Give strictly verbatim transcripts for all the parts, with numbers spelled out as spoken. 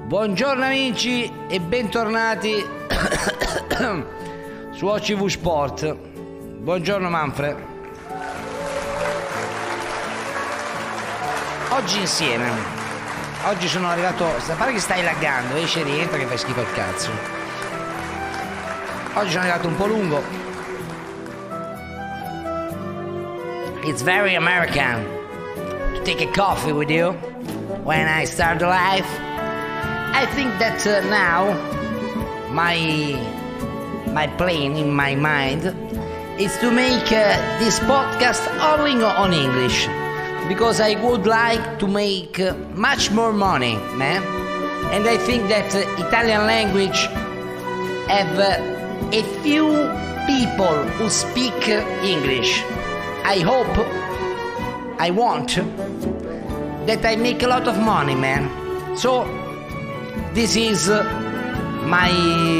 Buongiorno amici e bentornati su O C V Sport. Buongiorno Manfred. Oggi insieme. Oggi sono arrivato. A parte che stai laggando, esce e rientra che fai schifo al cazzo. Oggi sono arrivato un po' lungo. It's very American to take a coffee with you when I start life. I think that uh, now my my plan in my mind is to make uh, this podcast only on English because I would like to make uh, much more money, man. And I think that uh, Italian language have uh, a few people who speak uh, English. I hope, I want that I make a lot of money, man. So this is uh, my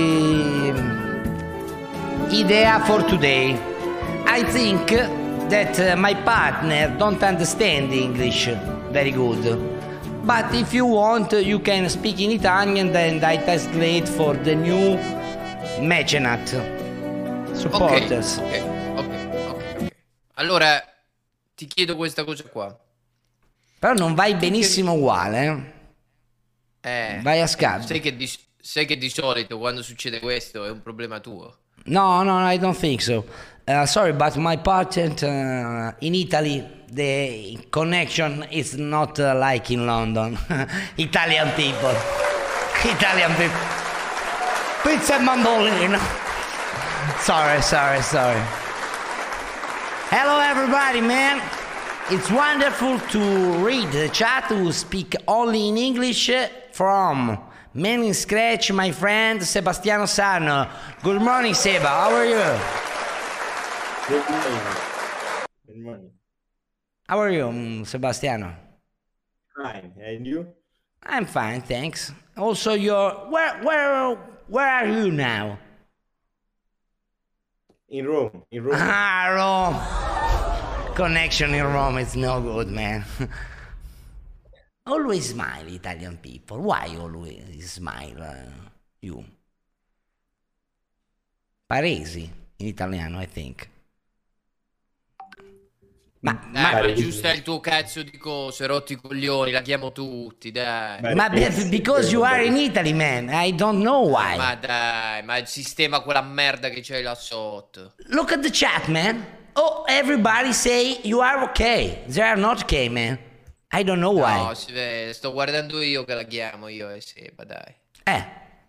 idea for today. I think that uh, my partner don't understand English very good. But if you want, you can speak in Italian and I translate for the new mecenat supporters. Ok, ok, ok, ok. Allora ti chiedo questa cosa qua. Però non vai benissimo uguale, eh? Eh, Vai a scatto. Sai che, di, sai che di solito quando succede questo è un problema tuo. No, no, I don't think so. Uh, sorry, but my partner uh, in Italy, the connection is not uh, like in London. Italian people. Italian people. Pizza and mandolino. Sorry, sorry, sorry. Hello everybody, man. It's wonderful to read the chat who speak only in English from Man in Scratch, my friend Sebastiano Sano. Good morning, Seba. How are you? Good morning. Good morning. How are you, mm, Sebastiano? Fine. And you? I'm fine, thanks. Also, you're where, where, where are you now? In Rome. In Rome. Ah, Rome. Connection in Rome is no good, man. Always smile, Italian people. Why always smile, uh, you? Paresi, in italiano, I think. Ma, Dai, ma, ma aggiusta il tuo cazzo di cose, rotti i coglioni, la chiamo tutti, dai. Beh, ma be- because you are in Italy, man. I don't know why. Ma dai, ma il sistema quella merda che c'hai là sotto. Look at the chat, man. Oh, everybody say you are okay. They are not okay, man. I don't know why. No, si vede, sto guardando io che la chiamo, io e Seba, dai. Eh.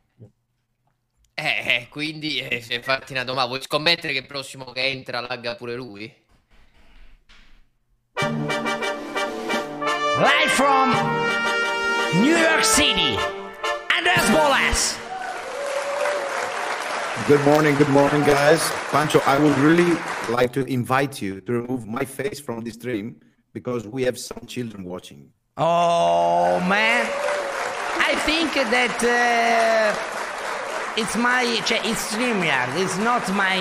Eh, quindi eh, se farti una domanda, vuoi scommettere che il prossimo che entra lagga pure lui? Live from New York City, Andreas Bolas. Good morning, good morning, guys. Pancho, I would really like to invite you to remove my face from this stream because we have some children watching. Oh man, I think that uh, it's my, cioè, it's StreamYard. It's not my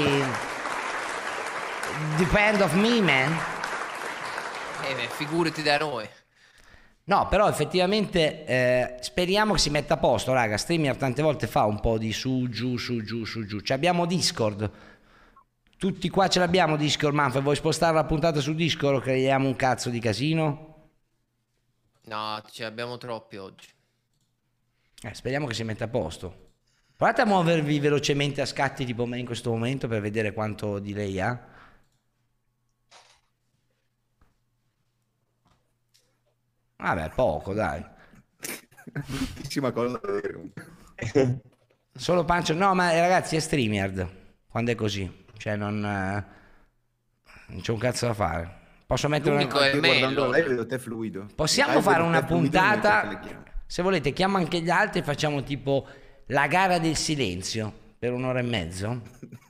depend of me, man. Eh, figurati da noi. No, però effettivamente eh, speriamo che si metta a posto, raga. StreamYard tante volte fa un po' di su, giù, su, giù, su, giù. Cioè, abbiamo Discord. Tutti qua ce l'abbiamo Discord, Manfred. Vuoi spostare la puntata su Discord o creiamo un cazzo di casino? No, ce ne abbiamo troppi oggi. Eh, speriamo che si metta a posto. Provate a muovervi velocemente a scatti tipo me in questo momento per vedere quanto di lei ha. Vabbè, poco, dai. Bruttissima cosa da dire. Solo Pancio. No, ma ragazzi, è StreamYard quando è così. Cioè, non, eh, non c'è un cazzo da fare. Posso mettere L'unico una... è Io guardando Mello. lei vedo te fluido. Possiamo Lei fare vedo una te fluido mentre te le puntata, chiamo. se volete, chiamo anche gli altri e facciamo tipo la gara del silenzio per un'ora e mezzo.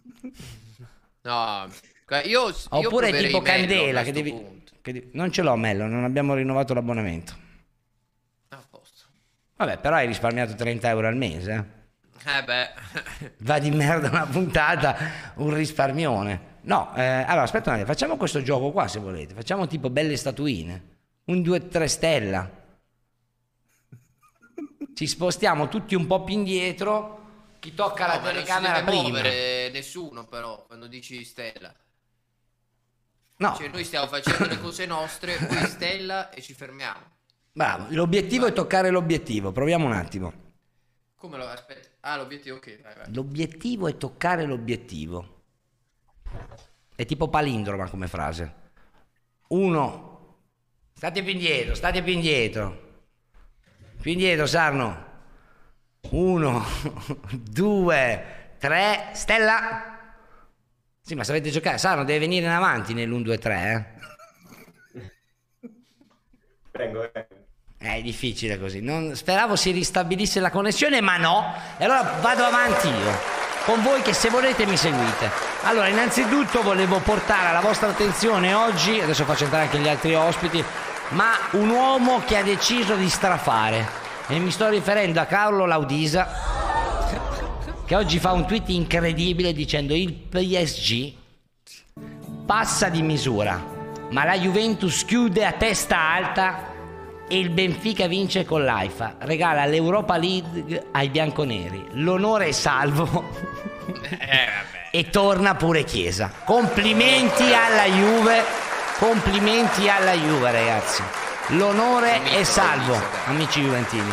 No, io, io Oppure proverei tipo Mello Candela, a che sto devi... punto. che devi- Non ce l'ho, Mello, non abbiamo rinnovato l'abbonamento. A posto. Vabbè, però hai risparmiato trenta euro al mese, eh. Eh beh. Va di merda una puntata, un risparmione. No, eh, allora aspetta un attimo, facciamo questo gioco qua se volete. Facciamo tipo belle statuine. Un due tre stella. ci spostiamo tutti un po' più indietro, chi tocca No, la ma non si telecamera deve prima. muovere nessuno però quando dici Stella. No, Cioè noi stiamo facendo le cose nostre, poi Stella e ci fermiamo. bravo, l'obiettivo è toccare l'obiettivo, proviamo un attimo. Come lo aspetta? Ah, l'obiettivo, ok, vai, vai. L'obiettivo è toccare l'obiettivo. È tipo palindroma come frase. Uno, state più indietro, state più indietro. Più indietro, Sarno. Uno, due, tre, Stella. Sì, ma sapete giocare, Sarno deve venire in avanti nell'uno, due, tre, eh. Prego, eh. È difficile così. Non, speravo si ristabilisse la connessione, ma no. E allora vado avanti io con voi che se volete mi seguite. Allora, innanzitutto volevo portare alla vostra attenzione oggi, adesso faccio entrare anche gli altri ospiti, ma un uomo che ha deciso di strafare. E mi sto riferendo a Carlo Laudisa, che oggi fa un tweet incredibile dicendo il P S G passa di misura, ma la Juventus chiude a testa alta e il Benfica vince con l'Haifa, regala l'Europa League ai bianconeri, l'onore è salvo e torna pure Chiesa. Complimenti alla Juve, complimenti alla Juve ragazzi, l'onore è salvo, amici juventini.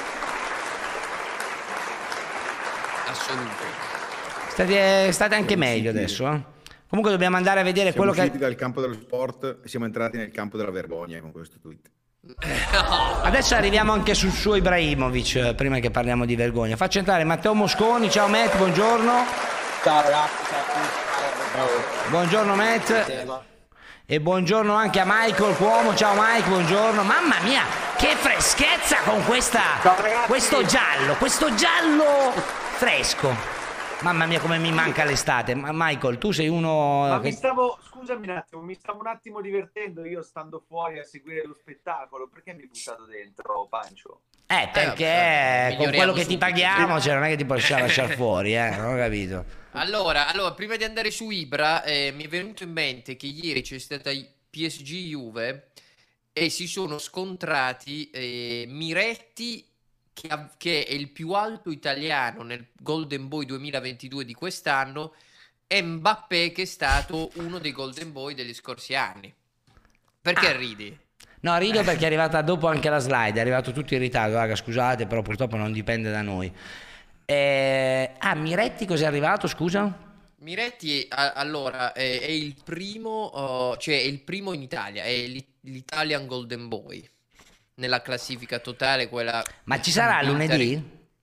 Assoluto. State, state anche meglio adesso, eh? Comunque dobbiamo andare a vedere Siamo quello usciti che... dal campo dello sport e siamo entrati nel campo della vergogna con questo tweet. Adesso arriviamo anche sul suo Ibrahimovic, eh, prima che parliamo di vergogna. Faccio entrare Matteo Mosconi, ciao Matt, buongiorno. Ciao ragazzi, ciao a tutti. Buongiorno Matt. E buongiorno anche a Michael Cuomo, ciao Mike, buongiorno. Mamma mia, che freschezza con questa, questo giallo, questo giallo fresco. Mamma mia come mi manca l'estate. Ma Michael, tu sei uno... Ma che... mi stavo, scusami un attimo, mi stavo un attimo divertendo io stando fuori a seguire lo spettacolo. Perché mi hai buttato dentro, Pancio? Eh, perché Eh, vabbè, con quello che ti subito. paghiamo, cioè non è che ti possiamo lasciare fuori, eh, non ho capito. Allora, allora, prima di andare su Ibra, eh, mi è venuto in mente che ieri c'è stata P S G Juve e si sono scontrati eh, Miretti, che, ha- che è il più alto italiano nel Golden Boy duemilaventidue di quest'anno, e Mbappé, che è stato uno dei Golden Boy degli scorsi anni. Perché Ah. ridi? No, rido perché è arrivata dopo anche la slide, è arrivato tutto in ritardo, raga, scusate, però purtroppo non dipende da noi. Eh, Ah, Miretti cos'è arrivato, scusa? Miretti, a- allora, è, è il primo, uh, cioè è il primo in Italia, è l'I- l'Italian Golden Boy nella classifica totale, quella... Ma ci sarà lunedì?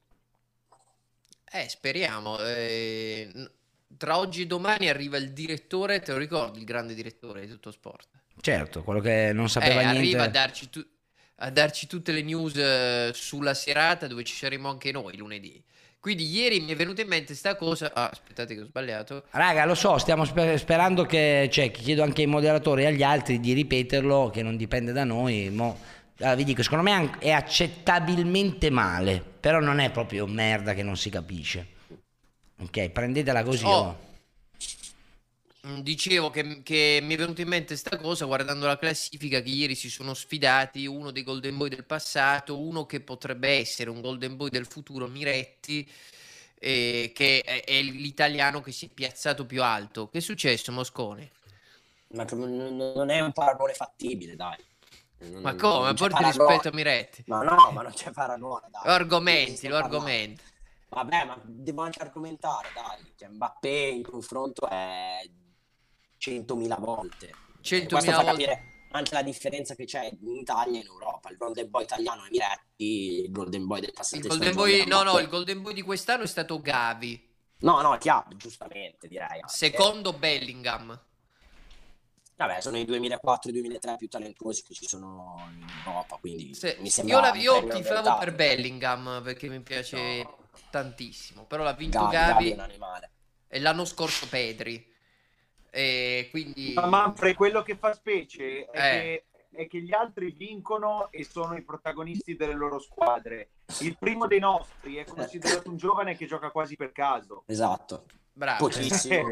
Eh, speriamo. eh, n- tra oggi e domani arriva il direttore, te lo ricordi, il grande direttore di Tutto Sport? Certo, quello che non Eh, sapeva niente. arriva a darci, tu- a darci tutte le news eh, sulla serata dove ci saremo anche noi lunedì. Quindi ieri mi è venuta in mente sta cosa. Ah, aspettate che ho sbagliato. Raga, lo so, stiamo sper- sperando che, cioè, chiedo anche ai moderatori e agli altri di ripeterlo, che non dipende da noi. Mo, allora, vi dico, secondo me è an- è accettabilmente male, però non è proprio merda che non si capisce. Ok, prendetela così. Oh. oh. Mm, Dicevo che, che mi è venuta in mente sta cosa guardando la classifica, che ieri si sono sfidati uno dei Golden Boy del passato, uno che potrebbe essere un Golden Boy del futuro, Miretti, eh, che è, è l'italiano che si è piazzato più alto. Che è successo, Moscone? Ma che non non è un paragone fattibile, dai. Non- Ma non- come? non c'è Porti paragone. rispetto a Miretti. Ma no, ma non c'è paragone, dai. Lo argomenti, Sto lo parlando. argomenti. Vabbè, ma devo anche argomentare, dai. Cioè, Mbappé in confronto è centomila volte. centomila Questo fa volte. capire anche la differenza che c'è in Italia e in Europa. Il Golden Boy italiano è Miretti, il Golden Boy del passato Il Golden stagione Boy, era no, no, Mbappé. il Golden Boy di quest'anno è stato Gavi. No, no, è chiaro, giustamente direi. anche. Secondo Bellingham. Vabbè, sono i duemilaquattro e duemilatré più talentuosi che ci sono in Europa, quindi Se- mi sembra io la- un io premio tifavo meritato. per Bellingham perché mi piace No. tantissimo. Però l'ha vinto Gavi, Gavi Gavi è un animale. e l'anno scorso Pedri. E quindi Ma Manfred, quello che fa specie è, Eh. che, è che gli altri vincono e sono i protagonisti delle loro squadre. Il primo dei nostri è considerato un giovane che gioca quasi per caso. Esatto. bravo. Pochissimo.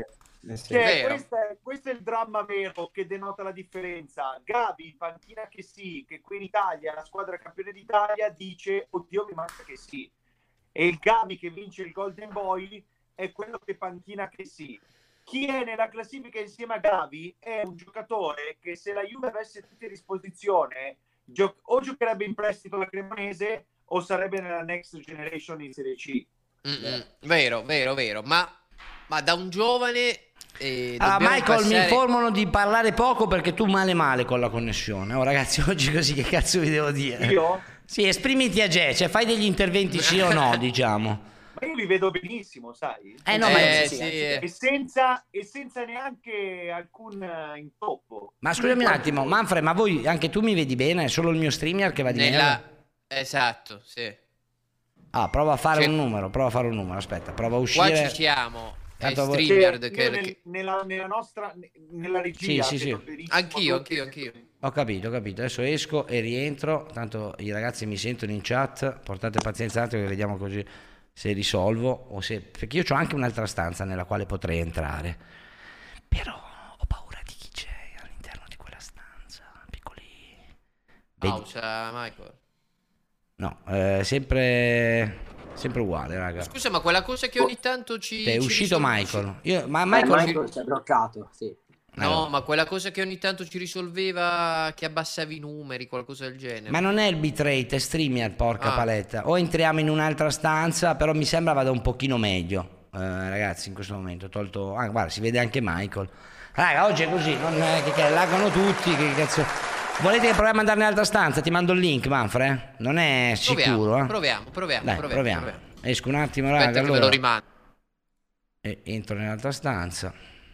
Eh sì. Cioè, Vero. questo, è, questo è il dramma vero che denota la differenza. Gavi, in panchina che sì, che qui in Italia la squadra campione d'Italia dice oddio mi manca che sì, e il Gavi che vince il Golden Boy è quello che panchina che sì. Chi è nella classifica insieme a Gavi è un giocatore che, se la Juve avesse tutti a disposizione, gio- o giocherebbe in prestito alla Cremonese o sarebbe nella Next Generation in Serie C. Mm-mm. Vero, vero, vero. Ma, ma da un giovane... eh, Ah, dobbiamo Michael, mi passare- informano di parlare poco perché tu male male con la connessione. Oh ragazzi, oggi così che cazzo vi devo dire? Io? Sì, esprimiti a Ge, cioè fai degli interventi sì o no, diciamo. Ma io li vedo benissimo, sai? Eh no, ma, Eh, sì, sì, anzi, eh. E senza, e senza neanche alcun eh, intoppo. ma scusami un attimo, Manfred, ma voi anche tu mi vedi bene? È solo il mio streamer che va di Nella... merda? Esatto, sì. Ah, prova a fare Cioè- un numero, prova a fare un numero, aspetta, prova a Qua uscire. ci siamo. È Tanto voi- StreamYard Cioè, che... io nel- che- nella, nella nostra nella regia Sì, sì, vedo sì. benissimo Anch'io, tutti. anch'io, anch'io. Ho capito, ho capito. Adesso esco e rientro. Tanto i ragazzi mi sentono in chat. Portate pazienza un attimo che vediamo così se risolvo. O se... Perché io ho anche un'altra stanza nella quale potrei entrare. Però ho paura di chi c'è all'interno di quella stanza. Piccoli. Vedi- Pausa, Michael. No, eh, sempre. Sempre uguale, raga. Scusa, ma quella cosa che ogni tanto ci... È ci uscito risol- Michael. Io, ma Eh, Michael. Michael si è bloccato, sì. No, Allora. ma quella cosa che ogni tanto ci risolveva, che abbassavi i numeri, qualcosa del genere. Ma non è il bitrate, è StreamYard, porca Ah. paletta. O entriamo in un'altra stanza, però mi sembra vada un pochino meglio. Eh, ragazzi, in questo momento ho tolto... Ah, guarda, si vede anche Michael. Raga, oggi è così, non è che, che laggano tutti, che cazzo... Volete che proviamo ad andare nell'altra stanza? Ti mando il link, Manfred? Non è Proviamo, sicuro, eh? proviamo, proviamo, Dai, proviamo, proviamo. proviamo. Esco un attimo, raga, Aspetta che allora. ve lo rimando. E entro nell'altra stanza.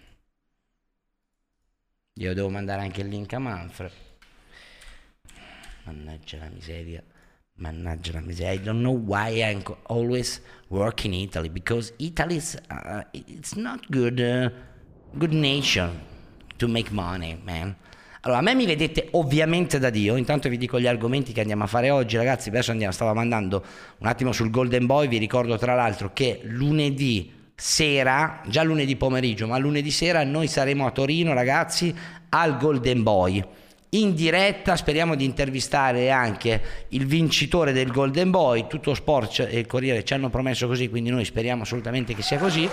Io devo mandare anche il link a Manfred. Mannaggia la miseria. Mannaggia la miseria. I don't know why I co- always work in Italy, because Italy is uh, it's not good uh, good nation to make money, man. Allora, a me mi vedete ovviamente da Dio. Intanto vi dico gli argomenti che andiamo a fare oggi, ragazzi. Adesso andiamo, stavo mandando un attimo sul Golden Boy. Vi ricordo tra l'altro che lunedì sera, già lunedì pomeriggio, ma lunedì sera noi saremo a Torino, ragazzi, al Golden Boy in diretta. Speriamo di intervistare anche il vincitore del Golden Boy. Tutto Sport e il Corriere ci hanno promesso così, quindi noi speriamo assolutamente che sia così.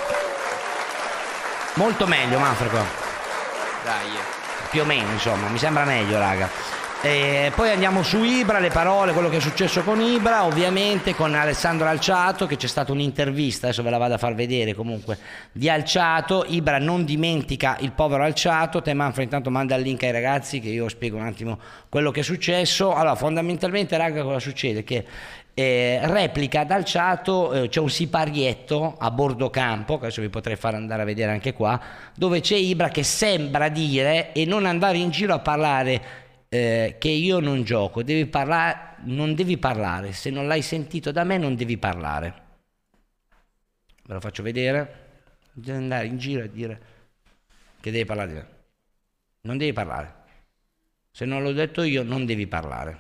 Molto meglio, Manfred, qua. Dai. Più o meno, insomma, mi sembra meglio, raga. E poi andiamo su Ibra, le parole, quello che è successo con Ibra, ovviamente con Alessandro Alciato, che c'è stata un'intervista, adesso ve la vado a far vedere comunque, di Alciato. Ibra non dimentica il povero Alciato. Te, Manfred, intanto manda il link ai ragazzi che io spiego un attimo quello che è successo. Allora, fondamentalmente, raga, cosa succede? Che eh, replica ad Alciato, eh, c'è un siparietto a bordo campo, che adesso vi potrei far andare a vedere anche qua, dove c'è Ibra che sembra dire, e non andare in giro a parlare Eh, che io non gioco, devi parlare, non devi parlare, se non l'hai sentito da me non devi parlare. Ve lo faccio vedere. Devi andare in giro a dire che devi parlare di me. Non devi parlare. Se non l'ho detto io non devi parlare.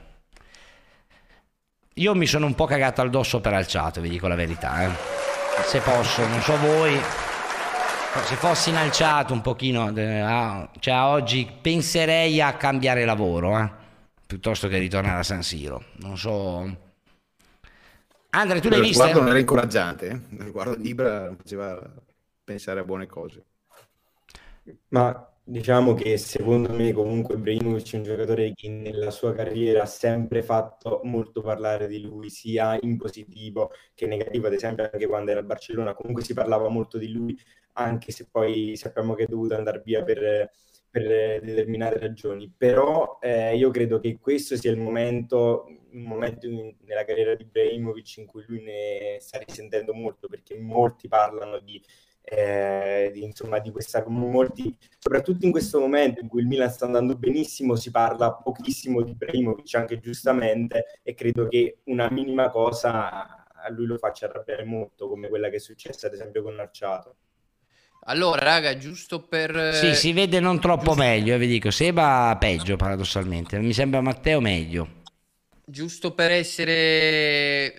Io mi sono un po' cagato addosso per Alciato, vi dico la verità, eh. Se posso, non so voi. Se fossi in Alciato un pochino, eh, ah, cioè oggi penserei a cambiare lavoro, eh, piuttosto che ritornare a San Siro. Non so. Andre, tu l'hai Il vista? riguardo non era incoraggiante, eh? Il riguardo di Ibra non faceva pensare a buone cose. Ma diciamo che secondo me comunque Ibrahimovic è un giocatore che nella sua carriera ha sempre fatto molto parlare di lui, sia in positivo che negativo. Ad esempio anche quando era al Barcellona comunque si parlava molto di lui, anche se poi sappiamo che è dovuto andare via per, per determinate ragioni. Però eh, io credo che questo sia il momento, un momento in- nella carriera di Ibrahimovic in cui lui ne sta risentendo molto, perché molti parlano di eh, di, insomma, di questa, molti, soprattutto in questo momento in cui il Milan sta andando benissimo, si parla pochissimo di Ibrahimovic, anche giustamente, e credo che una minima cosa a lui lo faccia arrabbiare molto, come quella che è successa ad esempio con Arciato. Allora, raga, giusto per... Sì, si vede non troppo meglio, eh, vi dico. Seba peggio paradossalmente, mi sembra Matteo meglio. Giusto per essere eh,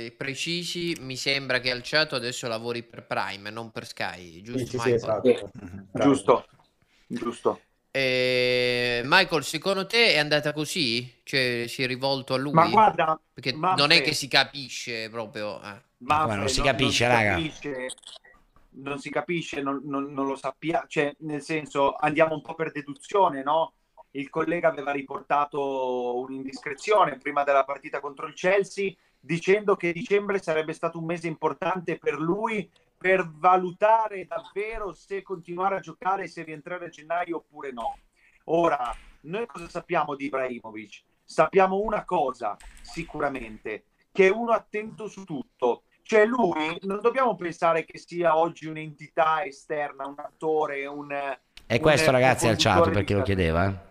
eh, precisi, mi sembra che Alciato adesso lavori per Prime, non per Sky, giusto Sì, sì, sì, Michael? esatto. Sì. Bravo. Giusto, giusto. Eh, Michael, secondo te è andata così? Cioè, si è rivolto a lui? Ma guarda, Perché Manfred, non è che si capisce proprio. eh. Manfred, non si non- capisce, non si raga. capisce, non si capisce, non, non- non lo sappiamo, cioè nel senso andiamo un po' per deduzione, no? Il collega aveva riportato un'indiscrezione prima della partita contro il Chelsea dicendo che dicembre sarebbe stato un mese importante per lui per valutare davvero se continuare a giocare e se rientrare a gennaio oppure no. Ora, noi cosa sappiamo di Ibrahimovic? Sappiamo una cosa sicuramente, che è uno attento su tutto. Cioè lui, non dobbiamo pensare che sia oggi un'entità esterna, un attore, un... E questo, un- ragazzi, è un Alciato conduttore perché lo di- chiedeva. Eh.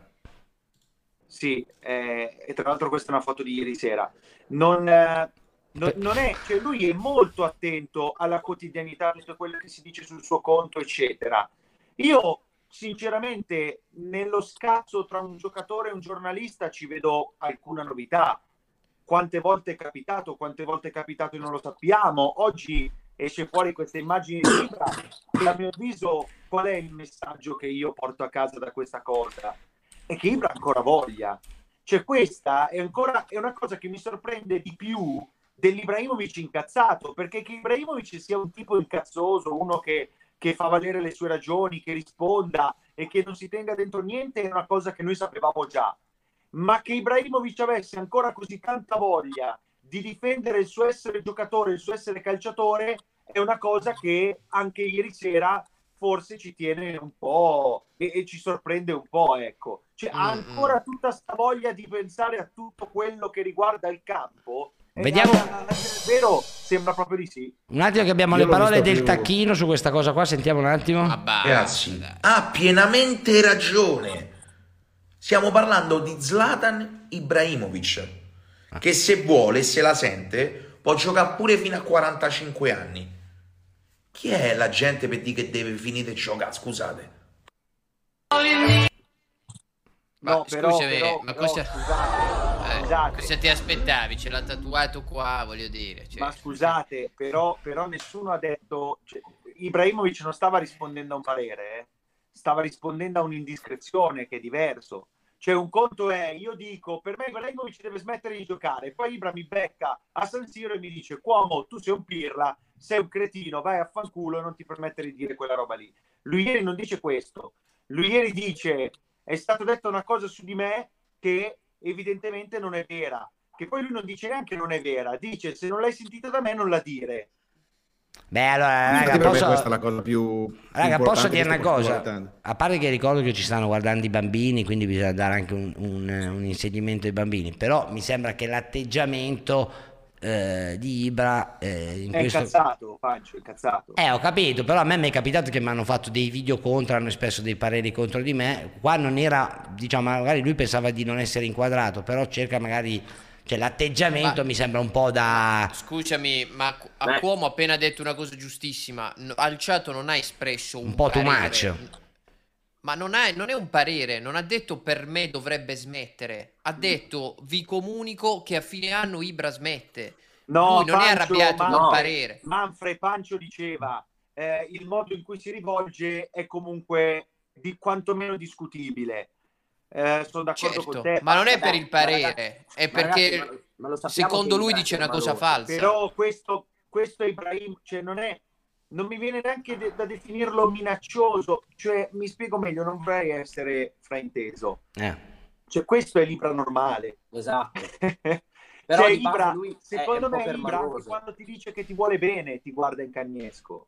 Sì, eh, e tra l'altro questa è una foto di ieri sera. Non, eh, non- non è, cioè lui è molto attento alla quotidianità, a tutto quello che si dice sul suo conto, eccetera. Io, sinceramente, nello scazzo tra un giocatore e un giornalista ci vedo alcuna novità. Quante volte è capitato, quante volte è capitato e non lo sappiamo. Oggi esce fuori questa immagine di Ibra e a mio avviso qual è il messaggio che io porto a casa da questa cosa? È che Ibra ha ancora voglia. Cioè questa è ancora è una cosa che mi sorprende di più dell'Ibrahimovic incazzato, perché che Ibrahimovic sia un tipo incazzoso, uno che, che fa valere le sue ragioni, che risponda e che non si tenga dentro niente è una cosa che noi sapevamo già. Ma che Ibrahimovic avesse ancora così tanta voglia di difendere il suo essere giocatore, il suo essere calciatore, è una cosa che anche ieri sera forse ci tiene un po' e, e ci sorprende un po', ecco. Cioè, ha ancora tutta sta voglia di pensare a tutto quello che riguarda il campo. E Vediamo- a- a- a dire il vero, sembra proprio di sì. Un attimo che abbiamo Io le l'ho parole visto del più- tacchino su questa cosa qua, sentiamo un attimo. Ma basta, Ragazzi, dai. ha pienamente ragione. Stiamo parlando di Zlatan Ibrahimovic, che se vuole e se la sente può giocare pure fino a quarantacinque anni. Chi è la gente per dire che deve finire di giocare? Scusate. Ma No, però, scusami, però, ma però, cosa, scusate, eh, scusate. cosa ti aspettavi? Ce l'ha tatuato qua, voglio dire. Cioè, Ma scusate, però, però nessuno ha detto, cioè, Ibrahimovic non stava rispondendo a un parere, eh. Stava rispondendo a un'indiscrezione che è diverso. Cioè un conto è, io dico, per me Ibrahimovic deve smettere di giocare, poi Ibra mi becca a San Siro e mi dice, Cuomo, tu sei un pirla, sei un cretino, vai a fanculo e non ti permettere di dire quella roba lì. Lui ieri non dice questo, lui ieri dice, è stato detto una cosa su di me che evidentemente non è vera, che poi lui non dice neanche non è vera, dice se non l'hai sentita da me non la dire. Beh, allora, Infatti raga, per me posso, questa è la cosa più raga, importante posso che dire una stiamo cosa? guardando. A parte che ricordo che ci stanno guardando i bambini, quindi bisogna dare anche un, un, un insegnamento ai bambini, però mi sembra che l'atteggiamento eh, di Ibra eh, in È questo... incazzato, Pancio, è incazzato. Eh, ho capito, però a me mi è capitato che mi hanno fatto dei video contro, hanno espresso dei pareri contro di me. Qua non era, diciamo, magari lui pensava di non essere inquadrato, però cerca magari, cioè l'atteggiamento Ma- mi sembra un po' da... Scusami, ma a Beh. Cuomo ha appena detto una cosa giustissima. No, Alciato non ha espresso un, Un po' too parere. much. Ma non, ha- non è un parere, non ha detto per me dovrebbe smettere. Ha detto vi comunico che a fine anno Ibra smette. No, Lui non è Pancio, arrabbiato ma- col no. parere. Manfred Pancio diceva eh, il modo in cui si rivolge è comunque di quantomeno discutibile. Eh, sono d'accordo Certo, con te. ma non è Pancio, per il parere, ragazzi- è ma ragazzi, perché ma- ma lo sappiamo secondo che lui Ibra dice è una cosa malvagioso. falsa. Però questo, questo Ibrahim, cioè non è, non mi viene neanche de- da definirlo minaccioso, cioè mi spiego meglio, non vorrei essere frainteso. Eh. Cioè questo è l'Ibra normale. Esatto. Però Cioè, di base Ibra, lui è- secondo è un po' me Ibra anche permaloso. quando ti dice che ti vuole bene ti guarda in cagnesco.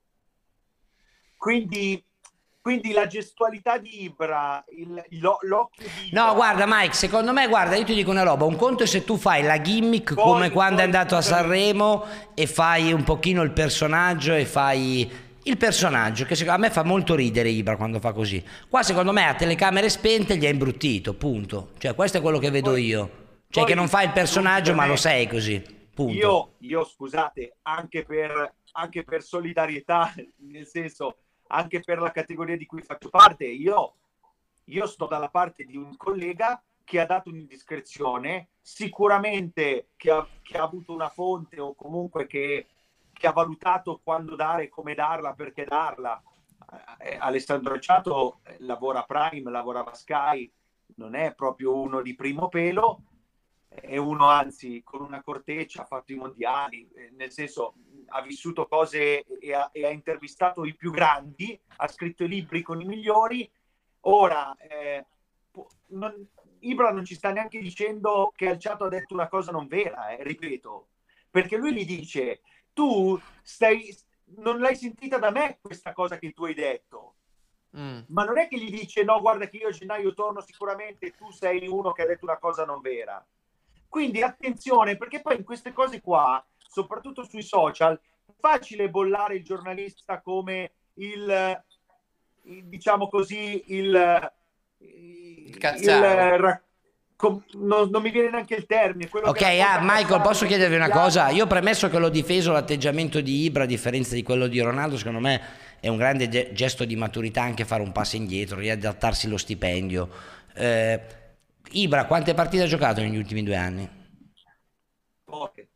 Quindi, quindi la gestualità di Ibra, il, lo- l'occhio di Ibra... No, guarda Mike, secondo me, guarda, io ti dico una roba, un conto è se tu fai la gimmick Poi- come quando è poi- andato a Sanremo e fai un pochino il personaggio e fai il personaggio, che secondo a me fa molto ridere Ibra quando fa così. Qua secondo me a telecamere spente gli è imbruttito, punto. Cioè questo è quello che vedo Poi- io. Cioè poi che non fai il personaggio non ma è- lo sei così, punto. Io, io scusate, anche per, anche per solidarietà, nel senso, anche per la categoria di cui faccio parte, io, io sto dalla parte di un collega che ha dato un'indiscrezione, sicuramente che ha, che ha avuto una fonte o comunque che, che ha valutato quando dare, come darla, perché darla. Eh, Alessandro Alciato lavora a Prime, lavora a Sky, non è proprio uno di primo pelo, è uno anzi con una corteccia, ha fatto i mondiali, eh, nel senso ha vissuto cose e ha, e ha intervistato i più grandi, ha scritto i libri con i migliori. Ora eh, non, Ibra non ci sta neanche dicendo che Alciato ha detto una cosa non vera, eh, ripeto, perché lui gli dice: tu stai, non l'hai sentita da me questa cosa che tu hai detto, mm. ma non è che gli dice no, guarda che io a gennaio torno sicuramente, tu sei uno che ha detto una cosa non vera. Quindi attenzione, perché poi in queste cose qua, soprattutto sui social, è facile bollare il giornalista come il, il diciamo così, il il cazzaro. Com, non, non mi viene neanche il termine. Ok, ah, Michael, posso chiedervi una cosa? Io premesso che l'ho difeso l'atteggiamento di Ibra a differenza di quello di Ronaldo, secondo me è un grande ge- gesto di maturità anche fare un passo indietro, riadattarsi lo stipendio. Eh, Ibra, quante partite ha giocato negli ultimi due anni? Poche.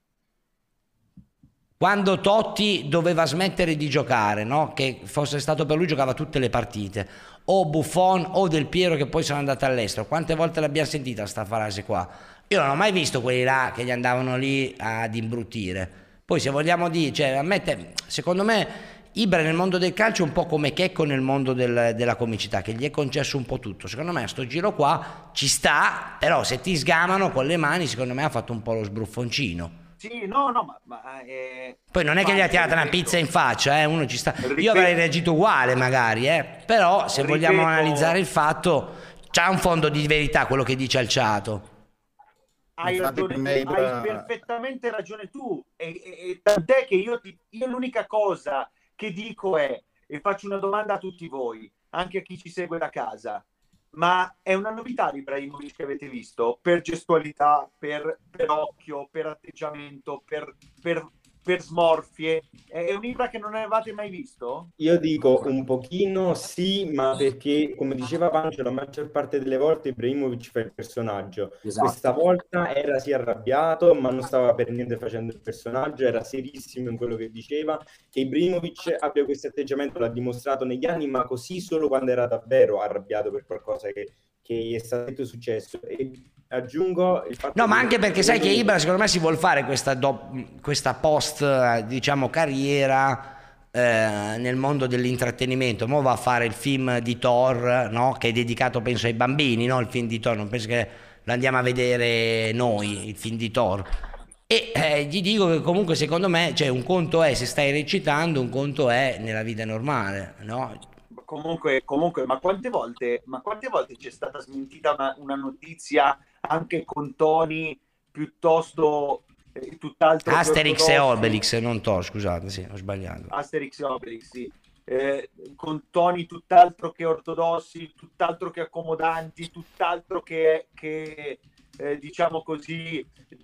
Quando Totti doveva smettere di giocare, no? Che fosse stato per lui, giocava tutte le partite, o Buffon o Del Piero che poi sono andati all'estero. Quante volte l'abbiamo sentita sta frase qua? Io non ho mai visto quelli là che gli andavano lì ad imbruttire. Poi se vogliamo dire, cioè, ammette, secondo me Ibra nel mondo del calcio è un po' come Checco nel mondo del, della comicità, che gli è concesso un po' tutto. Secondo me a sto giro qua ci sta, però se ti sgamano con le mani, secondo me ha fatto un po' lo sbruffoncino. Sì, no, no, ma... ma eh, poi non è che gli ha tirato una pizza in faccia, eh, uno ci sta... Ripeto, io avrei reagito uguale magari, eh, però se ripeto, vogliamo analizzare il fatto, c'ha un fondo di verità quello che dice Alciato. Hai, ragione, hai perfettamente ragione tu, e, e, e tant'è che io, ti, io l'unica cosa che dico è, e faccio una domanda a tutti voi, anche a chi ci segue da casa, ma è una novità di Ibrahimovic che avete visto per gestualità, per, per occhio, per atteggiamento, per, per, per smorfie? È un Ibra che non avevate mai visto? Io dico un pochino sì, ma perché, come diceva Pancio, la maggior parte delle volte Ibrahimovic fa il personaggio. Esatto. Questa volta era sì arrabbiato, ma non stava per niente facendo il personaggio, era serissimo in quello che diceva. Che Ibrahimovic abbia questo atteggiamento l'ha dimostrato negli anni, ma così solo quando era davvero arrabbiato per qualcosa che, che gli è stato successo. E aggiungo il fatto no, ma che anche perché sai che Ibra secondo me si vuol fare questa, do, questa post diciamo carriera eh, nel mondo dell'intrattenimento. Mo va a fare il film di Thor, no? Che è dedicato penso ai bambini, no? Il film di Thor, non penso che lo andiamo a vedere noi il film di Thor, e eh, gli dico che comunque secondo me, cioè, un conto è se stai recitando, un conto è nella vita normale, no? Comunque, comunque, ma quante volte, ma quante volte c'è stata smentita una, una notizia anche con toni piuttosto eh, tutt'altro Asterix e Obelix, non Thor, scusate, sì, ho sbagliato. Asterix e Obelix, sì. Eh, con toni tutt'altro che ortodossi, tutt'altro che accomodanti, tutt'altro che, che eh, diciamo così,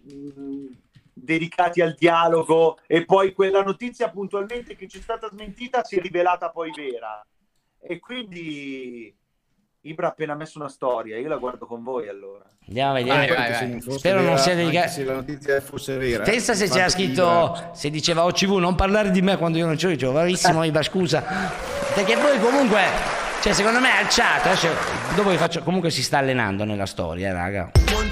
mh, dedicati al dialogo, e poi quella notizia puntualmente che c'è stata smentita si è rivelata poi vera. E quindi Ibra ha appena messo una storia, io la guardo con voi allora. Andiamo a vedere. Vai, vai, vai. Se spero vera, non sia dedicato. Se la notizia fosse vera. Pensa se c'era scritto, se diceva O C V non parlare di me quando io non c'ero, dicevo bravissimo Ibra, scusa. Perché poi comunque, cioè secondo me è Alciato, eh, cioè, dopo vi faccio, comunque si sta allenando nella storia, eh, raga.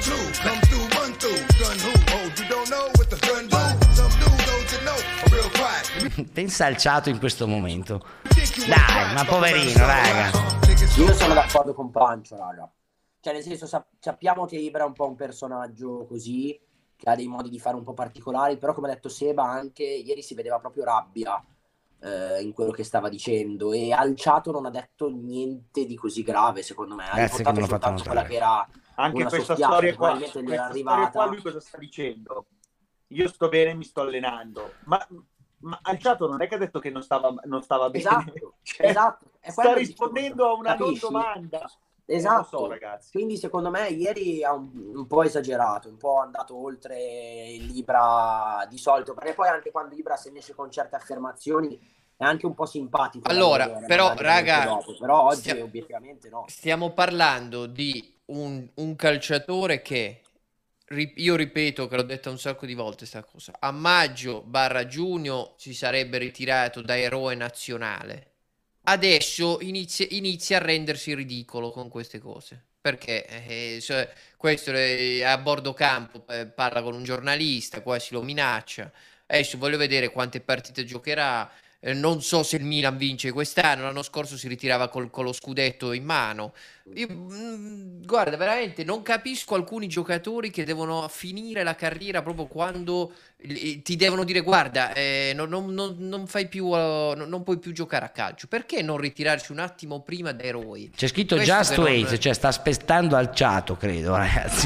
Pensa Alciato in questo momento. Dai, ma poverino, raga. Io sono d'accordo con Pancio, raga. Cioè, nel senso, sap- sappiamo che Ibra è un po' un personaggio così, che ha dei modi di fare un po' particolari, però come ha detto Seba, anche ieri si vedeva proprio rabbia eh, in quello che stava dicendo, e Alciato non ha detto niente di così grave, secondo me. Ha Grazie che me l'ho fatto soltanto quella che era anche una questa soffiata, storia qua, probabilmente gli questa era storia arrivata. qua lui cosa sta dicendo? Io sto bene, mi sto allenando, ma, ma Alciato non è che ha detto che non stava, non stava bene, Esatto, cioè, esatto. È sta rispondendo a una non capisci? domanda. Esatto, so, ragazzi. Quindi secondo me ieri ha un, un po' esagerato, un po' andato oltre l'Ibra di solito, perché poi anche quando Ibra se ne esce con certe affermazioni è anche un po' simpatico. Allora, vedere, però raga, dopo. Però oggi stiamo, obiettivamente no. Stiamo parlando di un, un calciatore che, ri- io ripeto che l'ho detta un sacco di volte sta cosa, a maggio barra giugno si sarebbe ritirato da eroe nazionale. Adesso inizia, inizia a rendersi ridicolo con queste cose. Perché eh, cioè, questo è a bordo campo, eh, parla con un giornalista, quasi lo minaccia. Adesso voglio vedere quante partite giocherà. Eh, non so se il Milan vince quest'anno. L'anno scorso si ritirava col, con lo scudetto in mano. Io, mm, guarda, veramente non capisco alcuni giocatori che devono finire la carriera proprio quando eh, ti devono dire: guarda, eh, non, non- non- non fai più, uh, non, non puoi più giocare a calcio. Perché non ritirarsi un attimo prima da eroi? C'è scritto Questo Just che non- Wait, cioè sta aspettando al ciato, credo, ragazzi.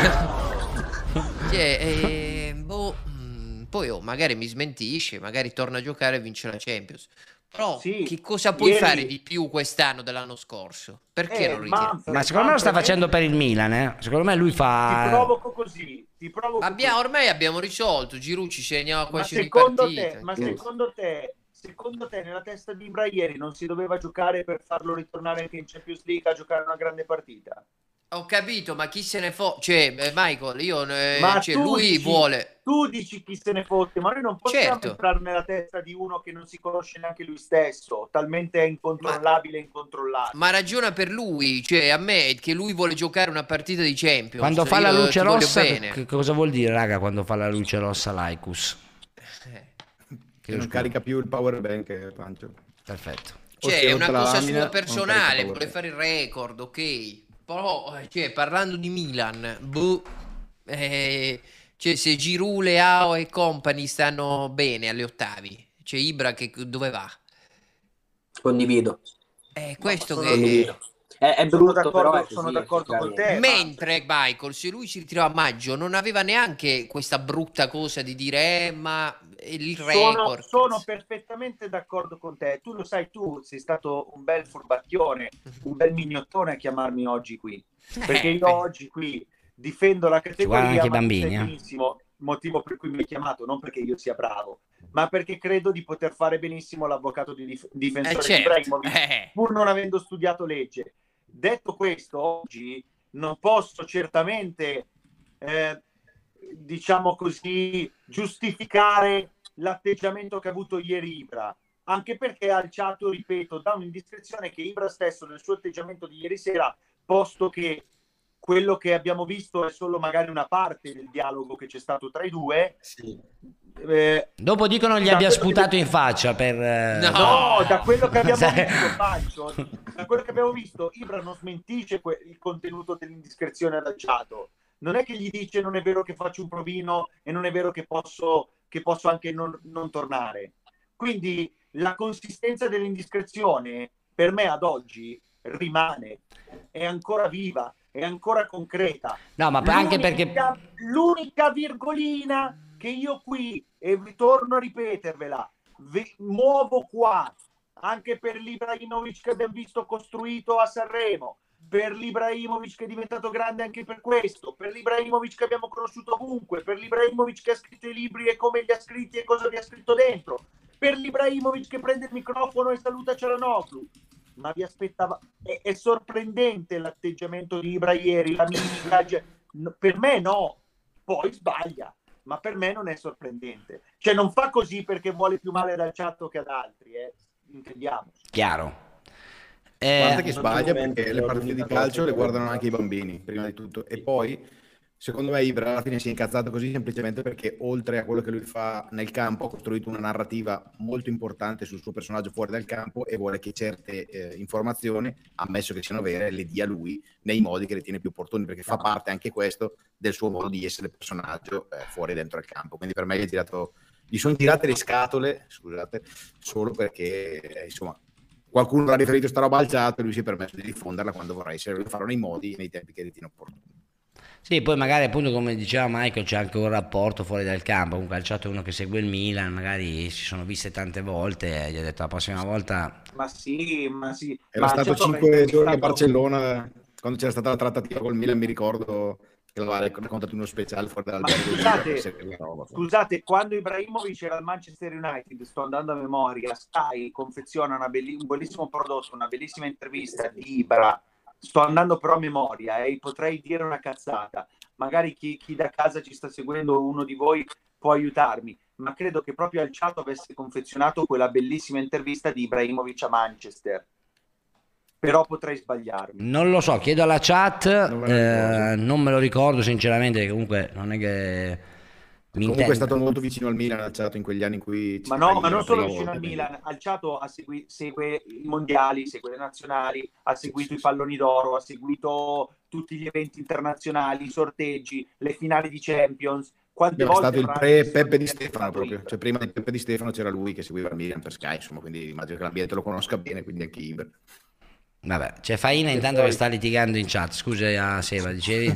Cioè, eh, boh, mm, poi oh, magari mi smentisce, magari torna a giocare e vince la Champions. Però Sì, che cosa puoi ieri- fare di più quest'anno dell'anno scorso? Perché Eh, non ritiri? Manfred, Ma secondo me lo sta Manfred, facendo per il Milan, eh. Secondo me lui Ti fa... provoco così, ti provoco Abbiamo, così. ormai abbiamo risolto, Giroud ci segna Ma quasi di secondo partite. te, ma secondo te, secondo te nella testa di Ibra ieri non si doveva giocare per farlo ritornare anche in Champions League a giocare una grande partita? Ho capito, ma chi se ne fo... Cioè, eh, Michael, io... eh, Ma cioè, tu lui dici- vuole... Tu dici chi se ne fotte, ma noi non possiamo Certo. entrare nella testa di uno che non si conosce neanche lui stesso, talmente è incontrollabile e incontrollabile. Ma ragiona per lui, cioè a me che lui vuole giocare una partita di Champions. Quando fa la io luce ti voglio rossa, bene. che cosa vuol dire, raga, quando fa la luce rossa Laikus? Eh, Che non carica più il power bank, eh, Pancio. Perfetto. O Cioè, si è è una rotta la cosa lamina, sua non personale, carica il vuole power fare il record, ok. Però, eh, cioè, parlando di Milan, boh, eh, cioè, se Giroud, Leao e compagni stanno bene alle ottavi, c'è Ibra che dove va? Condivido. È questo sono- che... Condivido. È, è Sono brutto, d'accordo- però è sono così, d'accordo con te. effettivamente. Mentre Michael, se lui si ritirava a maggio, non aveva neanche questa brutta cosa di dire, eh, ma il Sono, record. sono perfettamente d'accordo con te. Tu lo sai, tu sei stato un bel furbacchione, un bel mignottone a chiamarmi oggi qui. Perché Eh, io beh. oggi qui difendo la guardano categoria, anche i ma tu bambini, sai eh. benissimo, motivo per cui mi hai chiamato, non perché io sia bravo, ma perché credo di poter fare benissimo l'avvocato di dif- Eh, difensore di certo. Ibrahimovic, Eh. pur non avendo studiato legge. Detto questo, oggi non posso certamente, eh, diciamo così, giustificare l'atteggiamento che ha avuto ieri Ibra, anche perché ha alciato, ripeto, da un'indiscrezione che Ibra stesso nel suo atteggiamento di ieri sera, posto che quello che abbiamo visto è solo magari una parte del dialogo che c'è stato tra i due. Sì. eh, Dopo dicono gli da abbia quello che- sputato in faccia per... eh, No. No, da quello che abbiamo Sai- visto, Pancio, da quello che abbiamo visto, Ibra non smentisce que- il contenuto dell'indiscrezione ad Alciato. Non è che gli dice non è vero che faccio un provino e non è vero che posso, che posso anche non, non tornare. Quindi la consistenza dell'indiscrezione per me ad oggi rimane, è ancora viva, è ancora concreta. No, ma anche perché... L'unica- l'unica virgolina che io qui, e ritorno a ripetervela, ve- muovo qua, anche per l'Ibrahimovic che abbiamo visto costruito a Sanremo, per l'Ibrahimovic che è diventato grande anche per questo, per l'Ibrahimovic che abbiamo conosciuto ovunque, per l'Ibrahimovic che ha scritto i libri e come li ha scritti e cosa vi ha scritto dentro, per l'Ibrahimovic che prende il microfono e saluta Cialanoglu. Ma vi aspettava, è, è sorprendente l'atteggiamento di Ibra ieri, la mimica, cioè, no, per me no, poi sbaglia, ma per me non è sorprendente, cioè non fa così perché vuole più male ad Alciato che ad altri, eh. Intendiamoci. Chiaro. Guarda Eh, che sbaglia, naturalmente, perché le però partite di l'unica calcio cosa le che- guardano anche i bambini, prima di tutto. E poi, secondo me, Ibra alla fine si è incazzato così semplicemente perché, oltre a quello che lui fa nel campo, ha costruito una narrativa molto importante sul suo personaggio fuori dal campo e vuole che certe eh, informazioni, ammesso che siano vere, le dia lui nei modi che ritiene più opportuni, perché fa parte anche questo del suo modo di essere personaggio eh, fuori e dentro il campo. Quindi per me gli, è tirato, gli sono tirate le scatole, scusate, solo perché, eh, insomma, qualcuno ha riferito sta roba al chat e lui si è permesso di diffonderla quando vorrà essere, lo farò nei modi e nei tempi che ritiene opportuni. sì, poi magari appunto come diceva Michael c'è anche un rapporto fuori dal campo, comunque Alciato è uno che segue il Milan, magari si sono viste tante volte e gli ha detto la prossima volta... Ma sì, ma sì. Era ma stato certo, cinque ma è giorni a stato- Barcellona quando c'era stata la trattativa col Milan, mi ricordo che l'aveva raccontato uno speciale fuori Ma dall'albergo. scusate, scusate, quando Ibrahimovic era al Manchester United, sto andando a memoria, Sky confeziona una belli- un bellissimo prodotto, una bellissima intervista di Ibra sto andando però a memoria e eh, potrei dire una cazzata, magari chi, chi da casa ci sta seguendo, uno di voi può aiutarmi, ma credo che proprio Alciato avesse confezionato quella bellissima intervista di Ibrahimovic a Manchester, però potrei sbagliarmi. Non lo so, chiedo alla chat, Non me lo eh, non me lo ricordo sinceramente, comunque non è che mi Comunque è intendo. stato molto vicino al Milan, Alciato, in quegli anni in cui... Ma no, ma non solo la vicino volta, al quindi- Milan, Alciato ha segui- segue i mondiali, segue le nazionali, ha seguito i palloni d'oro, ha seguito tutti gli eventi internazionali, i sorteggi, le finali di Champions. Quante È volte stato il avrà pre visto Peppe di l'ambiente Stefano stato proprio, Ibra? cioè prima di Peppe di Stefano c'era lui che seguiva il Milan per Sky, insomma, quindi immagino che l'ambiente lo conosca bene, quindi anche Ibra. Vabbè, c'è Faina intanto poi- che sta litigando in chat, scusa Seba, dicevi?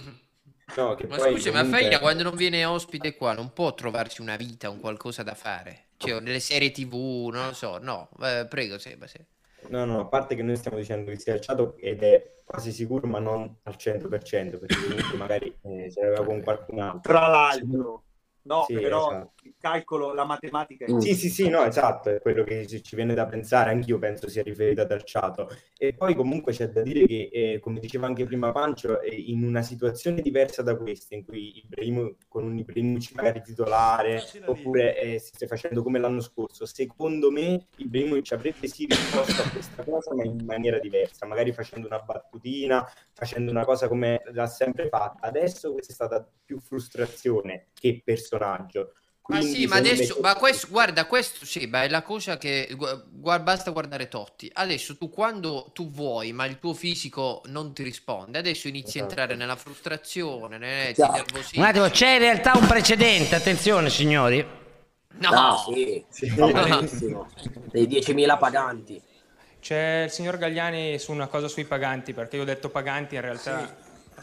No, che Ma poi scusi, ma comunque- Feina quando non viene ospite qua non può trovarsi una vita, un qualcosa da fare? Cioè, nelle serie tivù, non lo so, no. Eh, prego, Seba, sì. No, no, a parte che noi stiamo dicendo che sia Alciato ed è quasi sicuro, ma non al cento per cento, perché comunque magari eh, ce l'aveva con qualcun altro. Tra l'altro, no, Sì, però esatto. il calcolo, la matematica è Mm. Sì, sì, sì, no, esatto, è quello che ci ci viene da pensare, anch'io penso sia riferito ad Alciato. E poi comunque c'è da dire che, eh, come diceva anche prima Pancio, eh, in una situazione diversa da questa, in cui Ibrahimo, con un Ibrahimovic magari titolare, oppure eh, si stia facendo come l'anno scorso, secondo me Ibrahimovic avrebbe sì risposto a questa cosa, ma in maniera diversa, magari facendo una battutina, facendo una cosa come l'ha sempre fatta. Adesso questa è stata più frustrazione che personaggio. Ma Quindi, sì, ma secondo me, adesso, ma questo, guarda, questo sì, ma è la cosa che, gu- gua- basta guardare Totti. Adesso tu quando tu vuoi, ma il tuo fisico non ti risponde, adesso inizi a Esatto. entrare nella frustrazione, ne, ti Chiaro. nervosisci. Un attimo, c'è in realtà un precedente, attenzione signori. No, Ah, sì, Sì. va malissimo. Dei diecimila paganti. C'è il signor Gagliani su una cosa sui paganti, perché io ho detto paganti, in realtà...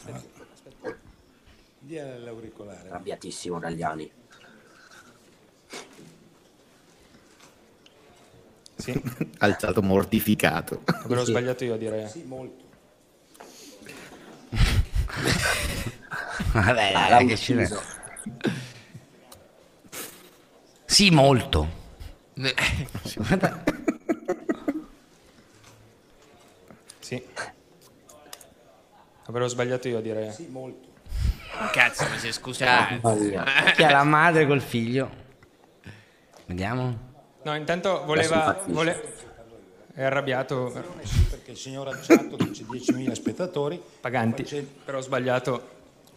Dia l'auricolare. Arrabbiatissimo Gagliani. Sì, Alciato mortificato. avrò Sì. sbagliato io a dire... Sì, molto. Vabbè, Ah, dai, l'ha che ci ne- ucciso. Sì, molto. Eh, Sì. Avrò sbagliato io a dire... Sì, molto. cazzo, mi sei scusato. Mamma mia. Chi ha la madre col figlio? Vediamo. No, intanto Adesso voleva... impazzisce. Vole... È arrabbiato... Sì, perché il signor Alciato dice diecimila spettatori. Paganti, Facendo- però ho sbagliato...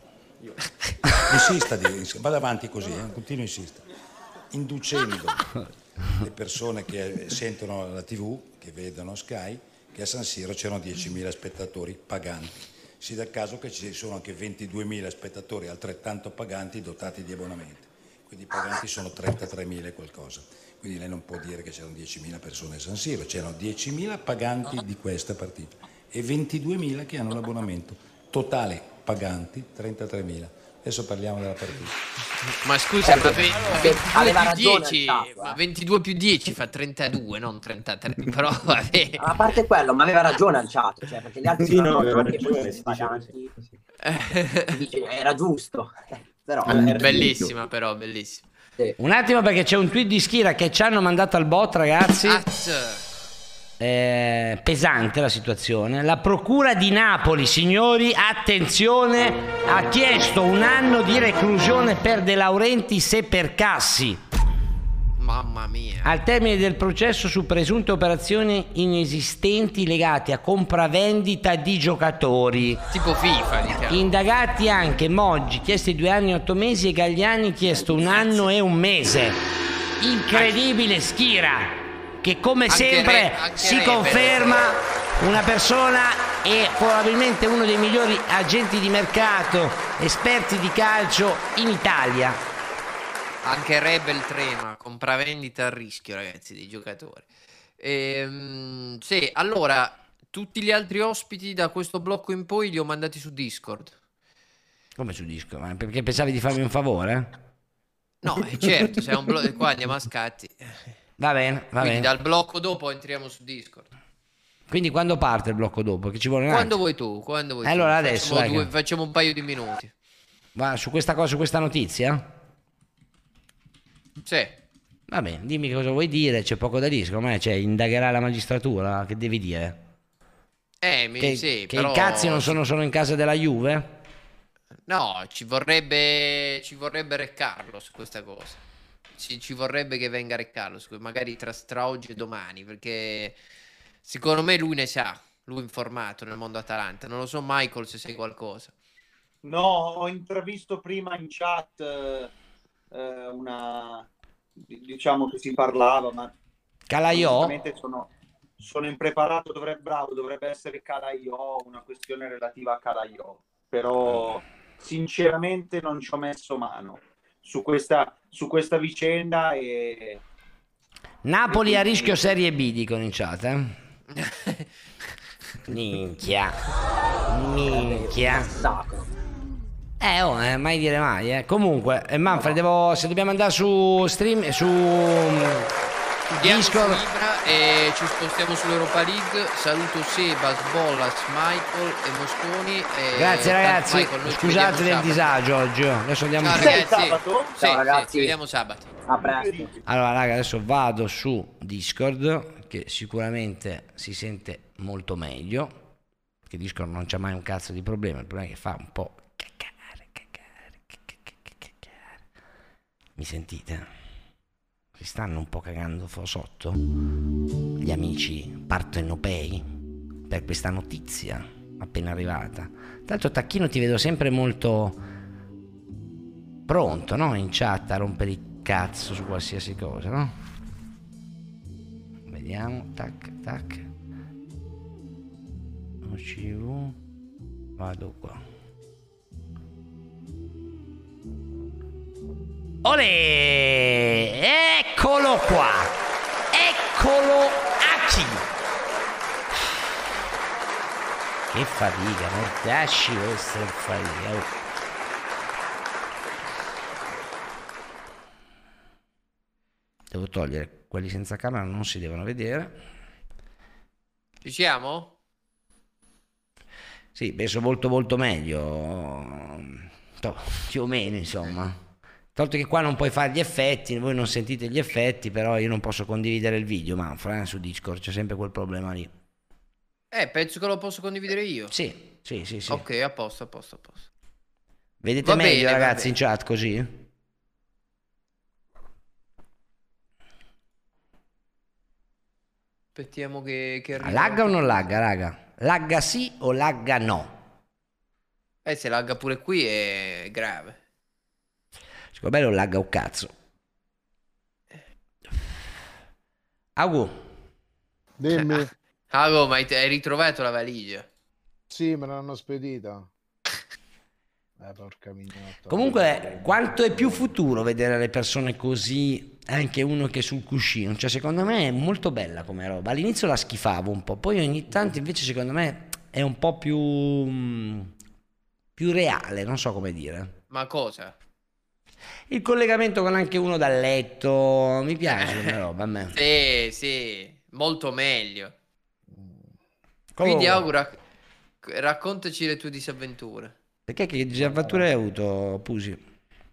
Insista, di- vada avanti così, eh, continua a insistere. Inducendo le persone che sentono la tivù, che vedono Sky, che a San Siro c'erano diecimila spettatori paganti. Si dà il caso che ci sono anche ventiduemila spettatori altrettanto paganti dotati di abbonamenti. Quindi i paganti sono trentatremila e qualcosa. Quindi lei non può dire che c'erano diecimila persone a San Siro, c'erano diecimila paganti di questa partita e ventiduemila che hanno l'abbonamento. Totale paganti trentatremila. Adesso parliamo della partita. Ma scusa, ma ve- ventidue aveva più ragione dieci, Alciato, ma eh. ventidue più dieci fa trentadue, non trentatré, però vabbè. A parte quello, ma aveva ragione Alciato, cioè, perché gli altri Sì, no, sono aveva anche ragione, poi si diceva paganti. così. Si dice, era giusto. Però, Al- eh, Bellissima però, bellissima. sì. Un attimo perché c'è un tweet di Schira che ci hanno mandato al bot, ragazzi. Az. Eh, pesante la situazione. La procura di Napoli, signori, attenzione, ha chiesto un anno di reclusione per De Laurentiis e per Cassi Mamma mia. al termine del processo su presunte operazioni inesistenti legate a compravendita di giocatori. Tipo FIFA, diciamo. Indagati anche Moggi, chiesti due anni e otto mesi, e Gagliani chiesto un anno e un mese. Incredibile Schira, che come Anche sempre Re- anche si Re, conferma una persona e probabilmente uno dei migliori agenti di mercato, esperti di calcio in Italia. Anche Rebel trema, compravendita a rischio, ragazzi, dei giocatori. Ehm, sì, allora, tutti gli altri ospiti da questo blocco in poi li ho mandati su Discord. Come su disco? Ma perché pensavi di farmi un favore? No, eh, certo, se è un blocco qua andiamo a scatti. Va bene, va Quindi bene. dal blocco dopo entriamo su Discord. Quindi quando parte il blocco dopo? Che ci vuole un Quando attimo. vuoi tu, quando vuoi Allora, tu. adesso, Facciamo, dai, due- che- facciamo un paio di minuti. Va su questa cosa, su questa notizia? Sì. Va bene, dimmi cosa vuoi dire, c'è poco da dire, secondo me, cioè, indagherà la magistratura, che devi dire? Eh, mi, Che, sì, che però... i cazzi non sono solo in casa della Juve? No, ci vorrebbe, ci vorrebbe Re Carlos questa cosa. Ci, ci vorrebbe che venga Re Carlos, magari tra, tra oggi e domani, perché secondo me lui ne sa, lui è informato nel mondo Atalanta. Non lo so, Michael, se sai qualcosa. No, ho intravisto prima in chat eh, una... diciamo che si parlava, ma... Calaiò? Sono, sono impreparato, dovrebbe, bravo, dovrebbe essere Calaiò, una questione relativa a Calaiò, però sinceramente non ci ho messo mano su questa, su questa vicenda e... Napoli a rischio Serie B, dicono in chat, eh? Minchia. Minchia. Eh, oh, eh, mai dire mai, eh. Comunque, eh, Manfred, devo, se dobbiamo andare su stream, su Discord... E ci spostiamo sull'Europa League. Saluto Seba, Sbollas, Michael e Mosconi e grazie ragazzi, Michael, scusate del disagio oggi. Adesso andiamo Ciao in ragazzi. Ciao, sì, ragazzi. sì, ci vediamo sabato. A presto. Allora raga, adesso vado su Discord, che sicuramente si sente molto meglio, perché Discord non c'è mai un cazzo di problema, il problema è che fa un po' cacare, cacare, cacare, cacare. Mi sentite? Si stanno un po' cagando sotto gli amici partenopei per questa notizia appena arrivata. Tra l'altro Tacchino ti vedo sempre molto pronto, no? In chat a rompere il cazzo su qualsiasi cosa, no? Vediamo, tac, tac. O C V. Vado qua. Olè! Eccolo qua! Eccolo aquí! Che fatica, mortacci questa è fatica. Oh. Devo togliere quelli senza camera, non si devono vedere. Ci siamo? Sì, penso molto molto meglio. Più o meno, insomma. Tolto che qua non puoi fare gli effetti, voi non sentite gli effetti, però io non posso condividere il video, ma eh, su Discord c'è sempre quel problema lì. Eh, penso che lo posso condividere io. Sì, sì, sì, sì. Ok, a posto, a posto, a posto. Vedete Va meglio, bene, ragazzi, in chat così? Aspettiamo che, che arrivi. Lagga o non lagga, raga? Lagga sì o lagga no? Eh, se lagga pure qui è grave. Secondo me non lagga un cazzo. Agu. Dimmi. Agu, ma hai ritrovato la valigia? Sì, me l'hanno spedita. Eh, porca mignotta. Comunque, quanto è più futuro vedere le persone così, anche uno che è sul cuscino. Cioè, secondo me è molto bella come roba. All'inizio la schifavo un po', poi ogni tanto invece secondo me è un po' più più reale, non so come dire. Ma cosa? Il collegamento con anche uno dal letto, mi piace come roba a me. Sì, sì, molto meglio. Comunque. Quindi augura, raccontaci le tue disavventure. Perché che disavventure hai avuto, Pusi?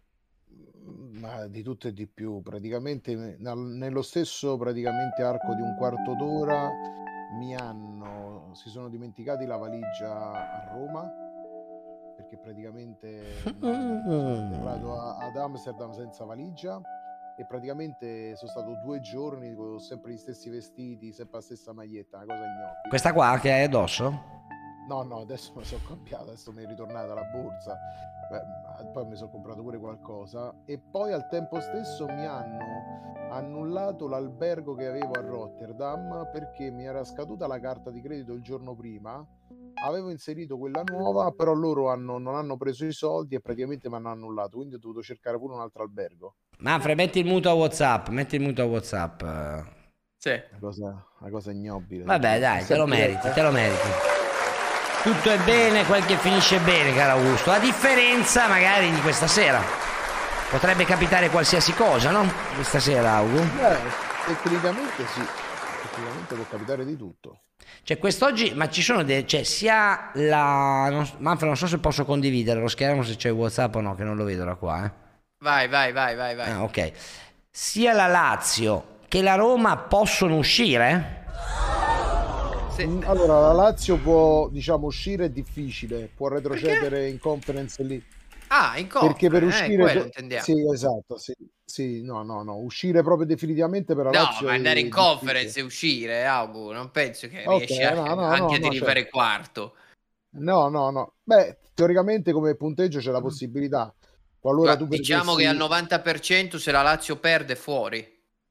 Ma di tutto e di più, praticamente nello stesso praticamente arco di un quarto d'ora mi hanno si sono dimenticati la valigia a Roma, perché praticamente sono arrivato a, ad Amsterdam senza valigia e praticamente sono stato due giorni con sempre gli stessi vestiti, sempre la stessa maglietta, una cosa ignobile. Questa qua che hai addosso? No, no, adesso mi sono cambiato, adesso mi è ritornata la borsa. Beh, poi mi sono comprato pure qualcosa e poi al tempo stesso mi hanno annullato l'albergo che avevo a Rotterdam perché mi era scaduta la carta di credito il giorno prima, avevo inserito quella nuova, però loro hanno, non hanno preso i soldi e praticamente mi hanno annullato, quindi ho dovuto cercare pure un altro albergo. Manfred, metti il muto a WhatsApp, metti il muto a WhatsApp. Sì. Una cosa, una cosa ignobile. Vabbè, dai, te lo meriti, te lo meriti. Tutto è bene quel che finisce bene, caro Augusto. A differenza magari di questa sera. Potrebbe capitare qualsiasi cosa, no? Questa sera, Augu. Beh, tecnicamente sì. Tecnicamente può capitare di tutto. Cioè, quest'oggi, ma ci sono dei... Cioè, sia la... Non, Manfred, non so se posso condividere lo schermo, se c'è WhatsApp o no, che non lo vedo da qua, eh. Vai, vai, vai, vai, vai. Ah, ok. Sia la Lazio che la Roma possono uscire? Se... Allora, la Lazio può, diciamo, uscire è difficile, può retrocedere perché? in Conference League. Ah, in Conference, perché per uscire... eh, intendiamo. Sì, esatto, sì, sì, no, no, no, uscire proprio definitivamente per la no, Lazio ma andare in difficile. Conference e uscire, Augu, non penso che okay, riesci a, no, no, anche no, a no, derivare certo. quarto. No, no, no. Beh, teoricamente come punteggio c'è la possibilità. Qualora Guarda, tu diciamo perdessi... che al novanta per cento se la Lazio perde fuori.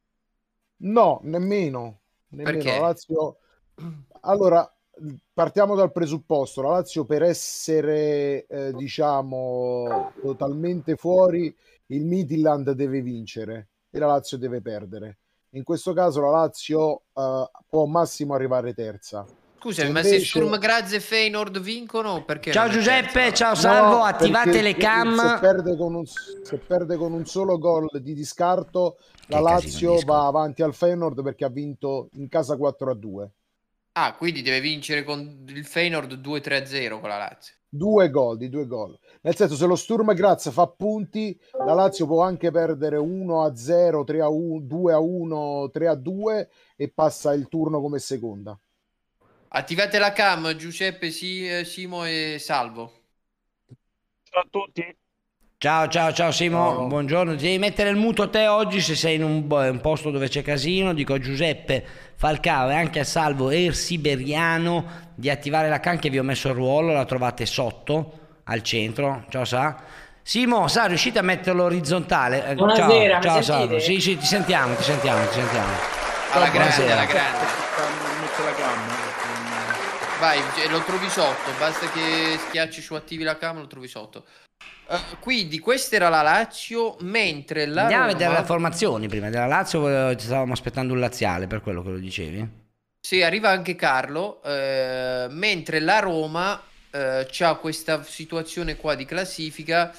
No, nemmeno. Nemmeno. Perché? La Lazio... Allora, partiamo dal presupposto. La Lazio per essere, eh, diciamo, totalmente fuori, il Midtjylland deve vincere e la Lazio deve perdere. In questo caso la Lazio uh, può massimo arrivare terza. Scusami, se ma invece... se Sturm Graz e Feyenoord vincono, perché? Ciao Giuseppe, ciao Salvo, no, attivate le cam. Se perde, con un, se perde con un solo gol di discarto, la che Lazio va avanti al Feyenoord perché ha vinto in casa quattro a due. Ah, quindi deve vincere con il Feyenoord due tre a zero con la Lazio. Due gol, di due gol. Nel senso, se lo Sturm Graz fa punti, la Lazio può anche perdere uno a zero, tre a uno, due a uno, tre a due e passa il turno come seconda. Attivate la cam, Giuseppe, Simo e Salvo. Ciao a tutti. Ciao, ciao, ciao Simo, ciao. Buongiorno. Ti devi mettere il muto te oggi se sei in un, un posto dove c'è casino. Dico a Giuseppe Falcao e anche a Salvo Ersiberiano di attivare la cam che vi ho messo il ruolo, la trovate sotto, al centro. Ciao Sa. Simo, Sa, riuscite a metterlo orizzontale? Buonasera, ciao, ciao mi Salvo. sentite? Sì, sì, ti sentiamo, ti sentiamo, ti sentiamo. Alla grande, alla grande. Metto la cam. Vai, lo trovi sotto, basta che schiacci su attivi la cam, lo trovi sotto. Uh, quindi questa era la Lazio, mentre la Andiamo Roma... a vedere le formazioni prima della Lazio, ci stavamo aspettando un laziale, per quello che lo dicevi. Sì, arriva anche Carlo, eh, mentre la Roma eh, c'ha questa situazione qua di classifica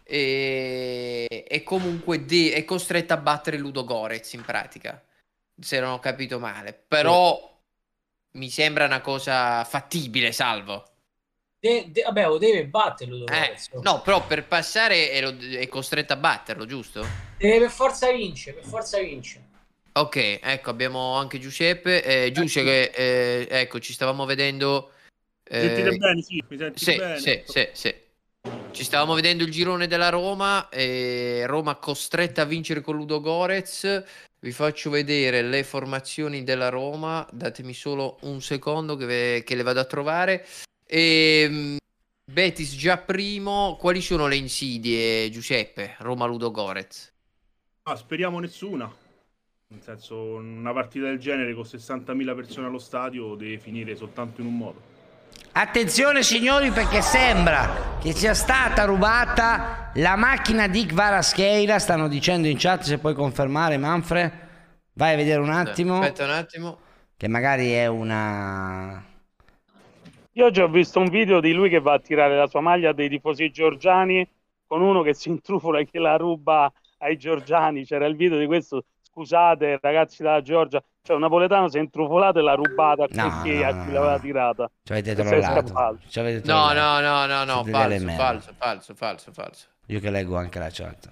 e, e comunque de- è costretta a battere Ludogorets in pratica, se non ho capito male, però sì. Mi sembra una cosa fattibile, Salvo. De- de- vabbè, lo deve batterlo. Eh, no, però per passare è, lo- è costretta a batterlo, giusto? Deve per forza vincere, per forza vincere. Ok, ecco, abbiamo anche Giuseppe. Eh, Giuseppe, che eh, ecco, ci stavamo vedendo. Eh, mi sentite bene? Sì, mi sentite sì, bene. Sì, sì, sì. Ci stavamo vedendo il girone della Roma. E Roma costretta a vincere con Ludogorets. Vi faccio vedere le formazioni della Roma. Datemi solo un secondo che, ve- che le vado a trovare. E, Betis già primo. Quali sono le insidie, Giuseppe? Roma Ludogorets. Ah, speriamo nessuna. Nel senso, una partita del genere con sessantamila persone allo stadio deve finire soltanto in un modo. Attenzione signori, perché sembra che sia stata rubata la macchina di Kvaratskhelia, stanno dicendo in chat, se puoi confermare Manfred. Vai a vedere un attimo. Aspetta un attimo. Che magari è una... Io oggi ho visto un video di lui che va a tirare la sua maglia dei tifosi georgiani con uno che si intrufola e che la ruba ai georgiani. C'era il video di questo, scusate ragazzi della Georgia, cioè un napoletano si è intrufolato e l'ha rubata a, no, chi, no, a no, chi no. l'aveva tirata. Ci avete E trollato. Ci avete no, trollato. no, no, no, no, Siete falso, delle merde. falso, falso, falso, falso. Io che leggo anche la chat.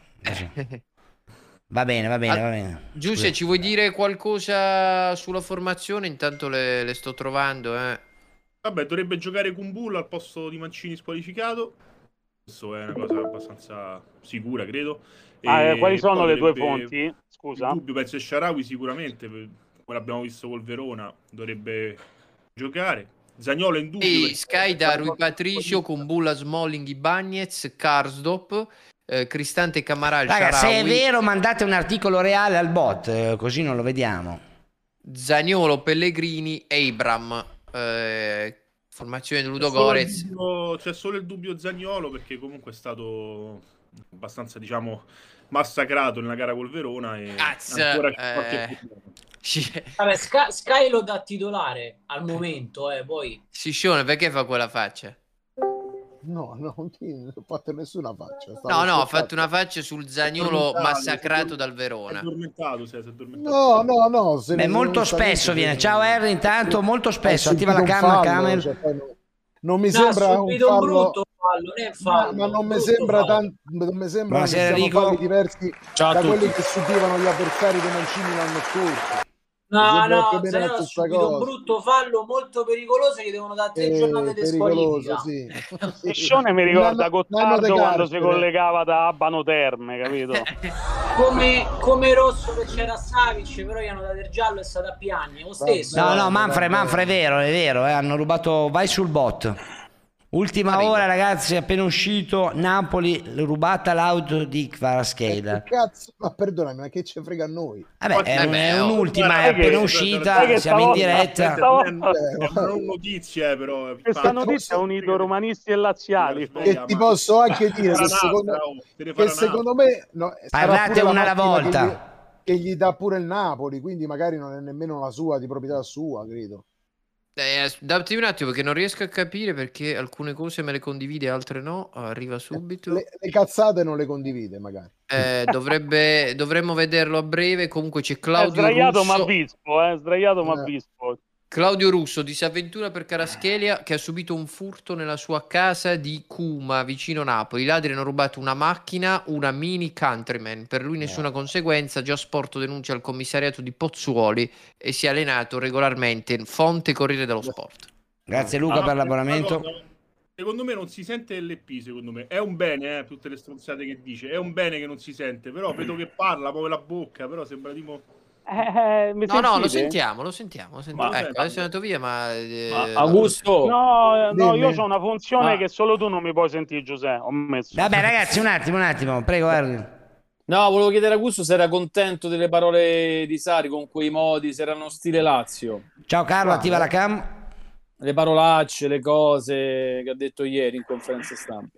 Va bene, va bene, va bene. Giuseppe, ci vuoi dire qualcosa sulla formazione? Intanto le, le sto trovando, eh. Vabbè, dovrebbe giocare Kumbulla al posto di Mancini squalificato. Questo è una cosa abbastanza sicura, credo. Ah, E eh, quali sono poi le tue dovrebbe- fonti? Scusa. Il dubbio penso è Shaarawy sicuramente, come l'abbiamo visto col Verona, dovrebbe giocare. Zaniolo è in dubbio. E perché- Sky da Rui Patricio con Bulla, Smalling, Ibagnez, Karsdorp, eh, Cristante, Camaral, Raga, se è Shaarawy, vero mandate un articolo reale al bot, eh, così non lo vediamo. Zaniolo, Pellegrini, Abram. Eh, formazione di C'è Ludo solo il Gorez. dubbio- C'è solo il dubbio Zaniolo perché comunque è stato abbastanza, diciamo, massacrato nella gara col Verona e Cazzo, ancora c'è eh. qualche problema. Vabbè, Sky, Sky lo dà titolare al momento, eh, poi... Siscione, perché fa quella faccia? No, no, non ho fatto nessuna faccia. No, stavo no, ha ascoltando. fatto una faccia sul Zaniolo massacrato dal Verona. Addormentato, sei, sei addormentato. No, no, no. se Beh, non- molto non spesso sapete- viene. Ciao Harry, intanto molto spesso Ho attiva la subito un camera, fallo, camera. cioè, poi no- non mi No, sembra un subito un fallo, brutto fallo, non è fallo. ma, ma non mi brutto sembra fallo. tanto, non mi sembra che Buonasera, siano Enrico. falli diversi Ciao a da tutti. quelli che subivano gli avversari dei Mancini l'anno scorso. No, sembra no, più o meno la Zaniolo ha stessa subito un cosa. brutto fallo molto pericoloso, gli devono dare tre Eh, giornate di pericoloso, squalifica. sì. Piscione mi Un ricorda anno- un anno Gottardo di quando si carcere. collegava da Abano Terme, capito? Come, come Rosso che c'era Savic, però gli hanno dato il giallo e è stato a piani, lo stesso. No, no, Vabbè, Manfred, vabbè. Manfred, è vero, è vero, eh, hanno rubato, vai sul bot. Ultima Arrivo. ora, ragazzi, è appena uscito Napoli, rubata l'auto di Kvaratskhelia. Che cazzo? Ma perdonami, ma che ci frega a noi? Vabbè, è, un- Vabbè, è oh. un'ultima, Guarda, è sai appena che- uscita, sai che siamo in stavolta- diretta. stavolta- Eh, Sembrano notizie, però. Questa Che notizia ha posso- unito romanisti e laziali. Che ti posso anche dire che secondo, oh, che secondo me no, sarà Parlate pure la una alla macchina volta. Che gli, che gli dà pure il Napoli, quindi magari non è nemmeno la sua di proprietà sua, credo. Eh, datti un attimo che non riesco a capire perché alcune cose me le condivide, altre no. Arriva subito. Le, le cazzate non le condivide, magari. Eh, dovrebbe, dovremmo vederlo a breve. Comunque c'è È Claudio sdraiato Russo. ma vispo, eh, sdraiato ma Eh. vispo. Claudio Russo, disavventura per Kvaratskhelia che ha subito un furto nella sua casa di Cuma, vicino Napoli. I ladri hanno rubato una macchina, una Mini Countryman. Per lui nessuna conseguenza. Già sporto denuncia al commissariato di Pozzuoli e si è allenato regolarmente. Fonte Corriere dello Sport. Grazie Luca Ah, per una l'abbonamento. cosa, secondo me non si sente L P, secondo me. È un bene, eh, tutte le stronzate che dice. È un bene che non si sente, però vedo che parla, muove la bocca, però sembra tipo... Eh, mi No, no, lo sentite? sentiamo, lo sentiamo. Lo sentiamo. Ma- Ecco, adesso è andato via, ma... eh, Ma Augusto, No, no, Dimmi. io ho una funzione Ma- che solo tu non mi puoi sentire, Giuseppe. Ho messo. Vabbè ragazzi, un attimo, un attimo, prego, guardi. no, volevo chiedere a Augusto se era contento delle parole di Sarri con quei modi, se erano stile Lazio. Ciao Carlo, attiva la cam. Le parolacce, le cose che ha detto ieri in conferenza stampa.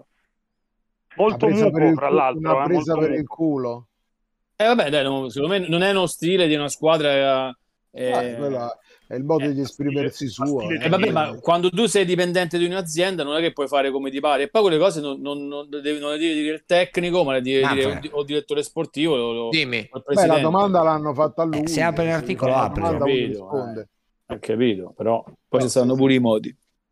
Molto Una presa per muco, il fra cu- l'altro. una eh, presa molto per il muco. culo. Eh vabbè, dai, no, secondo me non è uno stile di una squadra... eh, Ah, quello è il modo eh, di esprimersi stile- suo. stile eh. Eh, vabbè, ma quando tu sei dipendente di un'azienda non è che puoi fare come ti pare, e poi quelle cose non, non, non, devi, non le devi dire il tecnico, ma le devi Ah, dire beh. o, di- o il direttore sportivo o, o Dimmi. il Beh, la presidente. domanda l'hanno fatta a lui. Eh, se apre l'articolo, la apre. domanda uno Capito, risponde. Ho capito, però poi No, ci stanno sì, pure i modi.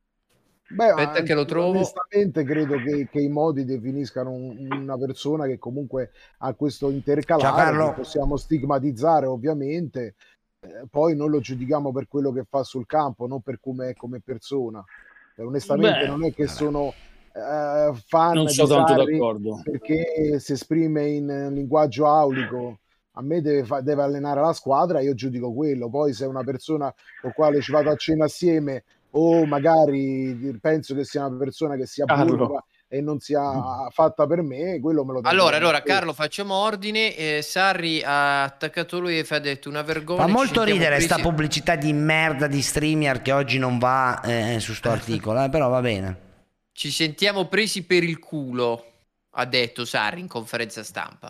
Beh, ma Aspetta che lo trovo. onestamente credo che, che i modi definiscano un- una persona che comunque ha questo Ciao, intercalare, Carlo. che possiamo stigmatizzare ovviamente, eh, poi noi lo giudichiamo per quello che fa sul campo, non per come è come persona. E onestamente Beh, non è che sono eh, fan non di sono tanto Sarri d'accordo. perché si esprime in linguaggio aulico. A me deve, fa- deve allenare la squadra, io giudico quello. Poi se è una persona con quale ci vado a cena assieme o magari penso che sia una persona che sia Carlo. burra e non sia fatta per me, quello me lo tengo Allora, per allora, me. Carlo, facciamo ordine. Eh, Sarri ha attaccato lui e ha detto una vergogna. Fa ci molto sentiamo ridere presi- sta pubblicità di merda di streamer che oggi non va eh, su sto articolo, eh, però va bene. Ci sentiamo presi per il culo, ha detto Sarri in conferenza stampa.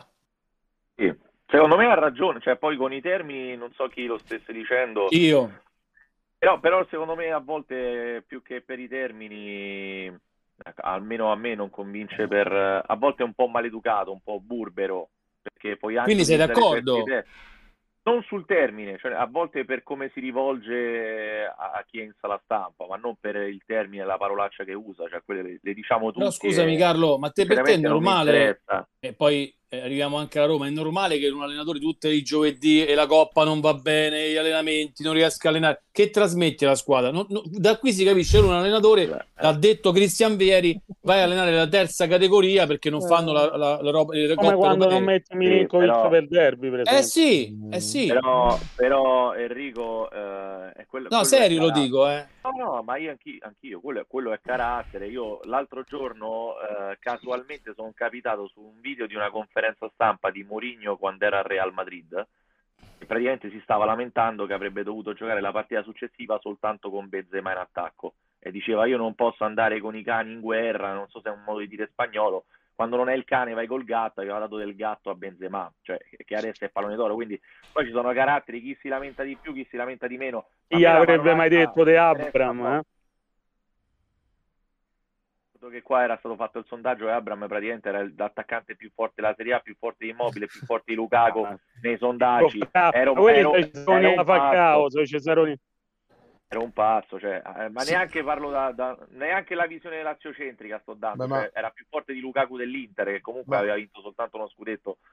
Sì. Secondo me ha ragione, cioè poi con i termini non so chi lo stesse dicendo, Io, però, però secondo me a volte più che per i termini, ecco, almeno a me non convince per, a volte è un po' maleducato, un po' burbero, perché poi anche quindi sei utilizzare d'accordo? certi termini- non sul termine, cioè a volte per come si rivolge a, a chi è in sala stampa, ma non per il termine e la parolaccia che usa, cioè quelle le, le diciamo tutti. Però scusami e Carlo, ma te per te è sinceramente non mi normale, interessa. e poi eh, arriviamo anche alla Roma, è normale che un allenatore tutti i giovedì e la coppa non va bene, gli allenamenti non riesca a allenare, che trasmette la squadra? Non- non- da qui si capisce, lui un allenatore, l'ha detto Cristian Vieri, vai a allenare la terza categoria perché non fanno la, la, la roba, le Come coppe quando non europee. metti Milinkovic però- per derby, per Eh esempio. sì, eh sì. Però, però Enrico eh, è quello, No, quello serio è lo carattere. dico, eh. No, no, ma io anch'io, anch'io quello, è- quello è carattere. Io l'altro giorno eh, casualmente sono capitato su un video di una conferenza stampa di Mourinho quando era al Real Madrid e praticamente si stava lamentando che avrebbe dovuto giocare la partita successiva soltanto con Benzema in attacco e diceva io non posso andare con i cani in guerra, non so se è un modo di dire spagnolo, quando non è il cane vai col gatto, aveva dato del gatto a Benzema, cioè che adesso è pallone d'oro, quindi poi ci sono caratteri, chi si lamenta di più, chi si lamenta di meno. A Chi me la avrebbe mai parolaccia detto De interessa Abram? poco. Eh? Che qua era stato fatto il sondaggio e Abram praticamente era l'attaccante più forte della Serie A, più forte di Immobile, più forte di Lukaku nei sondaggi. Ero, Ma quelli ero, sono i Cesaroni ero da un Falcao, pazzo, sono i Cesaroni. ero un pazzo, cioè, eh, ma Sì. neanche parlo da, da- neanche la visione laziocentrica sto dando, Beh, ma- cioè, era più forte di Lukaku dell'Inter che comunque Ma- aveva vinto soltanto uno scudetto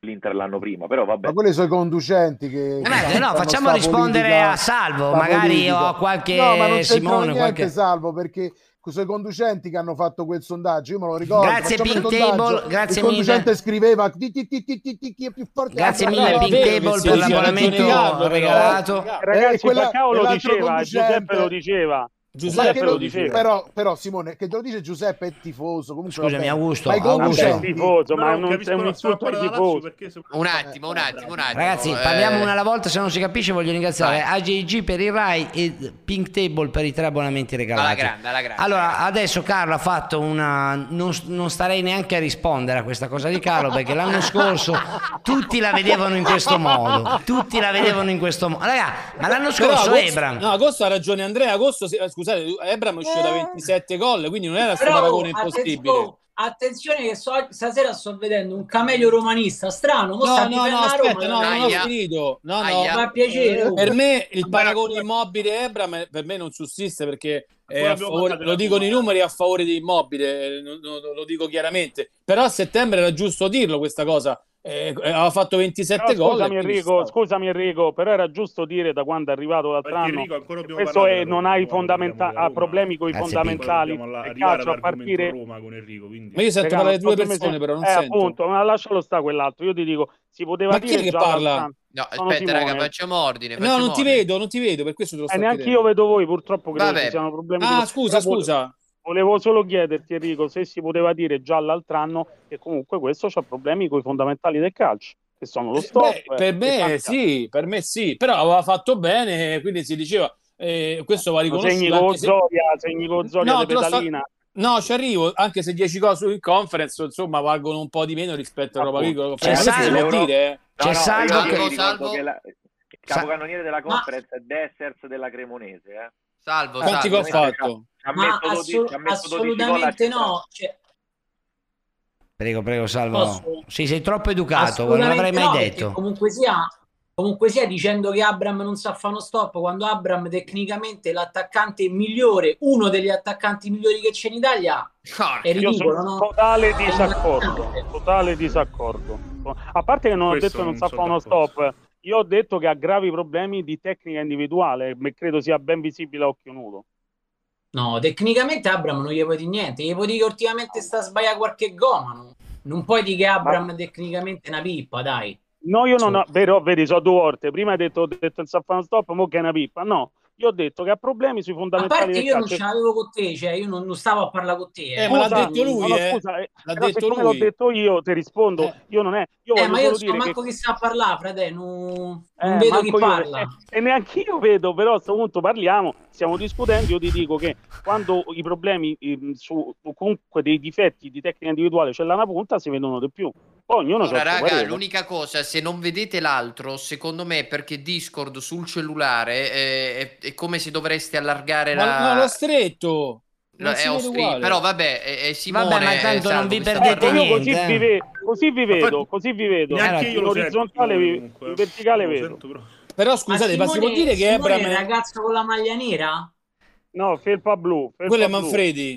l'Inter l'anno prima, però vabbè. Ma quelli sono i conducenti che... Eh, no, facciamo rispondere politica, a Salvo, magari o a qualche no, ma non Simone. Niente, qualche... Salvo, perché sono i conducenti che hanno fatto quel sondaggio, io me lo ricordo. Grazie Pink Table, grazie il conducente mille. scriveva ti, ti, ti, ti, ti, ti, chi è più forte. Grazie mille Pink Table per l'abbonamento regalato. Ragazzi, eh, quella, Falcao lo diceva, Giuseppe lo diceva. Giuseppe lo, lo diceva. Però, però Simone, che te lo dice Giuseppe è tifoso. Comunque, scusami, Augusto. Ma Augusto. È tifoso, ma non è un insulto ai tifosi. Un attimo, un attimo, un attimo. Ragazzi, eh... parliamo una alla volta, se non si capisce voglio ringraziare A J G per il Rai e Pink Table per i tre abbonamenti regalati. Alla grande, alla grande. Allora, adesso Carlo ha fatto una... Non, non starei neanche a rispondere a questa cosa di Carlo, perché l'anno scorso tutti la vedevano in questo modo. Tutti la vedevano in questo modo. Raga, ma l'anno scorso Agosto, Ebram... No, Agosto ha ragione Andrea, Agosto, scusate, Ebram uscito da ventisette gol, quindi non era questo Però, paragone impossibile. Attenzione, attenzione che so, stasera sto vedendo un camello romanista strano. No, no, no, aspetta, no, non ho finito. No, no, fa piacere. Per me il paragone Immobile Ebram per me non sussiste, perché è a favore, lo dicono i numeri a favore di Immobile, lo, lo, lo dico chiaramente. Però a settembre era giusto dirlo questa cosa. Eh, aveva fatto ventisette gol. Scusami Enrico, scusami Enrico, però era giusto dire da quando è arrivato l'altro anno. Questo è, non hai fondamenta- ha problemi con i fondamentali del calcio a partire. Roma con Enrico, quindi... Ma io sento parlare di due persone, però non eh, sento. appunto, ma lascialo sta quell'altro. Io ti dico, si poteva ma dire chi è che già parla? No, aspetta, raga, facciamo ordine. No, non ti vedo, non ti vedo, per questo te lo sto E neanche io vedo voi, purtroppo credo Vabbè. ci siano problemi. Ah, di... scusa, Però scusa. Volevo solo chiederti, Enrico, se si poteva dire già l'altro anno che comunque questo c'ha problemi con i fondamentali del calcio, che sono lo stop. Beh, per me sì, per me sì, però aveva fatto bene, quindi si diceva eh, questo va riconosciuto. Segni con Zoria, segni con Zoria no, di pedalina. Sto... No, ci arrivo, anche se dieci cose in conference, insomma, valgono un po' di meno rispetto a roba piccola. C'è Salvo, dire, c'è no, Salvo io, che... io salvo... che la... il capocannoniere della conference Ma... è Dessers della Cremonese, eh. Salvo, quanti salvo. gol ha fatto? Ci ha Ma messo assu- dodici, assolutamente no. Cioè... Prego, prego, Salvo. Posso? Sì, sei troppo educato, non l'avrei mai no, detto. Comunque sia, comunque sia, dicendo che Abram non sa fare uno stop, quando Abram tecnicamente è l'attaccante migliore, uno degli attaccanti migliori che c'è in Italia, è ridicolo, Io sono no? totale disaccordo, totale disaccordo. A parte che non Questo ho detto che non non sa sono fare uno d'accordo. stop, io ho detto che ha gravi problemi di tecnica individuale, e credo sia ben visibile a occhio nudo. No, tecnicamente Abram non gli puoi dire niente, gli puoi dire che ultimamente sta a sbagliare qualche goma, no? Non puoi dire che Abram Ma... tecnicamente è una pippa, dai. No, io non ho, vero, vedi, so due volte. Prima hai detto, ho detto il Saffano Stop, mo che è una pippa. No, io ho detto che ha problemi sui A fondamentali parte del io calcio. non ce l'avevo con te, cioè io non, non stavo a parlare con te. Eh, eh ma l'ha detto lui, no, no, eh. scusa, eh, L'ha però detto siccome lui. l'ho detto io, ti rispondo. Eh. Io non è. Io Eh, voglio ma io solo so dire manco che... chi sta a parlare, fratello, non, Eh, non vedo chi manco io, parla. eh, e neanche io vedo, però a questo punto parliamo, stiamo discutendo, io ti dico che quando i problemi eh, su o comunque dei difetti di tecnica individuale c'è la punta si vedono di più. Poi ognuno Allora, c'ha il suo raga, parere. l'unica cosa, se non vedete l'altro, secondo me, perché Discord sul cellulare eh, è, è come se dovreste allargare Ma, la... ma l'ho stretto. la- Non si è vede Ostri- uguale. però vabbè, è, è Simone. Vabbè, ma è tanto non Salvo vi che sta perdete Ecco, parlando. io così niente, vi, eh. ve- così vi vedo, così vi vedo. Neanche In io lo sento, orizzontale, vi- comunque. in verticale Non lo vedo. sento, però. Però scusate, ma, ma si Simone, può dire che Simone Ebram è il è... ragazzo con la maglia nera? No, felpa blu. Felpa quello è blu. Manfredi.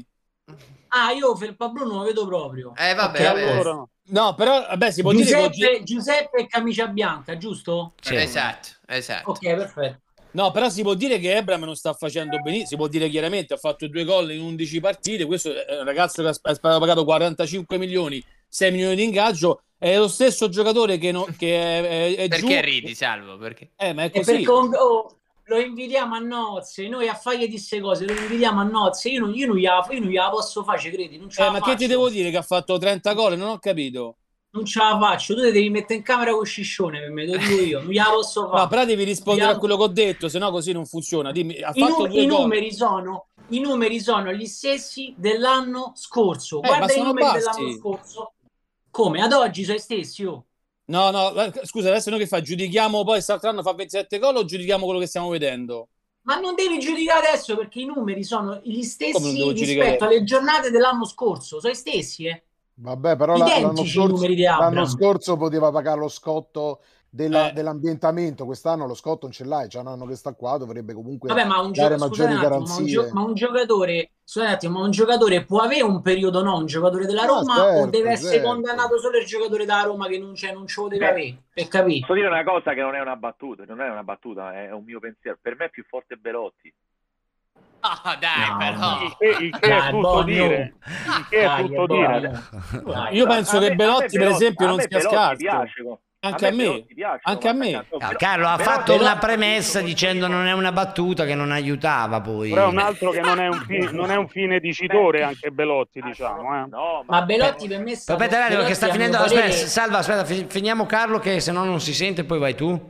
Ah, io felpa blu non lo vedo proprio. Eh, vabbè, Ok, vabbè. Allora, no. No, però vabbè, si può dire che oggi... Giuseppe, Giuseppe e camicia bianca, giusto? Sì. Esatto, esatto. Ok, perfetto. No, però si può dire che Ebram non sta facendo benissimo, si può dire chiaramente, ha fatto due gol in undici partite, questo è un ragazzo che ha sp- ha pagato quarantacinque milioni, sei milioni di ingaggio, è lo stesso giocatore che, no, che è, è, è giù. Perché ridi, Salvo? Perché? Eh, ma è E così. perché oh, lo invitiamo a nozze, noi a faglie di queste cose, lo invitiamo a nozze, io non, io non, gliela, io non gliela posso fare, ci credi? Non ce Eh, la ma faccio. che ti devo dire che ha fatto trenta gol? Non ho capito. Non ce la faccio, tu ti devi mettere in camera con Sciscione per me, te lo dico io, non gliela posso fare. No, però devi rispondere Gliela- a quello che ho detto, se no così non funziona. Dimmi, ha I, fatto nu- due i gol. numeri sono i numeri sono gli stessi dell'anno scorso. Eh, ma Guarda i sono numeri bassi. dell'anno scorso. Come? Ad oggi sono gli stessi, oh. No, no, scusa, adesso noi che fa? Giudichiamo poi quest'altro anno fa ventisette gol o giudichiamo quello che stiamo vedendo? Ma non devi giudicare adesso perché i numeri sono gli Come non stessi devo giudicare? rispetto alle giornate dell'anno scorso. Sono gli stessi, eh. Vabbè, però la- l'anno Identici i numeri scorso, di Abram. l'anno scorso poteva pagare lo scotto della- Eh. dell'ambientamento. Quest'anno lo Scott non ce l'hai, c'è un anno che sta qua, dovrebbe comunque Vabbè, ma un, dare gio- maggiori scusate un attimo, ma un, gio- garanzie. ma un giocatore, scusate un attimo, ma un giocatore può avere un periodo no, un giocatore della Ah, Roma o certo, deve essere certo. condannato solo il giocatore della Roma che non c'è, non ce lo deve Beh, avere, per capire. Posso dire una cosa che non è una battuta, non è una battuta, è un mio pensiero. Per me è più forte Belotti. Ah, dai, No, però. no. Il che, il che è Dai, tutto Bonio. dire. Il che è Dai, tutto Bonio. dire. Dai. Io penso A che me- Belotti, a me per esempio, a non me sia Belotti scarso. piace, co- Anche a a me me, Belotti piace anche a come me. attaccante. No, Belo- Carlo ha Belotti- fatto una Belotti- premessa dicendo non è una battuta che non aiutava poi. Però è un altro che non è un, fi- non è un fine dicitore anche Belotti, diciamo. Eh. No, Ma Belotti per me è stato... Aspetta, Eladio, Belotti, che sta a mio finendo. parere- Aspetta, salva, aspetta, fi- finiamo Carlo che se no non si sente, poi vai tu.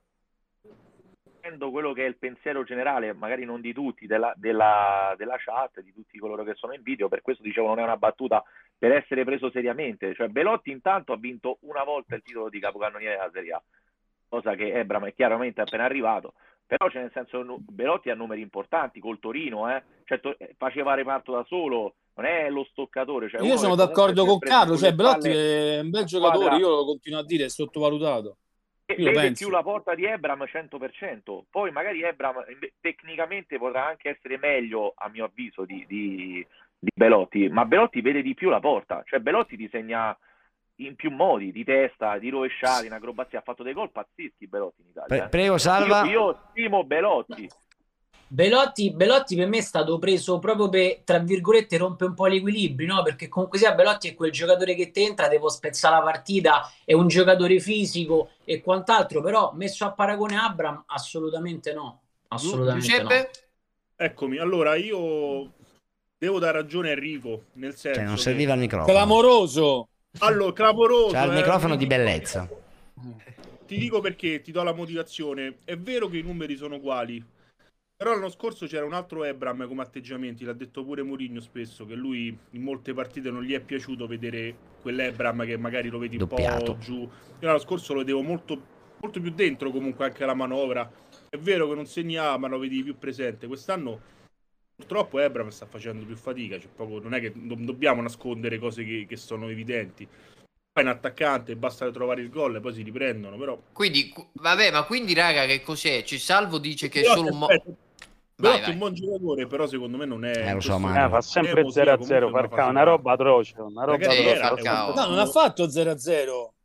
quello che è il pensiero generale, magari non di tutti, della, della, della chat, di tutti coloro che sono in video, per questo dicevo non è una battuta per essere preso seriamente. Cioè Belotti intanto ha vinto una volta il titolo di capocannoniere della Serie A, cosa che Ebram è chiaramente appena arrivato, però c'è nel senso Belotti ha numeri importanti col Torino, eh? Cioè, to- faceva reparto da solo, non è lo stoccatore. Cioè Io uno sono che d'accordo con comunque Carlo, sulle cioè Belotti spalle è un bel di squadra- giocatore, io lo continuo a dire, è sottovalutato. Io vede penso. più la porta di Ebram cento per cento, poi magari Ebram inve- tecnicamente potrà anche essere meglio a mio avviso di, di, di Belotti, ma Belotti vede di più la porta, cioè Belotti ti segna in più modi, di testa, di rovesciare, in acrobazia, ha fatto dei gol pazzeschi Belotti in Italia. Pre- eh. prego, Salva. Io, io stimo Belotti. Belotti, Belotti per me è stato preso proprio per, tra virgolette, rompe un po' gli equilibri, no? Perché comunque sia Belotti è quel giocatore che ti entra, devo spezzare la partita, è un giocatore fisico e quant'altro, però messo a paragone a Abram, assolutamente no. Assolutamente Giuseppe? no. Eccomi, allora io devo dare ragione a Enrico, nel senso Cioè, non che- serviva il microfono. Clamoroso. Allora, clamoroso. C'ha il eh, microfono di bellezza. Ti dico perché, ti do la motivazione. È vero che i numeri sono uguali, però l'anno scorso c'era un altro Ebram come atteggiamenti, l'ha detto pure Mourinho spesso, che lui in molte partite non gli è piaciuto vedere quell'Ebram che magari lo vedi un Doppiato. po' giù. Io l'anno scorso lo vedevo molto, molto più dentro comunque anche alla manovra. È vero che non segnava, ma lo vedi più presente. Quest'anno purtroppo Ebram sta facendo più fatica, cioè, proprio, non è che non dobbiamo nascondere cose che, che sono evidenti. Poi in attaccante basta trovare il gol e poi si riprendono, però Quindi, cu- vabbè, ma quindi, raga, che cos'è? Ci Salvo dice che è Però, solo un mo- aspetta, Vai, Belotti è vai. un buon giocatore, però secondo me non è Eh, lo so, in ma- questo Eh, fa sempre Temo sia zero a zero, comunque una Falcao, fase una grave. roba atroce, una roba Ragazzi, atroce. eh, Falcao. No, non ha fatto zero a zero.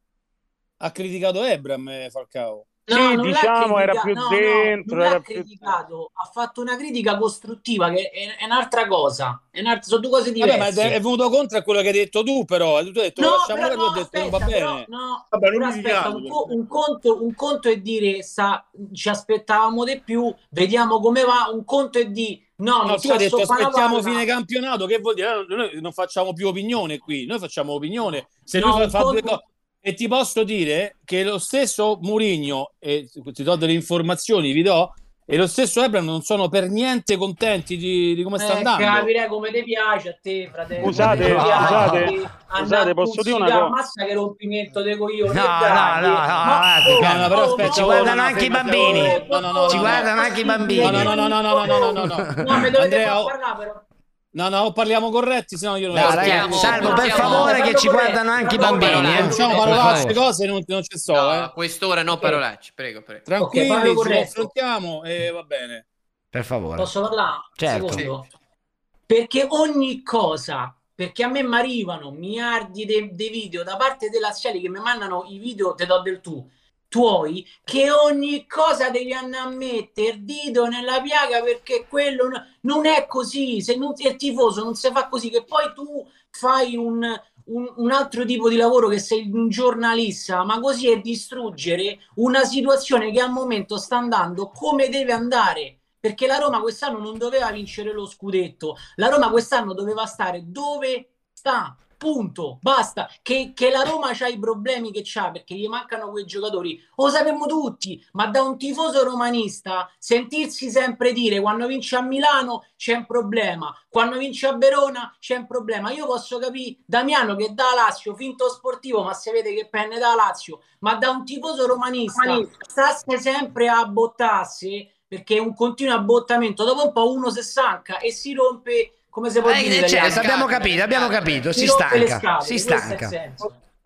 Ha criticato Ebram, eh, Falcao. Sì, No, non l'ha diciamo, era critica- più no, no, dentro, non l'ha era più- criticato, ha fatto una critica costruttiva che è, è un'altra cosa, è un'altra- sono due cose Vabbè, ma diverse. è, è venuto contro a quello che hai detto tu, però. Tu hai detto, No, lasciamo però che lui no, ha detto non va aspetta, però, bene. no, Vabbè, non però mi aspetta, piace, un, co- un conto, un conto è dire sa, ci aspettavamo di più, vediamo come va, un conto è di no, No, non tu sa hai detto stoppare la aspettiamo palla. fine campionato, che vuol dire? Noi non facciamo più opinione qui, noi facciamo opinione. Se No, lui fa, un fa due conto- cose. E ti posso dire che lo stesso Mourinho, e ti do delle informazioni, vi do, e lo stesso Ebram non sono per niente contenti di, di come sta Eh, andando. capirei come ti piace a te, fratello. Scusate, come ti piace scusate, a te, scusate, andare a posso dire una puzzicare, cosa? ammazza che rompimento dei coglioni. No, e no, dai, no, no, ma- guardate, oh, calma. No, però oh, aspetta, Ci ma- oh, guardano no, anche i fermati, bambini. oh, no, no, no, Ci no, guardano anche i bambini. No, no, no, no, no, no, no, no, no, no. No, mi dovete Andrea, far oh. parlare però. No, no, parliamo corretti, sennò io non No, la ragazzi, Stiamo- Salvo, per stiamo- favore, che ci Stiamo- guardano anche i stiamo- bambini. Eh. Facciamo Per parolacce, favore. cose, non, non ci sto, No, eh. a quest'ora no parolacce, prego, prego. Tranquilli, Ok, parlo ci corretto. confrontiamo e va bene. Per favore. Posso parlare? Certo. Un secondo? Perché ogni cosa, perché a me mi arrivano miliardi di video da parte dei laziali che mi mandano i video, te do del tu, tuoi, che ogni cosa devi andare a mettere il dito nella piaga perché quello n- non è così, se non è tifoso non si fa così, che poi tu fai un, un, un altro tipo di lavoro che sei un giornalista, ma così è distruggere una situazione che al momento sta andando come deve andare. Perché la Roma quest'anno non doveva vincere lo scudetto, la Roma quest'anno doveva stare dove sta, punto, basta. Che, che la Roma c'ha i problemi che c'ha perché gli mancano quei giocatori, lo sappiamo tutti, ma da un tifoso romanista sentirsi sempre dire quando vince a Milano c'è un problema, quando vince a Verona c'è un problema. Io posso capire Damiano che da Lazio, finto sportivo, ma si vede che penne da Lazio, ma da un tifoso romanista stasse sempre a bottarsi perché è un continuo abbottamento, dopo un po' uno si stanca e si rompe, come si può Eh, dire in certo, italiano? abbiamo capito, abbiamo capito, si rompe le stanca, scatole, si questo è il stanca. senso.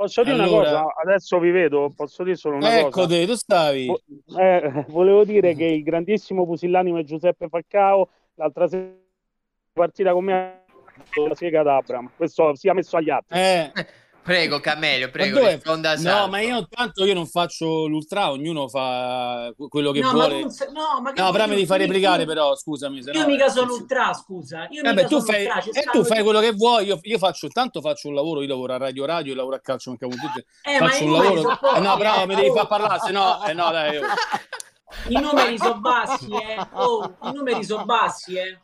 Posso dire Allora- una cosa? Adesso vi vedo, posso dire solo una Ecco cosa? te, tu stavi. Vo- eh, volevo dire che il grandissimo pusillanime Giuseppe Falcao l'altra sera partita con me ha fatto la sega ad Abram. Questo sia messo agli atti. Eh, Prego, Camelio, ma prego, dove- risponda a No, Salvo. ma io tanto io non faccio l'ultra, ognuno fa quello che No, ma vuole. tu, no, ma che No, però vuoi mi devi fare dire? replicare, Io- però, scusami. Se Io no, mica eh, sono sì, sì. ultra, scusa. Io Vabbè, mica tu sono fai, ultra. C'è e tu stato- fai quello che vuoi. Io, io faccio tanto faccio un lavoro. Io lavoro a Radio Radio, io lavoro a calcio, non capiamo tutte. Eh, ma Faccio i un numeri lavoro. sono pochi, Eh, no, però eh. mi devi Oh. far parlare, se no, eh, no, dai. oh. I numeri sono bassi, eh. Oh, i numeri sono bassi, eh.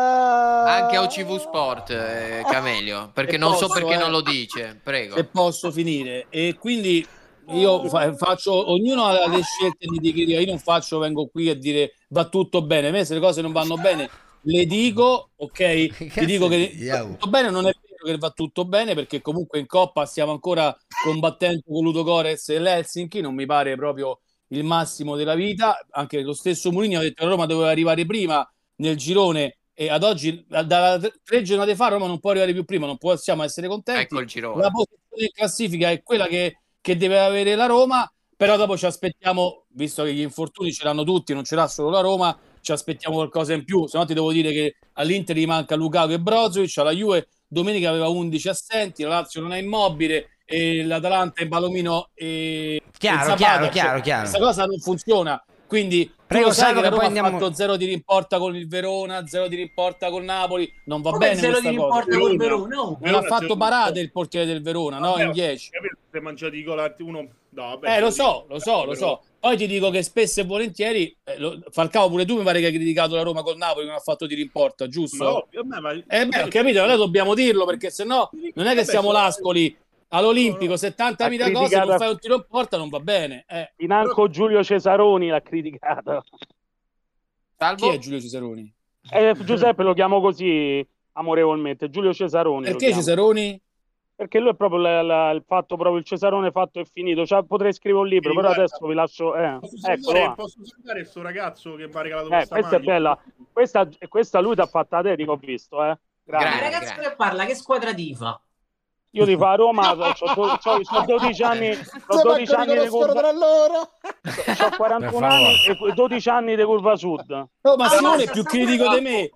Anche a O C V Sport, eh, Camelio, perché Se non so posso, perché eh. non lo dice. Prego. Se posso finire. E quindi io fa- faccio, ognuno ha le scelte di tigheria. Io non faccio, vengo qui a dire va tutto bene. A me se le cose non vanno bene, le dico, ok? Ti dico che va tutto bene, non è vero che va tutto bene, perché comunque in Coppa stiamo ancora combattendo con Ludogorets e l'Helsinki, non mi pare proprio il massimo della vita. Anche lo stesso Mourinho ha detto che Roma doveva arrivare prima nel girone, e ad oggi, da da tre giornate fa, Roma non può arrivare più prima, non possiamo essere contenti. Ecco il girone. La posizione in classifica è quella che, che deve avere la Roma, però dopo ci aspettiamo, visto che gli infortuni ce l'hanno tutti, non ce l'ha solo la Roma, ci aspettiamo qualcosa in più. Se no ti devo dire che all'Inter gli manca Lukaku e Brozovic, alla Juve domenica aveva undici assenti, la Lazio non è Immobile, e l'Atalanta è Palomino e Chiaro, e Zapata. chiaro, Cioè, chiaro, chiaro. questa cosa non funziona, quindi Prego, tu lo sai Salvo, che la che Roma poi ha andiamo- fatto zero di rimporta con il Verona, zero di rimporta col Napoli, non va Come bene zero questa di cosa. rimporta col Verona? No. Non ha fatto parate il portiere del Verona, no, in dieci. Si è mangiato i gol uno. No, vabbè, Eh, lo so, lo so, lo so. Poi ti dico che spesso e volentieri, eh, lo- Falcao, pure tu mi pare che hai criticato la Roma col Napoli che non ha fatto di rimporta, giusto? Ma ovvio, a me, ma- Eh beh, ho capito, allora dobbiamo dirlo, perché sennò non è che Vabbè, siamo sono- l'Ascoli all'Olimpico, settantamila Ha cose, non criticato- fai un tiro in porta, non va bene. Eh. Financo Giulio Cesaroni l'ha criticato. Chi è Giulio Cesaroni? Eh, Giuseppe lo chiamo così amorevolmente, Giulio Cesaroni. lo Perché chiamo. Cesaroni? Perché lui è proprio la- la- il fatto, proprio il Cesarone fatto e finito. Cioè, potrei scrivere un libro, Sì, però guarda, adesso vi lascio. Eh, Posso eccolo salutare, là. posso salutare il suo ragazzo che mi ha regalato Eh, questa questa è maglia? bella. Questa, questa lui ti ha fatta a te, dico, ho visto, eh. Grazie. Il ragazzo che parla, che squadra tifa? Io ti fa a Roma, ho dodici anni, c'ho dodici anni di curva, tra loro. c'ho quarantuno anni e dodici anni di curva sud. Oh, ma Simone è più critico di me.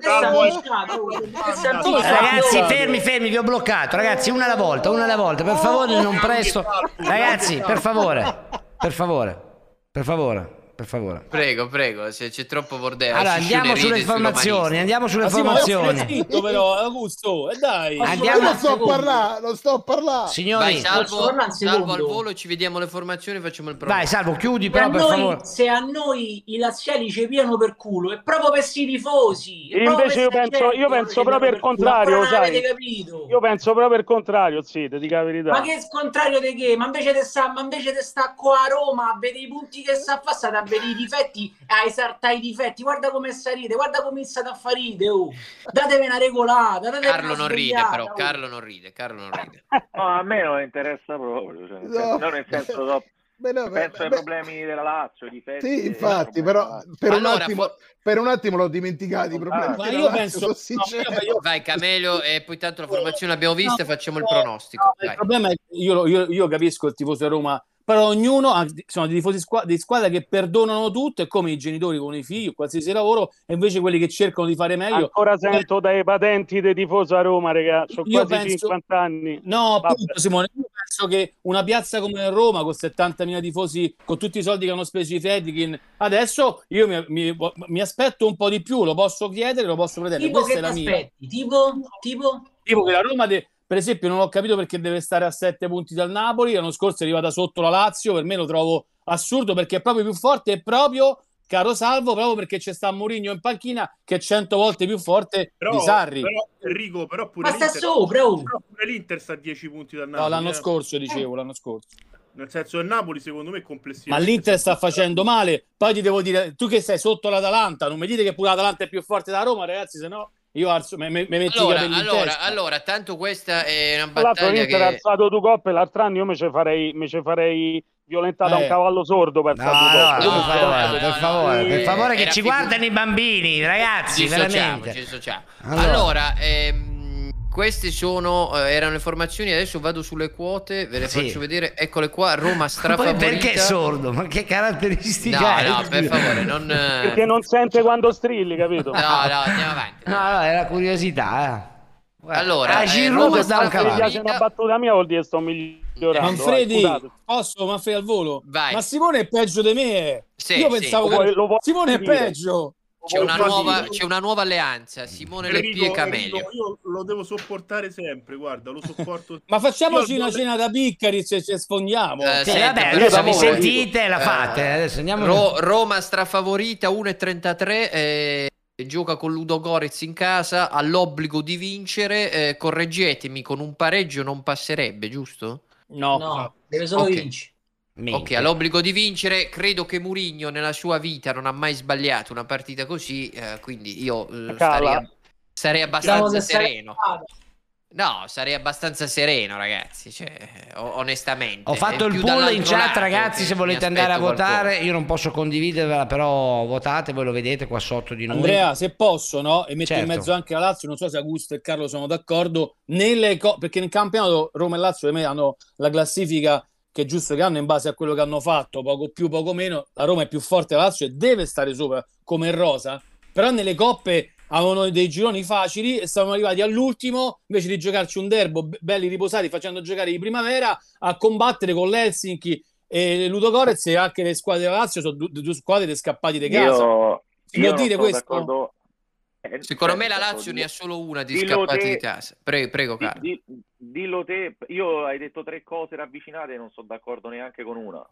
Ragazzi, fermi, fermi, vi ho bloccato. Ragazzi, una alla volta, una alla volta. Per favore, non presto. Ragazzi, per favore, per favore, per favore, per favore. Prego, prego, se c'è troppo Vordea. Allora, andiamo sulle informazioni, andiamo sulle informazioni. Zitto però, Augusto, e dai. Andiamo- non sto a parlare, non sto a parlare. Signori, Vai, salvo, torna al salvo al secondo. volo, ci vediamo le formazioni, facciamo il vai, pronostico. Salvo, chiudi Se però a, per noi, favore. se a noi i laziali ci piano per culo, è proprio per sti tifosi. è proprio Invece io per sta penso, gente io che penso ci proprio piano il per culo. contrario, Ancora non sai. avete capito? Io penso proprio il contrario, sì, ti dico la verità. Ma che contrario di che? Ma invece di sta, ma invece di sta qua a Roma a vedere i punti che sta passando, a vedere i difetti, a esaltare i difetti, guarda come salite, guarda come state a farite, oh. Datevi una regolata, datevi Carlo una non ride, svegliata, però. oh. Carlo non ride, Carlo non ride. No, a me non interessa proprio, cioè, nel No. senso- no, nel senso no, Beh, no, penso beh, ai beh, problemi della Lazio, i difetti. sì, e- infatti, però per, un Allora, attimo, fo- per un attimo l'ho dimenticato i problemi Ma della io Lazio, penso, sono no, sincero. io- Vai, Camelio, e poi tanto la formazione l'abbiamo vista e facciamo il pronostico. il Vai. problema è che io, io, io capisco il tifoso di Roma, però ognuno ha, sono dei tifosi squa- di squadra che perdonano tutto, è come i genitori con i figli, qualsiasi lavoro, e invece quelli che cercano di fare meglio. Ancora sento dai patenti dei tifosi a Roma, raga. Ho Io quasi penso- cinquanta anni. No, Vabbè. appunto, Simone, io penso che una piazza come Roma, con settantamila tifosi, con tutti i soldi che hanno speso i Fredkin, adesso io mi, mi- mi aspetto un po' di più, lo posso chiedere, lo posso pretendere. Tipo Questa che è ti la mia. aspetti? Tipo? Tipo? Tipo che la Roma, de- per esempio, non ho capito perché deve stare a sette punti dal Napoli. L'anno scorso è arrivata sotto la Lazio. Per me lo trovo assurdo, perché è proprio più forte, e proprio, caro Salvo, proprio perché c'è sta Mourinho in panchina, che è cento volte più forte Però, di Sarri. però, Enrico, però pure Ma sta l'Inter, sopra, oh. però pure l'Inter sta a dieci punti dal No, Napoli. l'anno eh. scorso, dicevo, l'anno scorso. Nel senso che Napoli, secondo me, è Ma complessivamente. l'Inter sta facendo male. Poi ti devo dire, tu che sei sotto l'Atalanta, non mi dite che pure l'Atalanta è più forte della Roma, ragazzi, se no io alzo, me, me, me metti Allora, i capelli in allora, testa. allora, tanto questa è una Tra l'altro battaglia l'Inter ha che... alzato due coppe l'altro anno, io mi ci farei, mi ci farei violentare da Eh. un cavallo sordo per No, alzare due no, coppe. per no, favore, no, per no, favore, no, per eh, favore, che era ci figu- guardano i bambini, ragazzi, Dissociamo, veramente. ci dissociamo. Allora. Allora, ehm, Queste sono eh, erano le formazioni, adesso vado sulle quote, ve le Sì. faccio vedere. Eccole qua, Roma Ma poi strafavorita. perché è sordo? Ma che caratteristica No, è? no, per favore, non eh, Perché non sente quando strilli, capito? No, no, andiamo avanti. No, no, è la curiosità. Eh. Allora, a eh, Giroud Roma da un Se mi cavallo. piace una battuta mia vuol dire che sto migliorando. Manfredi, eh, scusate. posso Manfredi al volo? Vai. Ma Simone è peggio di me. Sì, Io sì. pensavo Lo che vuoi- lo vuoi Simone è dire? peggio. C'è una, Lo nuova, dico. c'è una nuova alleanza, Simone Leppi e Enrico, Camelio. Enrico, io lo devo sopportare sempre, guarda, lo sopporto. Ma facciamoci Io una al cena da piccari se ci sfondiamo. Eh, Sì, senti, vabbè, per adesso vi favore. sentite e la Eh, fate. Adesso andiamo. Ro- Roma strafavorita uno e trentatré, eh, gioca con Ludogorets in casa, ha l'obbligo di vincere, eh, correggetemi, con un pareggio non passerebbe, giusto? No. No, deve solo Ok. vincere. Ok, ha l'obbligo di vincere. Credo che Mourinho nella sua vita non ha mai sbagliato una partita così, eh, quindi io eh, Cala. starei, sarei Diciamo abbastanza che sarà- sereno. No, sarei abbastanza sereno, ragazzi, cioè, o- onestamente. Ho fatto È il più poll in dall'altro chat, lato ragazzi. che Se mi volete andare a aspetto votare, qualcosa. io non posso condividervela, però votate, voi lo vedete qua sotto di noi. Andrea, se posso, no? E metto Certo. in mezzo anche la Lazio, non so se Augusto e Carlo sono d'accordo, nelle co- perché nel campionato Roma e Lazio per me hanno la classifica che è giusto che hanno in base a quello che hanno fatto, poco più, poco meno. La Roma è più forte, la Lazio e deve stare sopra come rosa, però nelle coppe avevano dei gironi facili e stavano arrivati all'ultimo, invece di giocarci un derbo be- belli riposati facendo giocare di primavera, a combattere con l'Helsinki e Ludogorets, e anche le squadre della Lazio sono due, due squadre di scappati di casa. Io, Si io può non dire sono questo? d'accordo. Eh, Secondo cioè, me la nel senso, Lazio dillo- ne ha solo una di dillo scappati te- di casa. Prego, prego, di- Carlo. di- dillo te, io hai detto tre cose ravvicinate e non sono d'accordo neanche con una.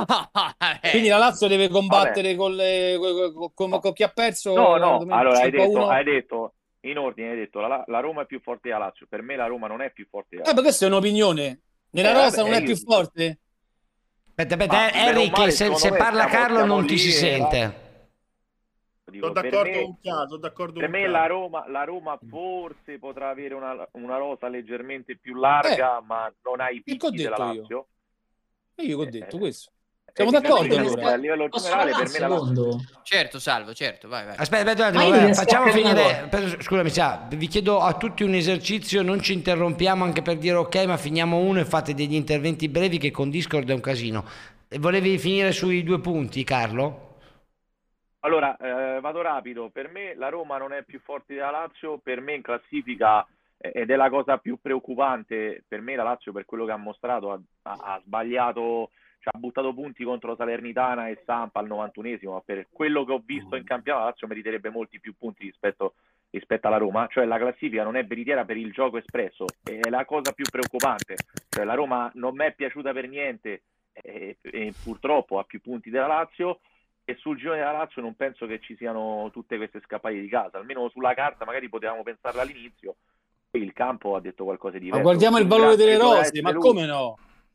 Quindi la Lazio deve combattere con, le, con, con- con chi ha perso No, la no, domenica allora hai cinque a detto, uno. hai detto, in ordine hai detto la, la Roma è più forte della Lazio, per me la Roma non è più forte della Eh, ma questa è un'opinione. Nella Eh, rosa vabbè, non è io- più forte? Aspetta, aspetta, Ma, eh, bene o Eric, male, se, secondo se me parla siamo- Carlo siamo non ti lì si e sente. Dico, Sono per d'accordo me- con Carlo, sono d'accordo Per con me Carlo. la Roma, la Roma forse potrà avere una, una rosa leggermente più larga, ma non ha i che ho picchi della detto io? Lazio. E io che ho detto Eh, questo. eh, Siamo eh, d'accordo diciamo allora? che a livello Posso generale per parlare me la un Lazio. secondo? Certo, Salvo, certo, vai, vai. Aspetta, aspetta un Ma attimo, io vabbè, riesco a facciamo capire una finire. per- scusami, sa, vi chiedo a tutti un esercizio, non ci interrompiamo anche per dire ok, ma finiamo uno e fate degli interventi brevi che con Discord è un casino. E volevi finire sui due punti, Carlo? Allora, eh, vado rapido. Per me la Roma non è più forte della Lazio, per me in classifica, eh, ed è la cosa più preoccupante, per me la Lazio per quello che ha mostrato ha, ha- ha sbagliato, cioè, ha buttato punti contro Salernitana e Sampa al novantunesimo, ma per quello che ho visto in campionato la Lazio meriterebbe molti più punti rispetto, rispetto alla Roma, cioè la classifica non è veritiera per il gioco espresso, è la cosa più preoccupante, cioè la Roma non mi è piaciuta per niente e, e purtroppo ha più punti della Lazio. E sul girone della Lazio non penso che ci siano tutte queste scappate di casa, almeno sulla carta magari potevamo pensarla all'inizio, poi il campo ha detto qualcosa di diverso. Ma guardiamo il valore delle rose, ma come no?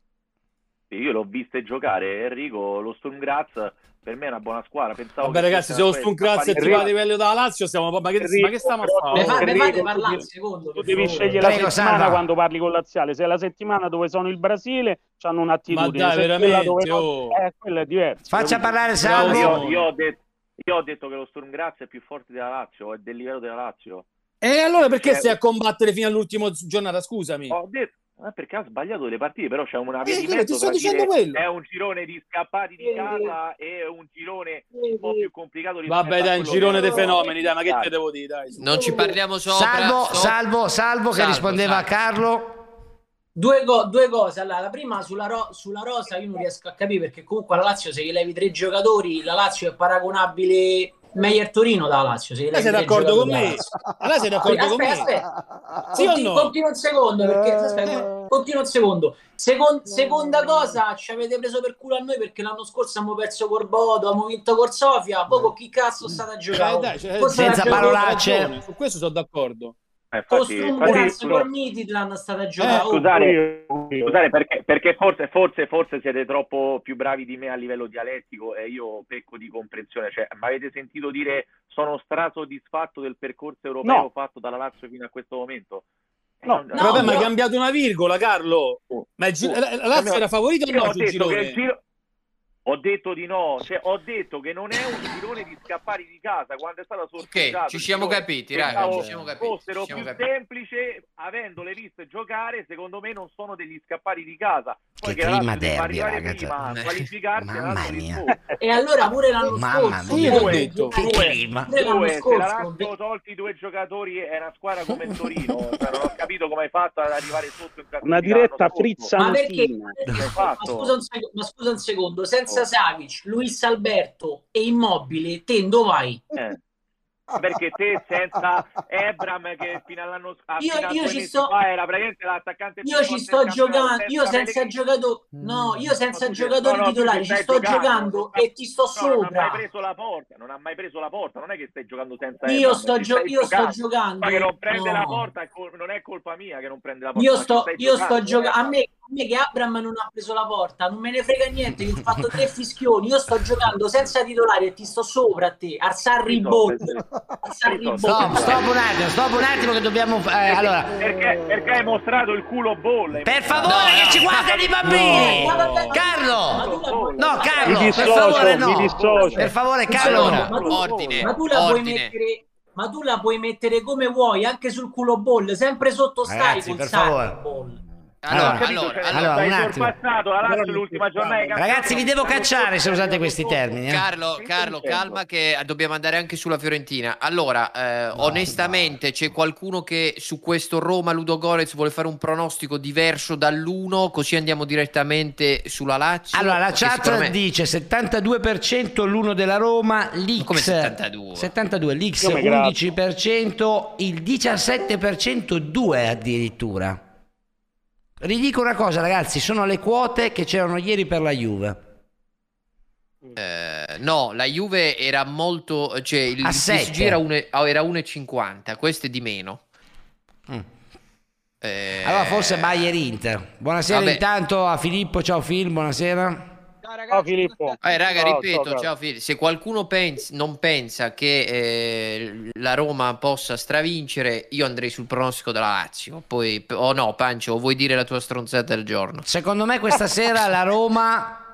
Io l'ho viste giocare, Enrico, lo Sturm Graz per me è una buona squadra. Pensavo Vabbè che ragazzi, se fosse lo una Sturm squadra Graz ti scappata va a di livello della Lazio, stiamo, ma che, ma che stiamo a Enrico, fare? Mi fate, mi fate Enrico, parlare tu un secondo, Tu per devi favore. scegliere la Prego, settimana Salva. quando parli con Laziale. Se è la settimana dove sono il Brasile, hanno un'attitudine. Ma dai, Se è quella veramente, dove non- oh. eh, quella è diversa. Faccia capito? parlare Bravo, Salvo. Io, Simone. io ho detto, io ho detto che lo Sturm Graz è più forte della Lazio, è del livello della Lazio. E allora perché Cioè, stai a combattere fino all'ultima giornata? Scusami. Ho detto, eh, perché ha sbagliato le partite, però c'è una Eh, via di quello, mezzo ti sto tra dicendo dire quello. è un girone di scappati di casa e un girone un po' più complicato rispetto Vabbè a dai, un quello girone che dei erano fenomeni, dai, ma che dai. te devo dire? Dai, su. Non ci parliamo sopra. Salvo, sopra. salvo, salvo che Salvo, rispondeva a salvo. Carlo. Due, go- due cose. Allora, la prima sulla, ro- sulla rosa io non riesco a capire perché comunque alla Lazio se gli levi tre giocatori, la Lazio è paragonabile Meyer Torino dalla Lazio. Se gli Lei levi sei tre d'accordo con giocatori me? dalla Lazio. Allora sei d'accordo con Aspetta, me? aspetta. Sì o Conti- no? Continua un secondo perché aspetta, continua un secondo. Secon- seconda cosa, ci avete preso per culo a noi perché l'anno scorso abbiamo perso col Bodo, abbiamo vinto col Sofia. Poi con chi cazzo state a giocare? Eh, dai, cioè, Forse senza la giocate- parolacce. ragione, su questo sono d'accordo. Eh, Con infatti, Sturm infatti, Graz, scusa- con Midtjylland state a giocare. Eh, Oh, Scusate, scusate perché, perché forse, forse, forse siete troppo più bravi di me a livello dialettico e io pecco di comprensione. Cioè, mi avete sentito dire sono strasoddisfatto del percorso europeo No. fatto dalla Lazio fino a questo momento? Eh, No. non- No, Vabbè, ma hai no. cambiato una virgola, Carlo. Oh, Ma il gi- oh, la, la Lazio io- era favorita o io no ho sul detto girone? che il giro- Ho detto di no, cioè, ho detto che non è un filone di scappare di casa quando è stato sorteggiato. Ok, ci siamo capiti, raga, ci siamo capiti. Fossero ci siamo più capiti. semplice, avendole viste giocare, secondo me non sono degli scappari di casa. Poi Che che la clima Lazio deve derby, arrivare ragazzi. prima a qualificarsi, Mamma è un altro mia. discorso. E allora pure l'anno Mamma scorso, mia. io Due, detto, Che due, clima. pure l'anno due, se la scorso, Lazio tolti i due giocatori è una squadra come il Torino, cioè, non ho capito come hai fatto ad arrivare sotto in classifica Una diretta l'anno scorso. frizzantina. ma perché, ma perché- ma Fatto. scusa un secondo, ma scusa un secondo, senza Oh. Savic, Luis Alberto e Immobile, te dove vai? Eh. Perché te senza Ebram che fino all'anno a Io- fino a io due ci mesi sto- fa era praticamente l'attaccante più Io ci forte sto del campionato, giocando, io senza Pellegrini. giocatori, no, io senza No, tu ci- giocatori no, no, tu titolari ci ci stai sto giocando, giocando non sta- e ti sto no, non ha mai sopra. preso la porta, non ha mai preso la porta, non è che stai giocando senza Io Ebram, sto, ci gio- stai io sto giocando. giocando. Ma che non prende la no. porta è col- non è colpa mia che non prende la porta. Io ma ci sto, stai io sto giocando, giocando. A eh. me, a me che Abram non ha preso la porta, non me ne frega niente. Che ho fatto tre fischioni. Io sto giocando senza titolari e ti sto sopra a te. Al Sarri Boll. Al Sarri Boll. Stop, stop un attimo, stop un attimo che dobbiamo... eh, allora, Perché, perché hai mostrato il culo bolle? per favore che ci guardano i bambini! No, vabbè, Carlo! No, Carlo, Mi per dissocio, favore mi no! dissocio. Per favore, Un Carlo secondo, no! ma tu- Ordine, ma tu la puoi ordine. mettere. Ma tu la puoi mettere come vuoi, anche sul culo Boll, sempre sotto stai Ragazzi, col per Sarri favore. Boll. Allora, Allora, allora, Cioè, allora, stai un attimo. sorpassato, la Lazio l'ultima giornata di campionato. Ragazzi, vi devo cacciare se usate questi termini. eh. Carlo, Carlo, calma che dobbiamo andare anche sulla Fiorentina. Allora, eh, onestamente, c'è qualcuno che su questo Roma Ludogorets vuole fare un pronostico diverso dall'uno, così andiamo direttamente sulla Lazio? Allora, la Perché chat secondo me- dice settantadue per cento l'uno della Roma, l'X Come settantadue? settantadue, l'X Come grazie. undici per cento, il diciassette per cento due addirittura. Ridico una cosa, ragazzi, sono le quote che c'erano ieri per la Juve. Eh, no, la Juve era molto, cioè il A P S G sette. era uno- era uno e cinquanta, questo è di meno. Mm. Eh, Allora forse Bayern Inter. Buonasera vabbè. intanto a Filippo, ciao Phil, buonasera. Ciao Filippo. Eh, raga, Ciao, ripeto, ciao, ciao, Fili, se qualcuno pens- non pensa che eh, la Roma possa stravincere, io andrei sul pronostico della Lazio. Poi, o no, Pancio, o vuoi dire la tua stronzata del giorno? Secondo me questa sera la Roma...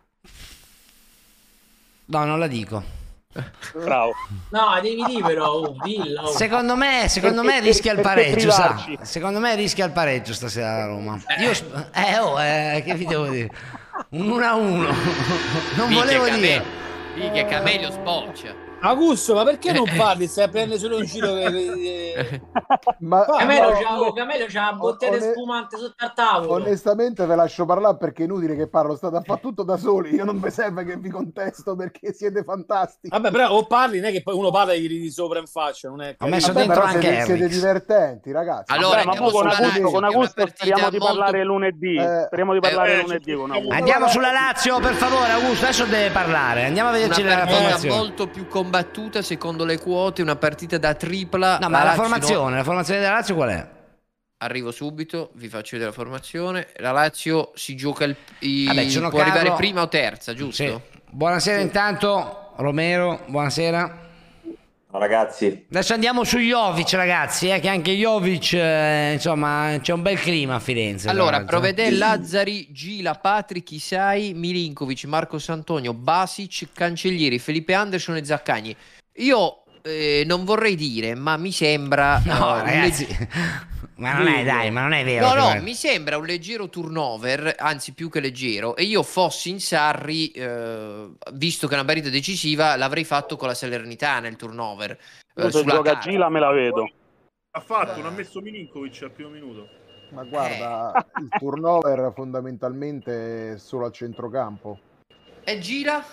No, non la dico. Bravo. No, devi dire però, oh, dillo. oh. Secondo me, secondo me Per- rischia il per- per pareggio, sa. privarci. Secondo me rischia il pareggio stasera la Roma. Io sp- eh, oh, eh, che vi devo dire? Un uno a uno. Non Minchia, volevo Came- dire. Minchia, Camelio sboccia. Augusto, ma perché non parli? Stai a prendere solo in giro che- che- Ma, Camello ma- c'ha, oh, Camello c'ha la bottiglia di One- spumante sotto al tavolo. onestamente ve lascio parlare perché è inutile che parlo, state a fare tutto da soli, io non vi serve che vi contesto perché siete fantastici. Vabbè, però o parli, non è che poi uno parla e gli ridi sopra in faccia. Non è Ho messo Vabbè, dentro però anche siete, siete Henrix. divertenti, ragazzi. Allora, Beh, ma andiamo poi con sulla Augusto, Lazio, con che è una Augusto partita speriamo di molto- parlare lunedì. Eh, Speriamo di parlare eh, lunedì con Augusto. Andiamo sulla Lazio, per favore, Augusto. Adesso deve parlare. Andiamo a Una vederci la partita formazione. molto più combattuta secondo le quote, una partita da tripla. No, ma la Lazio formazione, no- la formazione della Lazio qual è? Arrivo subito, vi faccio vedere la formazione. La Lazio si gioca il, i- Vabbè, ci sono può Carlo- arrivare prima o terza, giusto? Sì. Buonasera intanto, Romero, buonasera. Ciao ragazzi, Adesso andiamo su Jovic, ragazzi, eh, che anche Jovic, eh, insomma, c'è un bel clima a Firenze. Allora, tra l'altro. Provvedè, Lazzari, Gila, Patrick, Isai, Milinkovic, Marcos Antonio, Basic, Cancellieri, Felipe Anderson e Zaccagni. Io eh, non vorrei dire, ma mi sembra... No, eh, un ragazzi, legge- ma non è, dai, ma non è vero. No, che no, vai- mi sembra un leggero turnover, anzi più che leggero, e io fossi in Sarri, eh, visto che è una partita decisiva, l'avrei fatto con la Salernitana il turnover. eh, Io se sulla gioca carta. Gila me la vedo. Ha fatto, non ha messo Milinkovic al primo minuto. Ma guarda, il turnover fondamentalmente è solo al centrocampo. E Gira?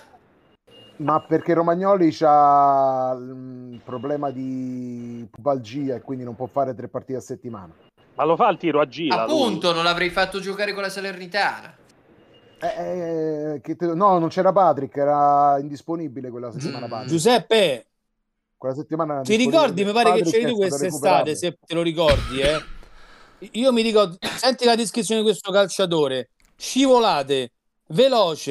Ma perché Romagnoli ha il problema di pubalgia e quindi non può fare tre partite a settimana. Ma lo fa il tiro a Gila? lui? Appunto, non l'avrei fatto giocare con la Salernitana. Eh, eh, che te- No, non c'era Patrick, era indisponibile quella settimana. Mm. Patrick. Giuseppe, Quella settimana era ti disponibile. ricordi? Mi pare che Patrick c'eri è tu stato quest'estate, recuperato. se te lo ricordi, eh? Io mi ricordo, senti la descrizione di questo calciatore: scivolate, veloce,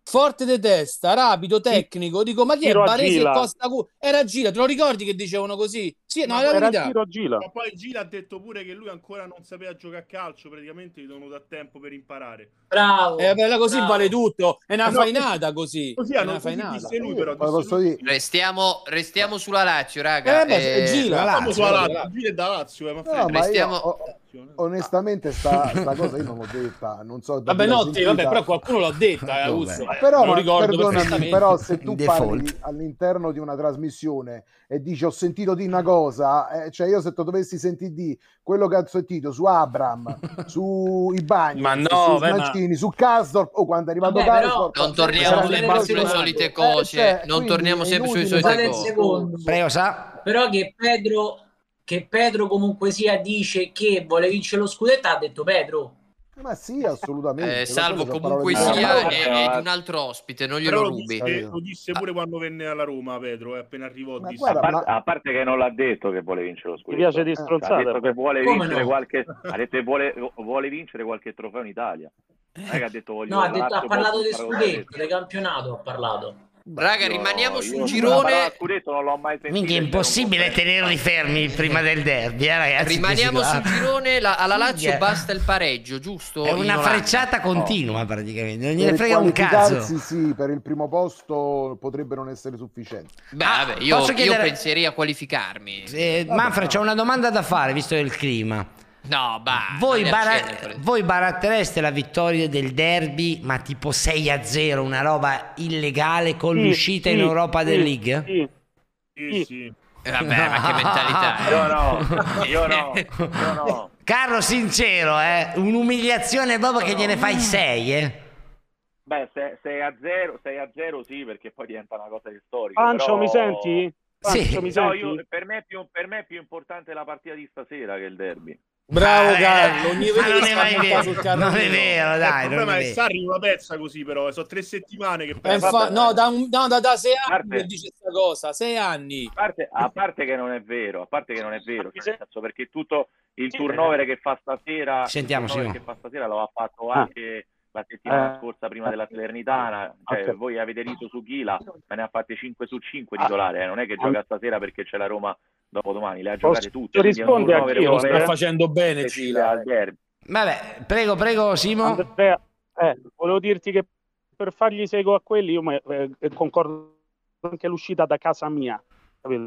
forte di testa, rapido, tecnico. Dico, ma chi è Giro a Baresi e Gila. Costa Cu- Era Gila, te lo ricordi che dicevano così? Sì, no, Ma è la Era verità. Giro a Gila. Ma poi Gila ha detto pure che lui ancora non sapeva giocare a calcio, praticamente gli sono dato tempo per imparare. Bravo. Eh, bella, così bravo. vale tutto. È una Eh no, fainata così. Così È hanno una così fainata. disse lui, però Poi disse posso lui. dire, Restiamo, restiamo sulla Lazio, raga. Eh, beh, Eh, Gila. la Siamo Lazio, sulla la Lazio, Gila è da Lazio, eh, ma no, frega. ma io Restiamo- o- onestamente sta, sta cosa io non l'ho detta, non so da Vabbè, chi l'ha no, te, sentita. vabbè, però qualcuno l'ha detta, eh, Augusto. Vabbè. Però, Me lo ma ricordo perdonami, perfettamente. però se tu In parli default. all'interno di una trasmissione e dici ho sentito di una cosa, eh, cioè io se tu dovessi sentire di quello che ho sentito su Abram, su Ibañez, Ma no, su beh, ma- Smancini, su Karsdorp, o quando è arrivato Vabbè, però- Karsdorp, Non torniamo c'era sempre delle sulle cose- solite Eh, cose. cioè, non quindi torniamo è sempre sulle inutile solite Scusate un cose. secondo. Prego, sa? Però che Pedro, che Pedro comunque sia dice che vuole vincere lo scudetto, ha detto Pedro. Ma sì, assolutamente. Eh, salvo quelle sono comunque parole di- sia Ah, è, no, è di no. un altro ospite, non Però glielo lo rubi. disse, lo disse pure quando venne alla Roma, Pedro, e appena arrivò Ma disse... guarda, A parte, ma- a parte che non l'ha detto che vuole vincere lo Ti scudetto. piace di Ha stronzate? detto che vuole Come vincere no? qualche ha detto che vuole, vuole vincere qualche trofeo in Italia. Non è che ha detto voglio No, ha, la detto, ha Lazio parlato può del puntare allo scudetto, del campionato ha parlato. Raga, Io- rimaniamo io sul la girone. parola scudetto non l'ho mai sentita. Minchia, è impossibile tenerli fermi prima del derby, eh, ragazzi. Rimaniamo questi sul qua. girone. la- alla Lazio Minchia. basta il pareggio, giusto? È In una Olanda. frecciata continua, praticamente. Non gliene per frega un qualificarsi, cazzo. sì, per il primo posto potrebbe non essere sufficiente. Beh, Ah, vabbè, io, posso io chiedere- penserei a qualificarmi. Eh, Manfred, c'ho una domanda da fare, visto il clima. No, bah. Voi, non ne bara- accende, voi barattereste la vittoria del derby, ma tipo sei a zero, una roba illegale con Sì, l'uscita sì, in Europa sì, del League? sì. Sì, sì. Eh, vabbè, ma che mentalità. eh. Io no, io no, io no. Carlo, sincero, eh? Un'umiliazione proprio che gliene fai sei, eh? Beh, sei a zero, sei a zero sì, perché poi diventa una cosa di storica. Pancio, però- mi senti? Pancio, Sì. mi No, senti? io, per, me è più, per me è più importante la partita di stasera che il derby. Bravo Ah, eh, Carlo, ogni ma non volta è mai sta vero, sul non carrellino. è vero, il dai, non problema è è vero. Sarri una pezza così, però sono tre settimane che Eh, pensa. infa- no, da, un- no, da, da sei anni Parte- che dice questa cosa, sei anni. A parte, a parte che non è vero, a parte che non è vero, cioè, nel senso, perché tutto il turnover che fa fa Sentiamo, il turnover Simo. che fa stasera lo ha fatto Ah. anche la settimana Eh. scorsa prima della Salernitana. Cioè, Ok. voi avete riso su Ghila, ma ne ha fatte cinque su cinque titolare, eh. Non è che gioca stasera perché c'è la Roma dopo domani, le ha giocate tutte. quindi è un risponde turnover anch'io, Lo europeo sta facendo bene che si Gila. dà al derby. Vabbè, prego, prego, Simo. Andrea, eh, volevo dirti che per fargli sei gol a quelli io eh, concordo anche l'uscita da casa mia, capito?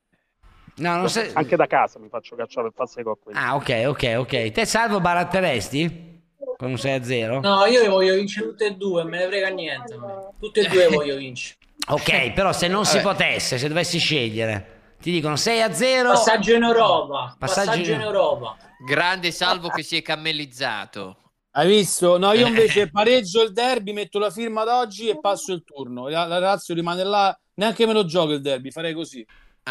No, non sei... Anche da casa mi faccio cacciare per fare sei gol a quelli. Ah, ok, ok, ok. Te, Salvo, baratteresti? Con un sei a zero? No, io voglio vincere tutte e due, me ne frega niente. a me. Tutte e due voglio vincere. Ok, però se non si Vabbè. potesse, se dovessi scegliere, ti dicono sei a zero. Passaggio in Europa. Passaggio Passaggio in- in Europa. Grande Salvo che si è cammellizzato. Hai visto? No, io invece pareggio il derby, metto la firma ad oggi e passo il turno. La, la Lazio rimane là, neanche me lo gioco il derby, farei così.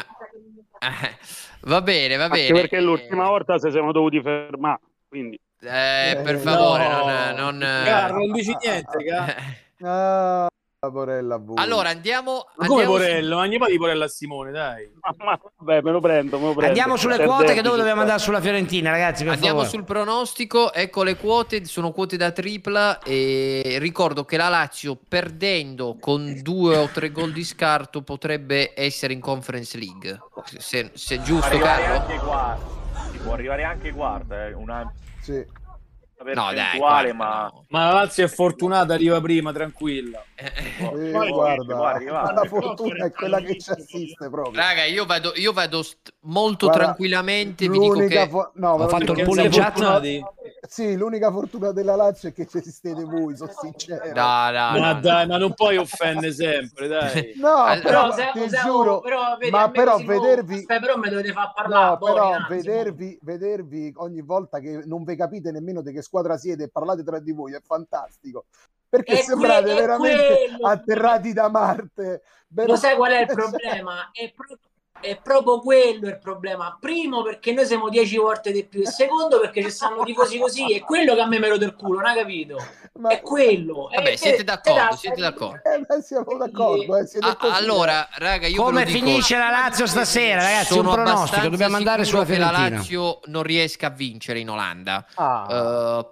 Eh, va bene, va Anche bene. perché l'ultima volta se siamo dovuti fermare, quindi Eh, per Eh, favore, no. non... non Carlo, non dici niente, Carlo. Ah, Porella, voi. Allora, andiamo... Ma come andiamo su- Porello? Ma gli di Porello a Simone, dai. ma, ma, vabbè, me lo prendo, me lo prendo. Andiamo sulle Per quote derby, che dove ci dobbiamo sta. andare sulla Fiorentina, ragazzi, per Andiamo favore. sul pronostico, ecco le quote, sono quote da tripla e ricordo che la Lazio perdendo con due o tre gol di scarto potrebbe essere in Conference League. Se, se è Può giusto, arrivare Carlo? anche quarta, si può arrivare anche quarta, eh, una Sì. No, dai, percentuale, guarda, ma no. Ma la Lazio è fortunata, arriva prima, tranquilla. Eh, poi guarda, può arrivare. la fortuna è quella che ci assiste proprio. Raga, io vado, io vado st- molto Guarda, tranquillamente, vi dico l'unica che... fo- no, Ho ve lo fatto dico, il Perché pull siete in chat. fortunati? sì, l'unica fortuna della Lazio è che ci esistete voi, sono sincero. No, no, Ma no, dai, ma non puoi offendere sempre, dai. No, Allora- però, Però, se, ti se- giuro, però, vedi, a ma me però così, no, vedervi aspetta, però mi dovete far parlare. no, poi, però un attimo. vedervi, vedervi ogni volta che non vi capite nemmeno di che squadra siete e parlate tra di voi è fantastico, perché È sembrate que- è veramente quello. atterrati da Marte. Lo sai qual è il Cioè, problema? È, pro- è proprio quello il problema. Primo, perché noi siamo dieci volte di più, e secondo, perché ci stanno tifosi così. È quello che a me me lo del culo, non hai capito? ma- È quello. Vabbè, E siete te- d'accordo, te- siete d'accordo. Eh, beh, siamo d'accordo, eh, siete Ah, così, allora, raga, io ve Come lo dico, finisce la Lazio stasera, ragazzi? sono Un pronostico, abbastanza dobbiamo andare sulla sicuro che la Fiorentina. Lazio non riesca a vincere in Olanda. Ah. Eh, però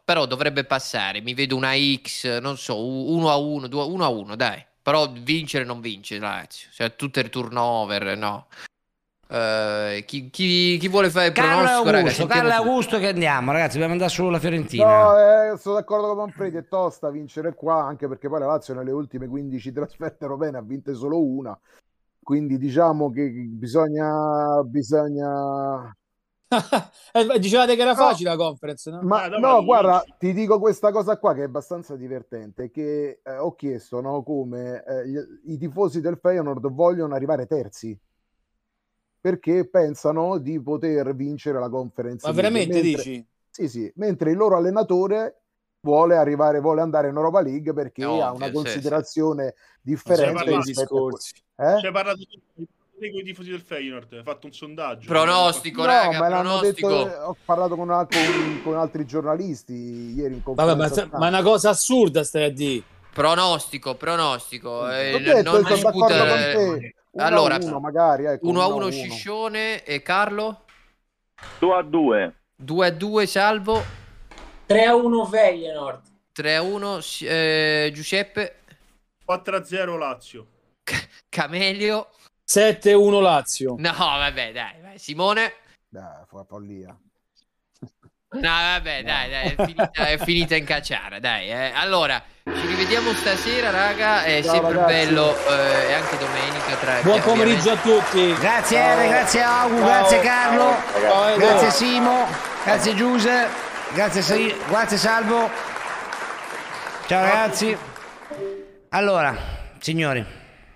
però dovrebbe passare. Mi vedo una X, non so, uno a uno, uno a uno, dai. Però vincere non vince la Lazio. Cioè, tutte il turnover, no. Uh, chi, chi, chi vuole fare il Carlo pronostico, Augusto, raga, Carlo Augusto che andiamo, ragazzi, dobbiamo andare solo alla Fiorentina. No, eh, sono d'accordo con Manfredi, è tosta vincere qua, anche perché poi la Lazio nelle ultime quindici trasferte europee ne ha vinte solo una, quindi diciamo che bisogna bisogna eh, dicevate che era no, facile la conference, no? ma Ah, no, guarda, ti dico questa cosa qua che è abbastanza divertente, che eh, ho chiesto, no, come eh, gli, i tifosi del Feyenoord vogliono arrivare terzi perché pensano di poter vincere la Conference Ma League, veramente mentre, dici? sì, sì, mentre il loro allenatore vuole arrivare, vuole andare in Europa League perché È ha ovvio, una sì, considerazione C'è differente parlato, rispetto a discorsi. que- eh? c'è parlato con i tifosi del Feyenoord, hai fatto un sondaggio. Pronostico, No, raga, me l'hanno detto, pronostico. ho parlato con, una- con- con altri giornalisti ieri in Vabbè, ma, conferenza ma è stampa. una cosa assurda stai a dire. Pronostico, pronostico. Eh, Ho detto, non sono discuta. d'accordo con te. Uno Allora, a uno, magari, ecco, uno a uno a uno uno. Sciscione e Carlo. due a due. due a due Salvo. tre a uno Feyenoord. tre a uno eh, Giuseppe. quattro a zero Lazio. Camelio. sette a uno Lazio. No, vabbè, dai, vai. Simone. Dai, fa follia. No, vabbè, dai, dai, è finita, è finita in cacciara, dai. Eh. Allora, ci rivediamo stasera, raga. È Ciao, sempre ragazzi. bello eh, e anche domenica. Tra, Buon pomeriggio a tutti. Grazie Ciao. Ere, grazie Augu, Ciao. grazie Carlo, Ciao, Edo. grazie Simo, grazie Giuse, grazie, Sa- grazie Salvo. Ciao ragazzi. Allora, signori,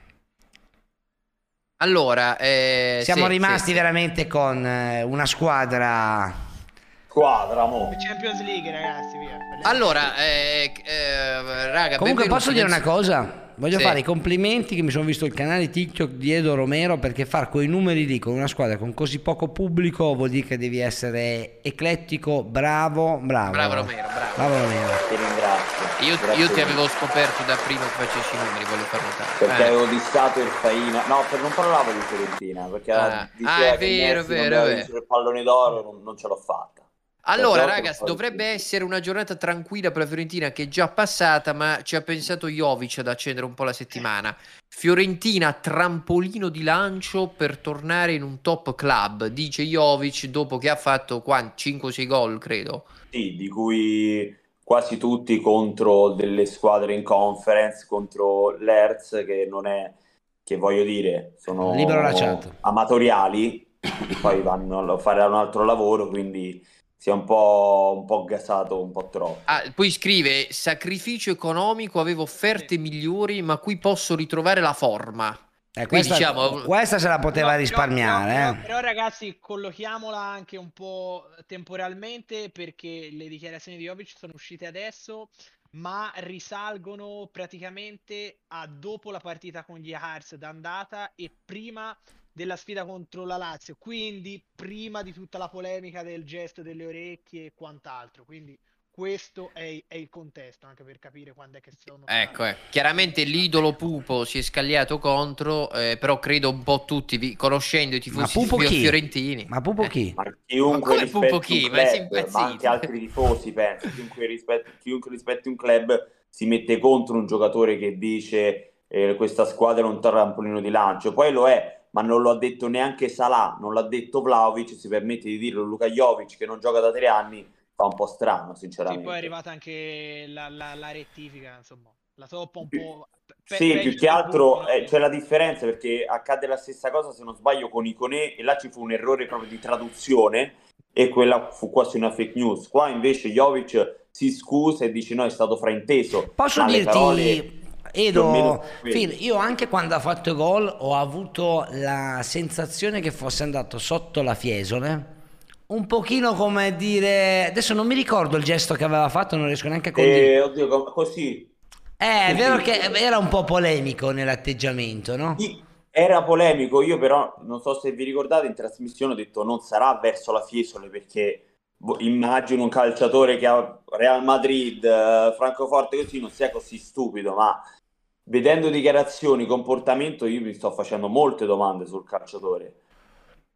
Allora, eh, siamo sì, rimasti sì, sì. veramente con eh, una squadra. Squadra, mo. Champions League, ragazzi, via. Allora, eh, eh, raga, Comunque benvenuti posso dire nel- una cosa? Voglio Sì. fare i complimenti che mi sono visto il canale TikTok di Edo Romero, perché far quei numeri lì con una squadra con così poco pubblico vuol dire che devi essere eclettico, bravo, bravo. Bravo Romero, bravo. Bravo Romero. Ti ringrazio. Io, Grazie io ti mille. avevo scoperto da prima che facessi i numeri, voglio far notare. Perché Eh. avevo dissato il Faina. No, per, non parlavo di Fiorentina, perché Ah. diceva Ah, è che vero, Messi è non vero, doveva è vincere il pallone d'oro, non, non ce l'ho fatta. Allora, Purtroppo ragazzi, non fa dovrebbe essere una giornata tranquilla per la Fiorentina che è già passata, ma ci ha pensato Jovic ad accendere un po' la settimana. Fiorentina, trampolino di lancio per tornare in un top club, dice Jovic, dopo che ha fatto cinque o sei gol, credo. Sì, di cui quasi tutti contro delle squadre in conference, contro l'Hertz, che non è, che voglio dire, sono Libero la chat. amatoriali, poi vanno a fare un altro lavoro, quindi si è un po', un po' gasato un po' troppo. Ah, poi scrive, sacrificio economico, avevo offerte migliori, ma qui posso ritrovare la forma. Eh, Quindi, questa, diciamo, questa se la poteva Però- risparmiare. però, eh. però, però, ragazzi, collochiamola anche un po' temporalmente, perché le dichiarazioni di Jovic sono uscite adesso, ma risalgono praticamente a dopo la partita con gli Hearts d'andata e prima della sfida contro la Lazio, quindi prima di tutta la polemica del gesto delle orecchie e quant'altro. Quindi questo è, è il contesto, anche per capire quando è che sono Ecco, eh. Chiaramente l'idolo Pupo si è scagliato contro, eh, però credo un po' tutti, vi- conoscendo i Ma tifosi Pupo fio- chi? fiorentini. Ma Pupo chi? Ma chiunque Ma come Pupo rispetti chi? un Ma sei club, ma impazzito? anche altri tifosi, penso, chiunque rispetti, chiunque rispetti un club si mette contro un giocatore che dice eh, questa squadra è un trampolino di lancio, poi lo è, ma non lo ha detto neanche Salah, non l'ha detto Vlahovic, si permette di dirlo Luka Jovic che non gioca da tre anni, fa un po' strano Sì, sinceramente. poi è arrivata anche la, la- la rettifica, insomma, la toppa un po'. pe- Sì, peggio più che di altro Buffon. eh, c'è la differenza perché accade la stessa cosa se non sbaglio con Iconè e là ci fu un errore proprio di traduzione e quella fu quasi una fake news. Qua invece Jovic si scusa e dice no, è stato frainteso. Posso ma le dirti, parole più o meno Edo, sono quelle. Phil, io anche quando ha fatto gol ho avuto la sensazione che fosse andato sotto la Fiesole, un pochino come dire, adesso non mi ricordo il gesto che aveva fatto, non riesco neanche a condividere. Eh, oddio, com- così. Eh, è Così. vero che era un po' polemico nell'atteggiamento, no? Sì, era polemico, io però non so se vi ricordate in trasmissione ho detto non sarà verso la Fiesole perché boh, immagino un calciatore che ha Real Madrid, eh, Francoforte così non sia così stupido, ma vedendo dichiarazioni, comportamento io mi sto facendo molte domande sul calciatore.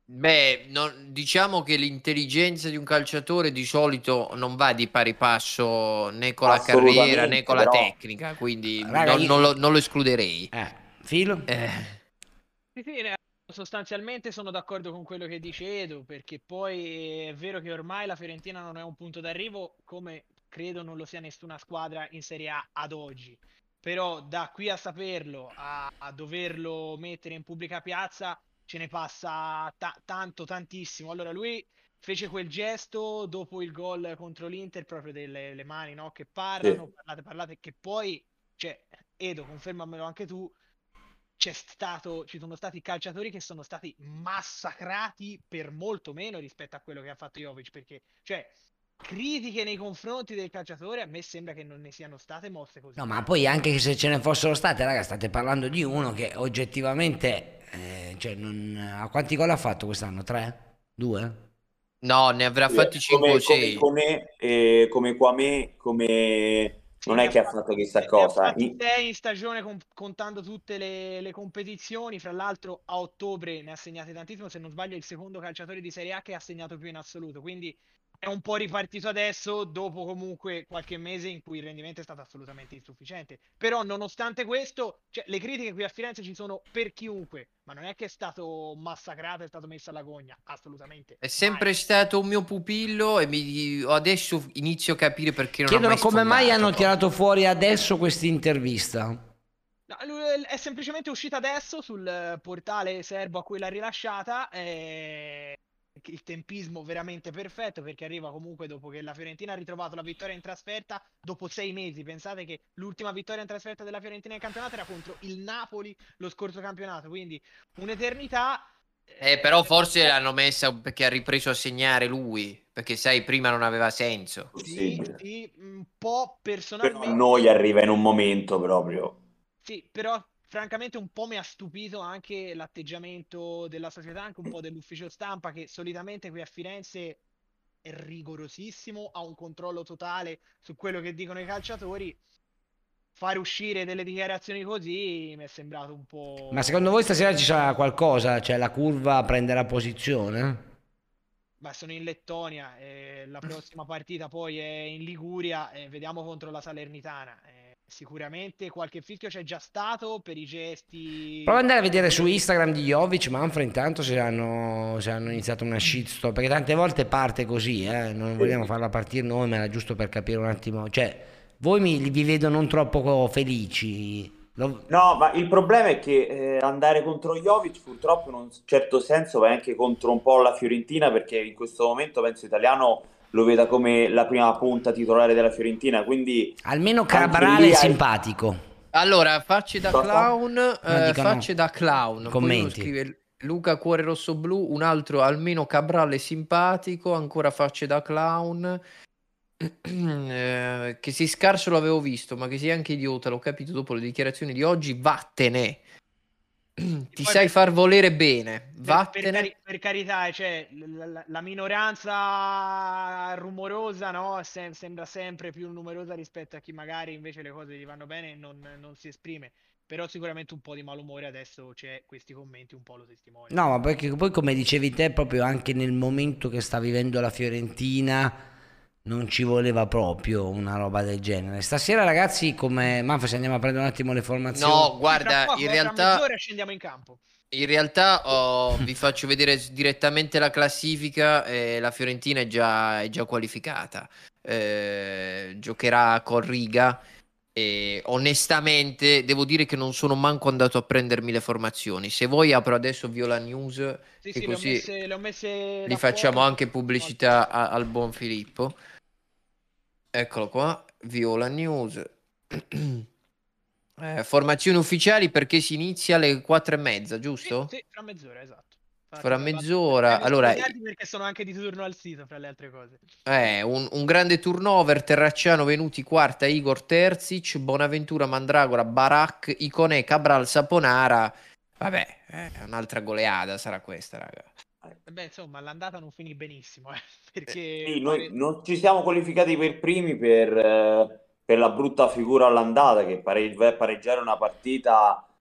Beh, non- diciamo che l'intelligenza di un calciatore di solito non va di pari passo né con la carriera né Assolutamente, con la però tecnica, quindi Raga, non, io- non lo, non lo escluderei. Eh, Filo? Eh, Sì, sì, ne- sostanzialmente sono d'accordo con quello che dice Edo, perché poi è vero che ormai la Fiorentina non è un punto d'arrivo, come credo non lo sia nessuna squadra in Serie A ad oggi. Però da qui a saperlo, a, a doverlo mettere in pubblica piazza, ce ne passa ta- tanto, tantissimo. Allora lui fece quel gesto dopo il gol contro l'Inter, proprio delle le mani, no? Che parlano, sì. parlate, parlate, che poi, cioè, Edo, confermamelo anche tu, c'è stato, ci sono stati calciatori che sono stati massacrati per molto meno rispetto a quello che ha fatto Jovic, perché, cioè, critiche nei confronti del calciatore a me sembra che non ne siano state mosse così No, ma tante. poi anche se ce ne fossero state, raga, state parlando di uno che oggettivamente, eh, cioè, non... a quanti gol ha fatto quest'anno? Tre? Due? no, ne avrà fatti cinque o Come, come sei. Ikoné, eh, come Kwame, come... Sì, non ne è ha che ha fatti, fatto chissà ne- ne ha cosa. fatti In- sei in stagione con- contando tutte le, le competizioni. Fra l'altro, a ottobre ne ha segnati tantissimo. Se non sbaglio, è il secondo calciatore di Serie A che ha segnato più in assoluto. Quindi è un po' ripartito adesso, dopo comunque qualche mese in cui il rendimento è stato assolutamente insufficiente. Però, nonostante questo, cioè, le critiche qui a Firenze ci sono per chiunque, ma non è che è stato massacrato, è stato messo alla gogna. Assolutamente. È sempre stato un mio pupillo e mi... adesso inizio a capire perché non ha Chiedono mai come mai sfondato. hanno tirato fuori adesso questa intervista. No, lui è semplicemente uscita adesso sul portale serbo a cui l'ha rilasciata. E il tempismo veramente perfetto, perché arriva comunque dopo che la Fiorentina ha ritrovato la vittoria in trasferta dopo sei mesi. Pensate che l'ultima vittoria in trasferta della Fiorentina in campionato era contro il Napoli lo scorso campionato, quindi un'eternità. Eh, però forse l'hanno messa perché ha ripreso a segnare lui, perché sai, prima non aveva senso. Sì, sì, un po' Però a personalmente. noi arriva in un momento proprio. Sì, però francamente un po' mi ha stupito anche l'atteggiamento della società, anche un po' dell'ufficio stampa, che solitamente qui a Firenze è rigorosissimo, ha un controllo totale su quello che dicono i calciatori. Fare uscire delle dichiarazioni così mi è sembrato un po'... Ma secondo voi stasera ci sarà qualcosa? Cioè la curva prenderà posizione? Ma sono in Lettonia, e la prossima partita poi è in Liguria e vediamo contro la Salernitana. Eh, sicuramente qualche fischio c'è già stato per i gesti. Prova ad andare a vedere su Instagram di Jovic, Manfred, intanto se hanno, se hanno iniziato una shitstorm, perché tante volte parte così, eh? Non vogliamo farla partire noi, ma era giusto per capire un attimo. Cioè, voi mi, vi vedo non troppo felici. Lo- No, ma il problema è che eh, andare contro Jovic purtroppo in un certo senso va anche contro un po' la Fiorentina, perché in questo momento penso Italiano lo veda come la prima punta titolare della Fiorentina, quindi Almeno anche Cabral lì è hai- simpatico. Allora, facce da Cosa? clown, No, eh, dicono facce da clown. Poi uno commenti. scrive Luca Cuore Rosso Blu, un altro almeno Cabral è simpatico, ancora facce da clown. Eh, che sei scarso l'avevo visto, ma che sei anche idiota, l'ho capito dopo le dichiarazioni di oggi, vattene. Ti Poi sai per- far volere bene, Per, per vattene. cari- per carità, cioè, la, la- la minoranza rumorosa, no? Sem- sembra sempre più numerosa rispetto a chi magari invece le cose gli vanno bene e non, non si esprime. Però sicuramente un po' di malumore adesso c'è, questi commenti un po' lo testimoniano. No, ma perché poi come dicevi te, proprio anche nel momento che sta vivendo la Fiorentina non ci voleva proprio una roba del genere. Stasera ragazzi, come Manfred, se andiamo a prendere un attimo le formazioni. No, Tra guarda, poco, in tra realtà, mezz'ora scendiamo in campo. in realtà oh, vi faccio vedere s- direttamente la classifica. eh, la Fiorentina è già, è già qualificata. Eh, giocherà con Riga. E onestamente devo dire che non sono manco andato a prendermi le formazioni. Se vuoi apro adesso Viola News, Sì, che sì, le ho così messe, le ho messe gli da facciamo fuori. anche pubblicità a- al buon Filippo. Eccolo qua, Viola News. Eh, formazioni ufficiali perché si inizia alle quattro e mezza, giusto? Sì, fra mezz'ora, esatto. Infatti, Fra tra l'altro, mezz'ora. previsto Allora, tardi perché sono anche di turno al sito, fra le altre cose. eh, un, un grande turnover. Terracciano venuti quarta, Igor Terzic, Bonaventura, Mandragora, Barak, Iconè, Cabral, Saponara. Vabbè, eh, un'altra goleada sarà questa, raga. Eh Beh, insomma, l'andata non finì benissimo, eh, perché Sì, noi pare- non ci siamo qualificati per primi per, eh, per la brutta figura all'andata, che pare- pareggiare una partita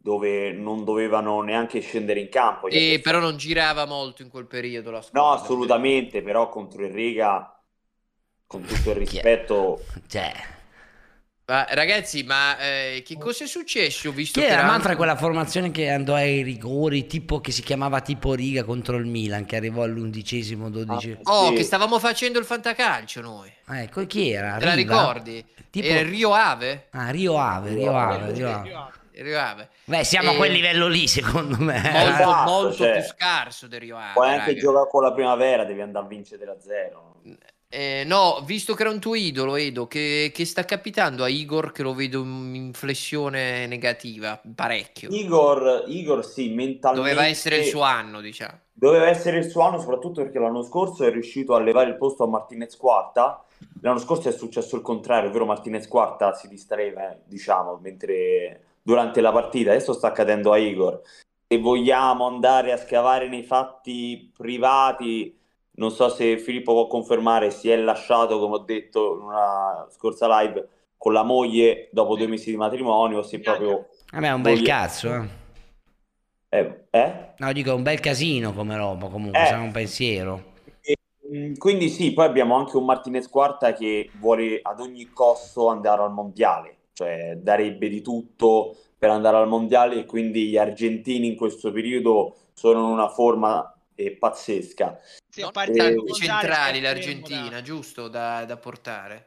dove non dovevano neanche scendere in campo. Gli E avversari- però non girava molto in quel periodo la No, squadra. assolutamente, però contro il Riga, con tutto il rispetto... Cioè, Ma, ragazzi, ma eh, che cosa è successo? Ho visto chi che era era Manfred anche- quella formazione che andò ai rigori, tipo che si chiamava tipo Riga contro il Milan, che arrivò all'undicesimo, dodicesimo. Oh, Sì. che stavamo facendo il fantacalcio noi. Ah, ecco, chi era? Te la Riva? ricordi? Tipo- Era Rio Ave? Ah, Rio Ave, Rio Ave, Rio Ave. Rio Ave. Beh, siamo a E- quel livello lì, secondo me. Molto, Esatto, molto cioè, più scarso del Rio Ave. Puoi anche raga. giocare con la primavera, devi andare a vincere da zero. Eh, no, visto che era un tuo idolo, Edo, che, che sta capitando a Igor, che lo vedo in inflessione negativa, parecchio. Igor, Igor sì, mentalmente... Doveva essere il suo anno, diciamo. Doveva essere il suo anno, soprattutto perché l'anno scorso è riuscito a levare il posto a Martinez Quarta. L'anno scorso è successo il contrario, ovvero Martinez Quarta si distraeva, eh, diciamo, mentre durante la partita. Adesso sta accadendo a Igor. Se vogliamo andare a scavare nei fatti privati, non so se Filippo può confermare, si è lasciato, come ho detto in una scorsa live, con la moglie dopo due mesi di matrimonio, o se proprio... Vabbè, è un bel voglia- cazzo, eh. Eh? eh? No, dico, è un bel casino come roba, comunque, Eh. c'è un pensiero. Mm, Quindi sì, poi abbiamo anche un Martinez Quarta che vuole ad ogni costo andare al mondiale, cioè darebbe di tutto per andare al mondiale, e quindi gli argentini in questo periodo sono in una forma eh, pazzesca. Sì, a Eh, parte Tanti Gonzalez centrali che è fermo l'Argentina, da- giusto, da, da portare.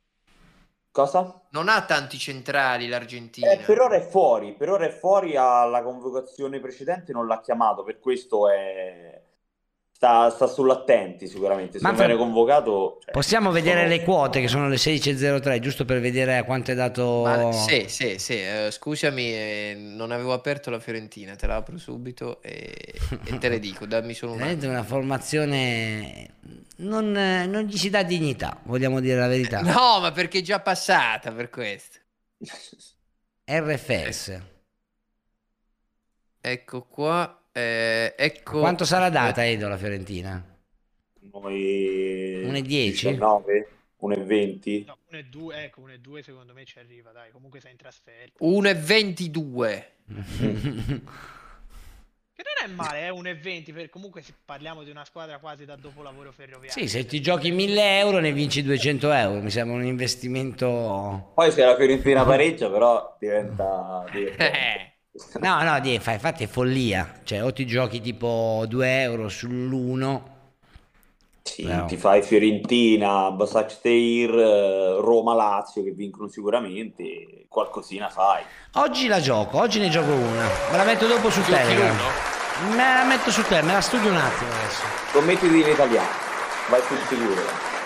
Cosa? Non ha tanti centrali l'Argentina. Eh, per ora è fuori, per ora è fuori, alla convocazione precedente non l'ha chiamato, per questo è... sta, sta sull'attenti sicuramente, se Ma non viene fra- convocato... cioè, Possiamo vedere sono- le quote che sono le sedici e zero tre, giusto per vedere a quanto è dato. Ma sì, sì, sì, eh, scusami, eh, non avevo aperto la Fiorentina, te la apro subito e, e te le dico, dammi solo un attimo. Veramente una formazione. Non, non gli si dà dignità, vogliamo dire la verità. No, ma perché è già passata per questo. R F S. Ecco qua, eh, ecco... Quanto sarà data, Edo, la Fiorentina? Noi... uno e dieci? diciannove? uno e venti? No, uno e due, ecco, uno e due secondo me ci arriva, dai, comunque sei in trasferta. uno e ventidue. Che non è male, è uno e venti, per comunque se parliamo di una squadra quasi da dopolavoro ferroviario. Sì, se ti giochi mille euro ne vinci duecento euro, mi sembra un investimento. Poi se la Fiorentina pareggia però diventa... divertente. No, no, die- fa- infatti è follia. Cioè, o ti giochi tipo due euro sull'uno. Sì, Però- ti fai Fiorentina, Başakşehir, eh, Roma, Lazio che vincono sicuramente, qualcosina fai. Oggi la gioco, oggi ne gioco una. Me la metto dopo su Giochi Telegram. uno? Me la metto su Telegram, me la studio un attimo adesso. Scommettiti in italiano, vai sul sicuro.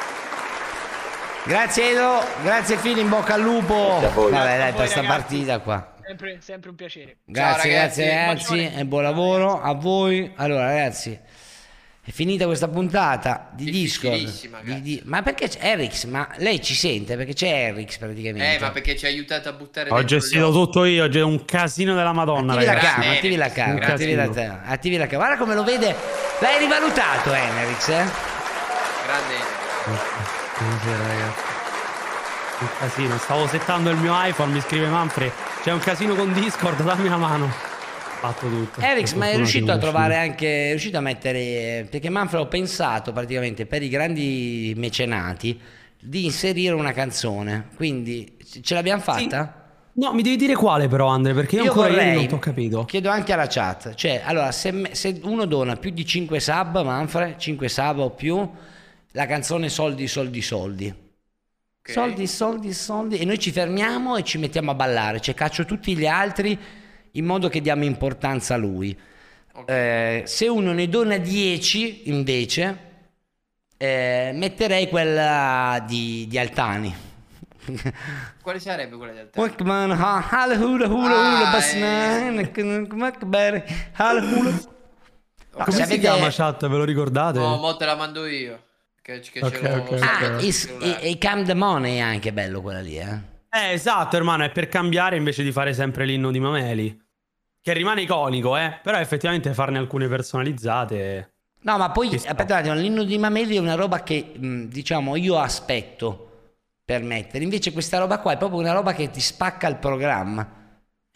Grazie Edo, grazie Fili, in bocca al lupo. Grazie a voi. Vabbè, Grazie a dai, voi, per sta ragazzi. partita qua. Sempre, sempre un piacere. Grazie, ragazzi, grazie ragazzi e buon lavoro a voi. Allora ragazzi, è finita questa puntata di Discord. Difficilissima, Di- di- Ma perché c'è Erix? Ma lei ci sente? Perché c'è Erix praticamente. Eh, ma perché ci ha aiutato a buttare Ho dentro gli gestito tutto io, c'è un casino della Madonna, Attivi la ragazzi. cam, attivi la Un cam, attivi la, casino. attivi la cam. Guarda come lo vede. L'hai rivalutato, Enerix, eh? Grande. Buonasera, ragazzi. Un casino, stavo settando il mio iPhone, mi scrive Manfred, c'è un casino con Discord, dammi una mano. Fatto tutto. Erix, ma è Per fortuna riuscito siamo a trovare riusciti. anche, è riuscito a mettere, perché Manfred ho pensato praticamente per i grandi mecenati di inserire una canzone, quindi ce l'abbiamo fatta? No, mi devi dire quale però, Andre, perché io, Io ancora vorrei, ieri non ti ho capito. chiedo anche alla chat, cioè allora se, me- se uno dona più di cinque sub, Manfred, cinque sub o più, la canzone soldi, soldi, soldi. Soldi, soldi, soldi, e noi ci fermiamo e ci mettiamo a ballare, cioè caccio tutti gli altri in modo che diamo importanza a lui. Eh, se uno ne dona dieci invece, eh, metterei quella di, di Altani. Quale sarebbe quella del tempo? Walkman, ha- hala hula hula hula, Ah, basna, makbere, hala hula. Come se si avete- chiama, chat, ve lo ricordate? No, mo te la mando io. Che, che Ok, ce l'ho ok, sempre Ah, sul is- cellulare. e, e Cam the Money è anche bello quella lì, eh. Eh, esatto, hermano, è per cambiare invece di fare sempre l'inno di Mameli. Che rimane iconico, eh. Però effettivamente farne alcune personalizzate. No, ma poi, Ci sta. aspetta un attimo, l'inno di Mameli è una roba che, mh, diciamo, io aspetto per mettere. Invece questa roba qua è proprio una roba che ti spacca il programma.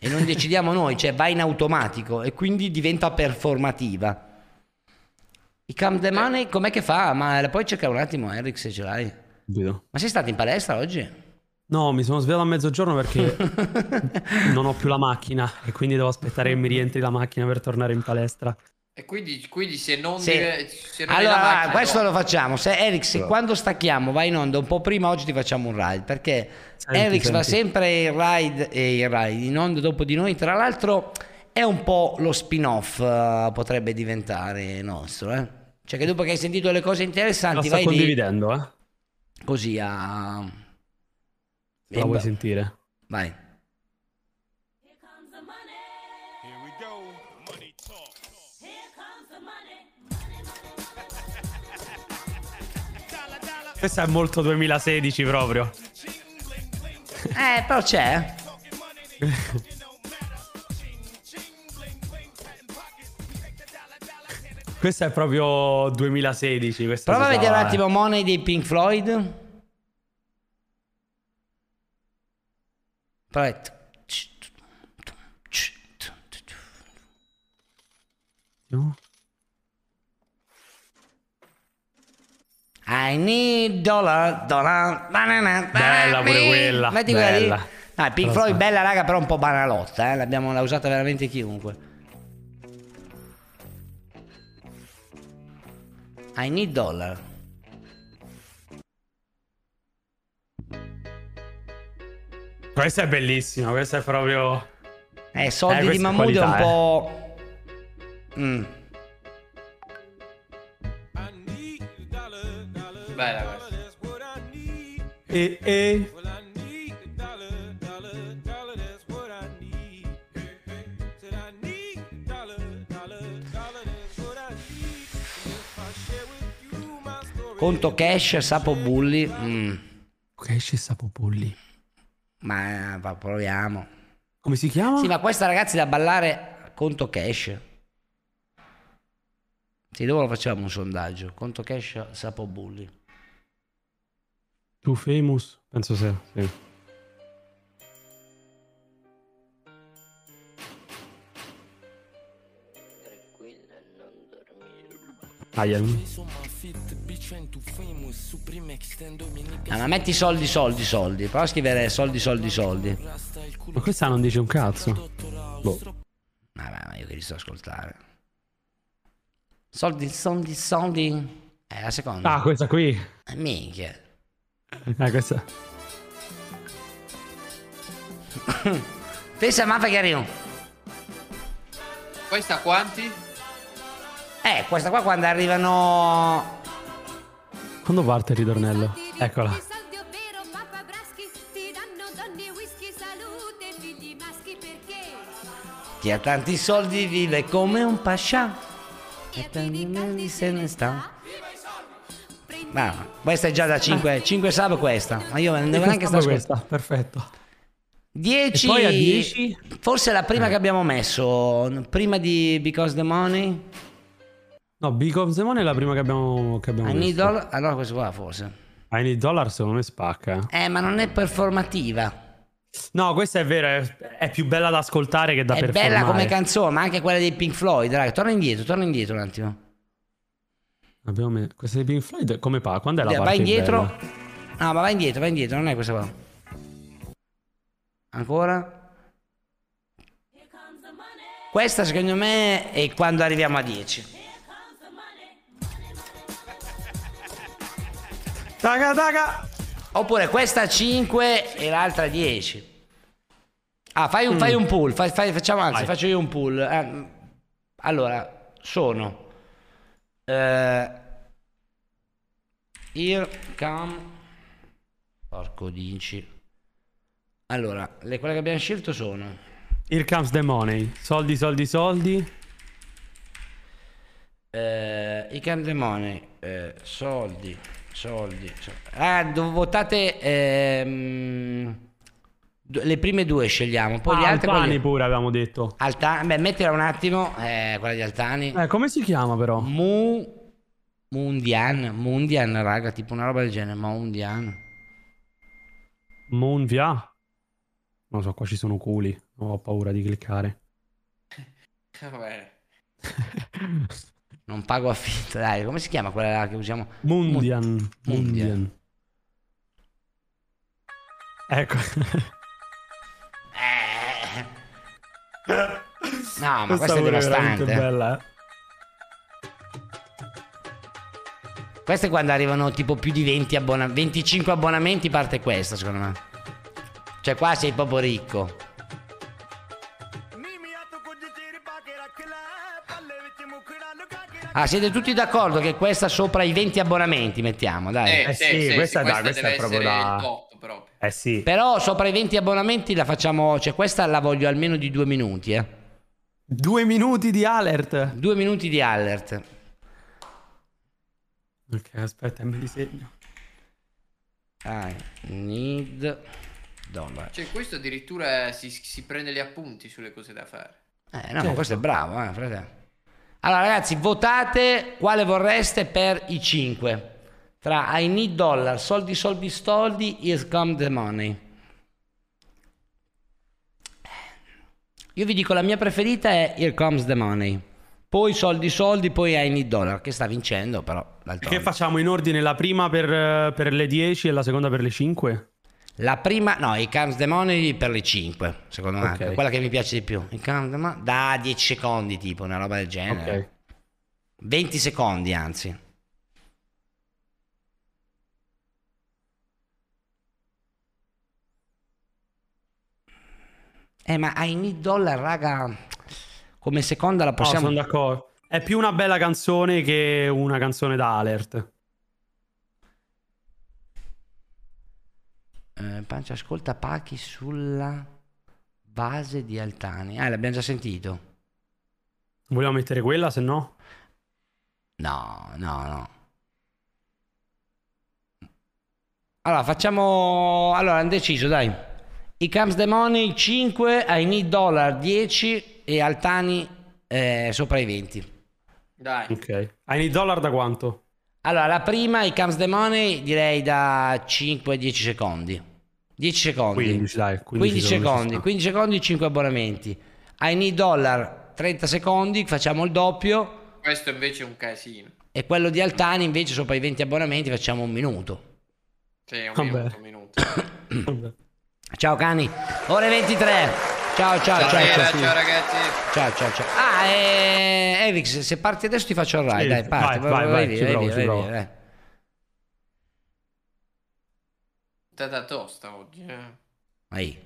e non decidiamo noi, cioè va in automatico e quindi diventa performativa. I Come the Money com'è che fa? Ma la puoi cercare un attimo, Eric, se ce l'hai? Vedo. Ma sei stato in palestra oggi? No, mi sono svegliato a mezzogiorno perché non ho più la macchina e quindi devo aspettare che mi rientri la macchina per tornare in palestra. E quindi, quindi se non, Sì. dive- se non è Allora, la macchina, questo no. lo facciamo. Se Eric, se Però- quando stacchiamo vai in onda un po' prima, oggi ti facciamo un ride, perché Senti, Eric va senti. sempre in ride e in ride in onda dopo di noi. Tra l'altro è un po' lo spin-off, eh, potrebbe diventare nostro, eh? Cioè che dopo che hai sentito le cose La interessanti sto vai lì condividendo, eh? così a... La vuoi sentire? Vai. Questa è molto duemilasedici proprio. Eh, però c'è. Questa è proprio duemilasedici. Questa Prova a si vedere un sa, attimo Money dei Pink Floyd. Prova. No? I need dollar, dollar, banana, Bella pure quella, Metti quella lì. bella. No, Pink Lo Floyd so. bella raga, però un po' banalotta, eh? L'abbiamo l'ha usata veramente chiunque. I need dollar. Questa è bellissima, questa è proprio... Eh, soldi di questa è Mahmood è un qualità, eh. po'... Mm. Bella questa. E, e... Conto cash, sapo bulli. Mm. Cash e sapo bulli. Ma eh, proviamo. Come si chiama? Sì, ma questa ragazzi da ballare conto cash. Sì, dopo lo facciamo un sondaggio. Conto cash, sapo bulli. Too Famous? Penso sia, sì. Aia. Ah, ma metti soldi, soldi, soldi. Prova a scrivere soldi, soldi, soldi. Ma questa non dice un cazzo. Boh. Vabbè, ma io che li sto a ascoltare. Soldi, soldi, soldi. È la seconda. Ah, questa qui. Eh, minchia. Eh, questa. Pensa a che arrivo. Questa quanti? Eh, questa qua quando arrivano... Quando parte il ritornello? Eccola. Chi ha tanti soldi vive come un pascià e tanti se ne sta. Ma questa è già da cinque, cinque sub questa. Ma io non devo neanche stare questa, ascoltando. perfetto. dieci. E poi a dieci? Forse la prima Eh. che abbiamo messo. Prima di Because the Money. No, Big of the Money è la prima che abbiamo, che abbiamo I need messo. dollar. Allora questo qua forse. I Need Dollar secondo me spacca. Eh, ma non è performativa. No, questa è vera, è, è più bella da ascoltare che da È performare. bella come canzone, ma anche quella dei Pink Floyd. Raga, torna indietro, torna indietro un attimo. Abbiamo me- questa di Pink Floyd come fa? Quando è la Vai parte indietro. bella? No, ma vai indietro, vai indietro, non è questa qua. Ancora. Questa secondo me è quando arriviamo a dieci. Taca taca. Oppure questa cinque e l'altra dieci. Ah, fai un, Mm. fai un pool, fai- fai- facciamo anzi, Vai. faccio io un pool. Eh, allora, sono eh, here come porco dinci. Allora, le quelle che abbiamo scelto sono Here comes the money. Soldi, soldi, soldi. eh, i Come the Money, eh, soldi, soldi, soldi. Ah, dove votate ehm, d- le prime due scegliamo, poi Ah, le altre Altani quelle- pure avevamo detto. Altani, beh, mettila un attimo, eh, quella di Altani. Eh, come si chiama però? Mu Mundian, Mundian, raga, tipo una roba del genere, Mundian. Monvia? Non so, qua ci sono culi. Ho paura di cliccare. Va bene. Non pago affitto, dai, come si chiama quella che usiamo? Mundian. Mundian. Mundian. Ecco. No, ma Questa questa è pure è devastante. veramente bella, eh. Questo è quando arrivano tipo più di venti abbonamenti, venticinque abbonamenti parte questa, secondo me. Cioè qua sei proprio ricco. Ah, siete tutti d'accordo che questa sopra i venti abbonamenti mettiamo, dai. Eh sì, questa dai, questa è proprio da... Eh sì. Però sopra i venti abbonamenti la facciamo, cioè questa la voglio almeno di due minuti, eh. Due minuti di alert? Due minuti di alert. Ok, aspetta, mi disegno. I need dollar. Cioè, questo addirittura si, si prende gli appunti sulle cose da fare. Eh, no, certo. Ma questo è bravo, eh, fratello. Allora, ragazzi, votate quale vorreste per i cinque. Tra I need dollar, soldi, soldi, soldi, here come the money. Io vi dico, la mia preferita è Here comes the money. Poi soldi, soldi, poi I need dollar, che sta vincendo, però. Che facciamo in ordine? La prima per, per le dieci e la seconda per le cinque? La prima, no, Here comes the money per le cinque, secondo me, okay. Quella che mi piace di più. Here comes the money, da dieci secondi, tipo, una roba del genere. Okay. venti secondi, anzi. Eh, ma I need dollar, raga, come seconda la possiamo... No, sono d'accordo. È più una bella canzone che una canzone da alert. Eh, Pancia ascolta Pachi sulla base di Altani. Ah, l'abbiamo già sentito. Vogliamo mettere quella, se no? No, no, no. Allora, facciamo... Allora, hanno deciso, dai. Here comes the money cinque, I need dollar dieci e Altani eh, sopra i venti. Dai. Ok. I need dollar da quanto? Allora, la prima, Here comes the money, direi da cinque a dieci secondi. dieci secondi. quindici, dai. quindici, quindici secondi. quindici secondi, cinque abbonamenti. I need dollar, trenta secondi, facciamo il doppio. Questo invece è un casino. E quello di Altani, invece, sopra i venti abbonamenti, facciamo un minuto. Sì, un Vabbè. minuto, un minuto. Ciao cani, ore ventitré. Ciao ciao ciao. Ciao, Ciao, ciao, ciao ragazzi. ciao ciao ciao. Ah, eh, Erix, se parti adesso ti faccio il ride, Sì, dai, parti. vai, vai, vai, via, ci vai, provo, via, ci vai, provo. via, dai. Tata tosta oggi, eh. Vai.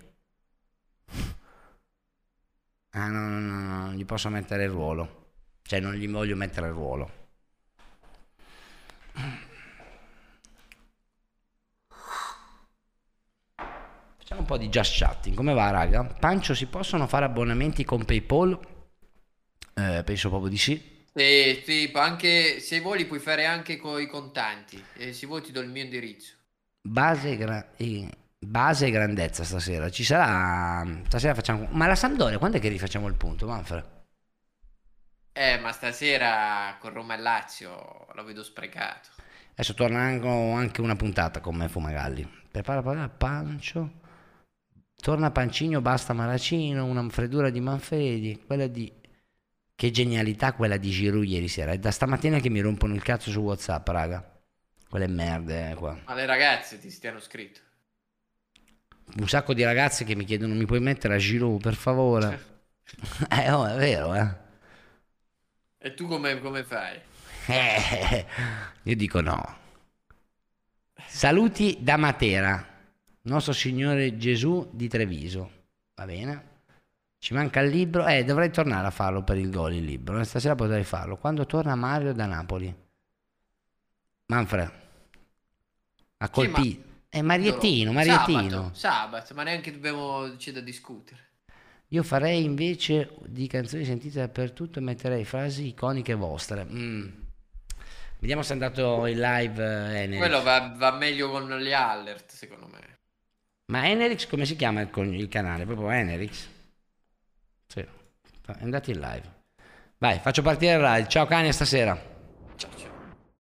Ah, no, no, no, no, non gli posso mettere il ruolo. Cioè, non gli voglio mettere il ruolo. Facciamo un po' di just chatting. Come va, raga? Pancio, si possono fare abbonamenti con PayPal? Eh, penso proprio di sì. Sì, sì, anche se vuoi li puoi fare anche con i contanti. E se vuoi ti do il mio indirizzo. Base, gra- eh, base e grandezza stasera. Ci sarà. Stasera facciamo. Ma la Sampdoria, quando è che rifacciamo il punto, Manfred? Eh, ma stasera con Roma e Lazio lo vedo sprecato. Adesso torna anche una puntata con me, Fumagalli. Prepara, prepara, Pancio. Torna Pancino, basta Maracino. Una freddura di Manfredi. Quella di. Che genialità quella di Giroud ieri sera. È da stamattina che mi rompono il cazzo su WhatsApp, raga. Quelle merde qua. Ma le ragazze ti stiano scritto. Un sacco di ragazze che mi chiedono: mi puoi mettere a Giroud, per favore? eh, oh, è vero, eh. E tu come, come fai? Eh, io dico no. Saluti da Matera, Nostro Signore Gesù di Treviso. Va bene. Ci manca il libro. Eh, dovrei tornare a farlo per il gol il libro. Stasera potrei farlo. Quando torna Mario da Napoli. Manfred. A colpire. Sì, ma... È Mariettino, Mariettino. Sabato, sabato, ma neanche dobbiamo, c'è da discutere. Io farei invece di canzoni sentite dappertutto, metterei frasi iconiche vostre. Mm. Vediamo se è andato in live eh, Enerix. Quello va, va meglio con gli alert, secondo me. Ma Enerix come si chiama il, il canale? Proprio Enerix? Sì, è andato in live. Vai, faccio partire il live. Ciao cani, a stasera.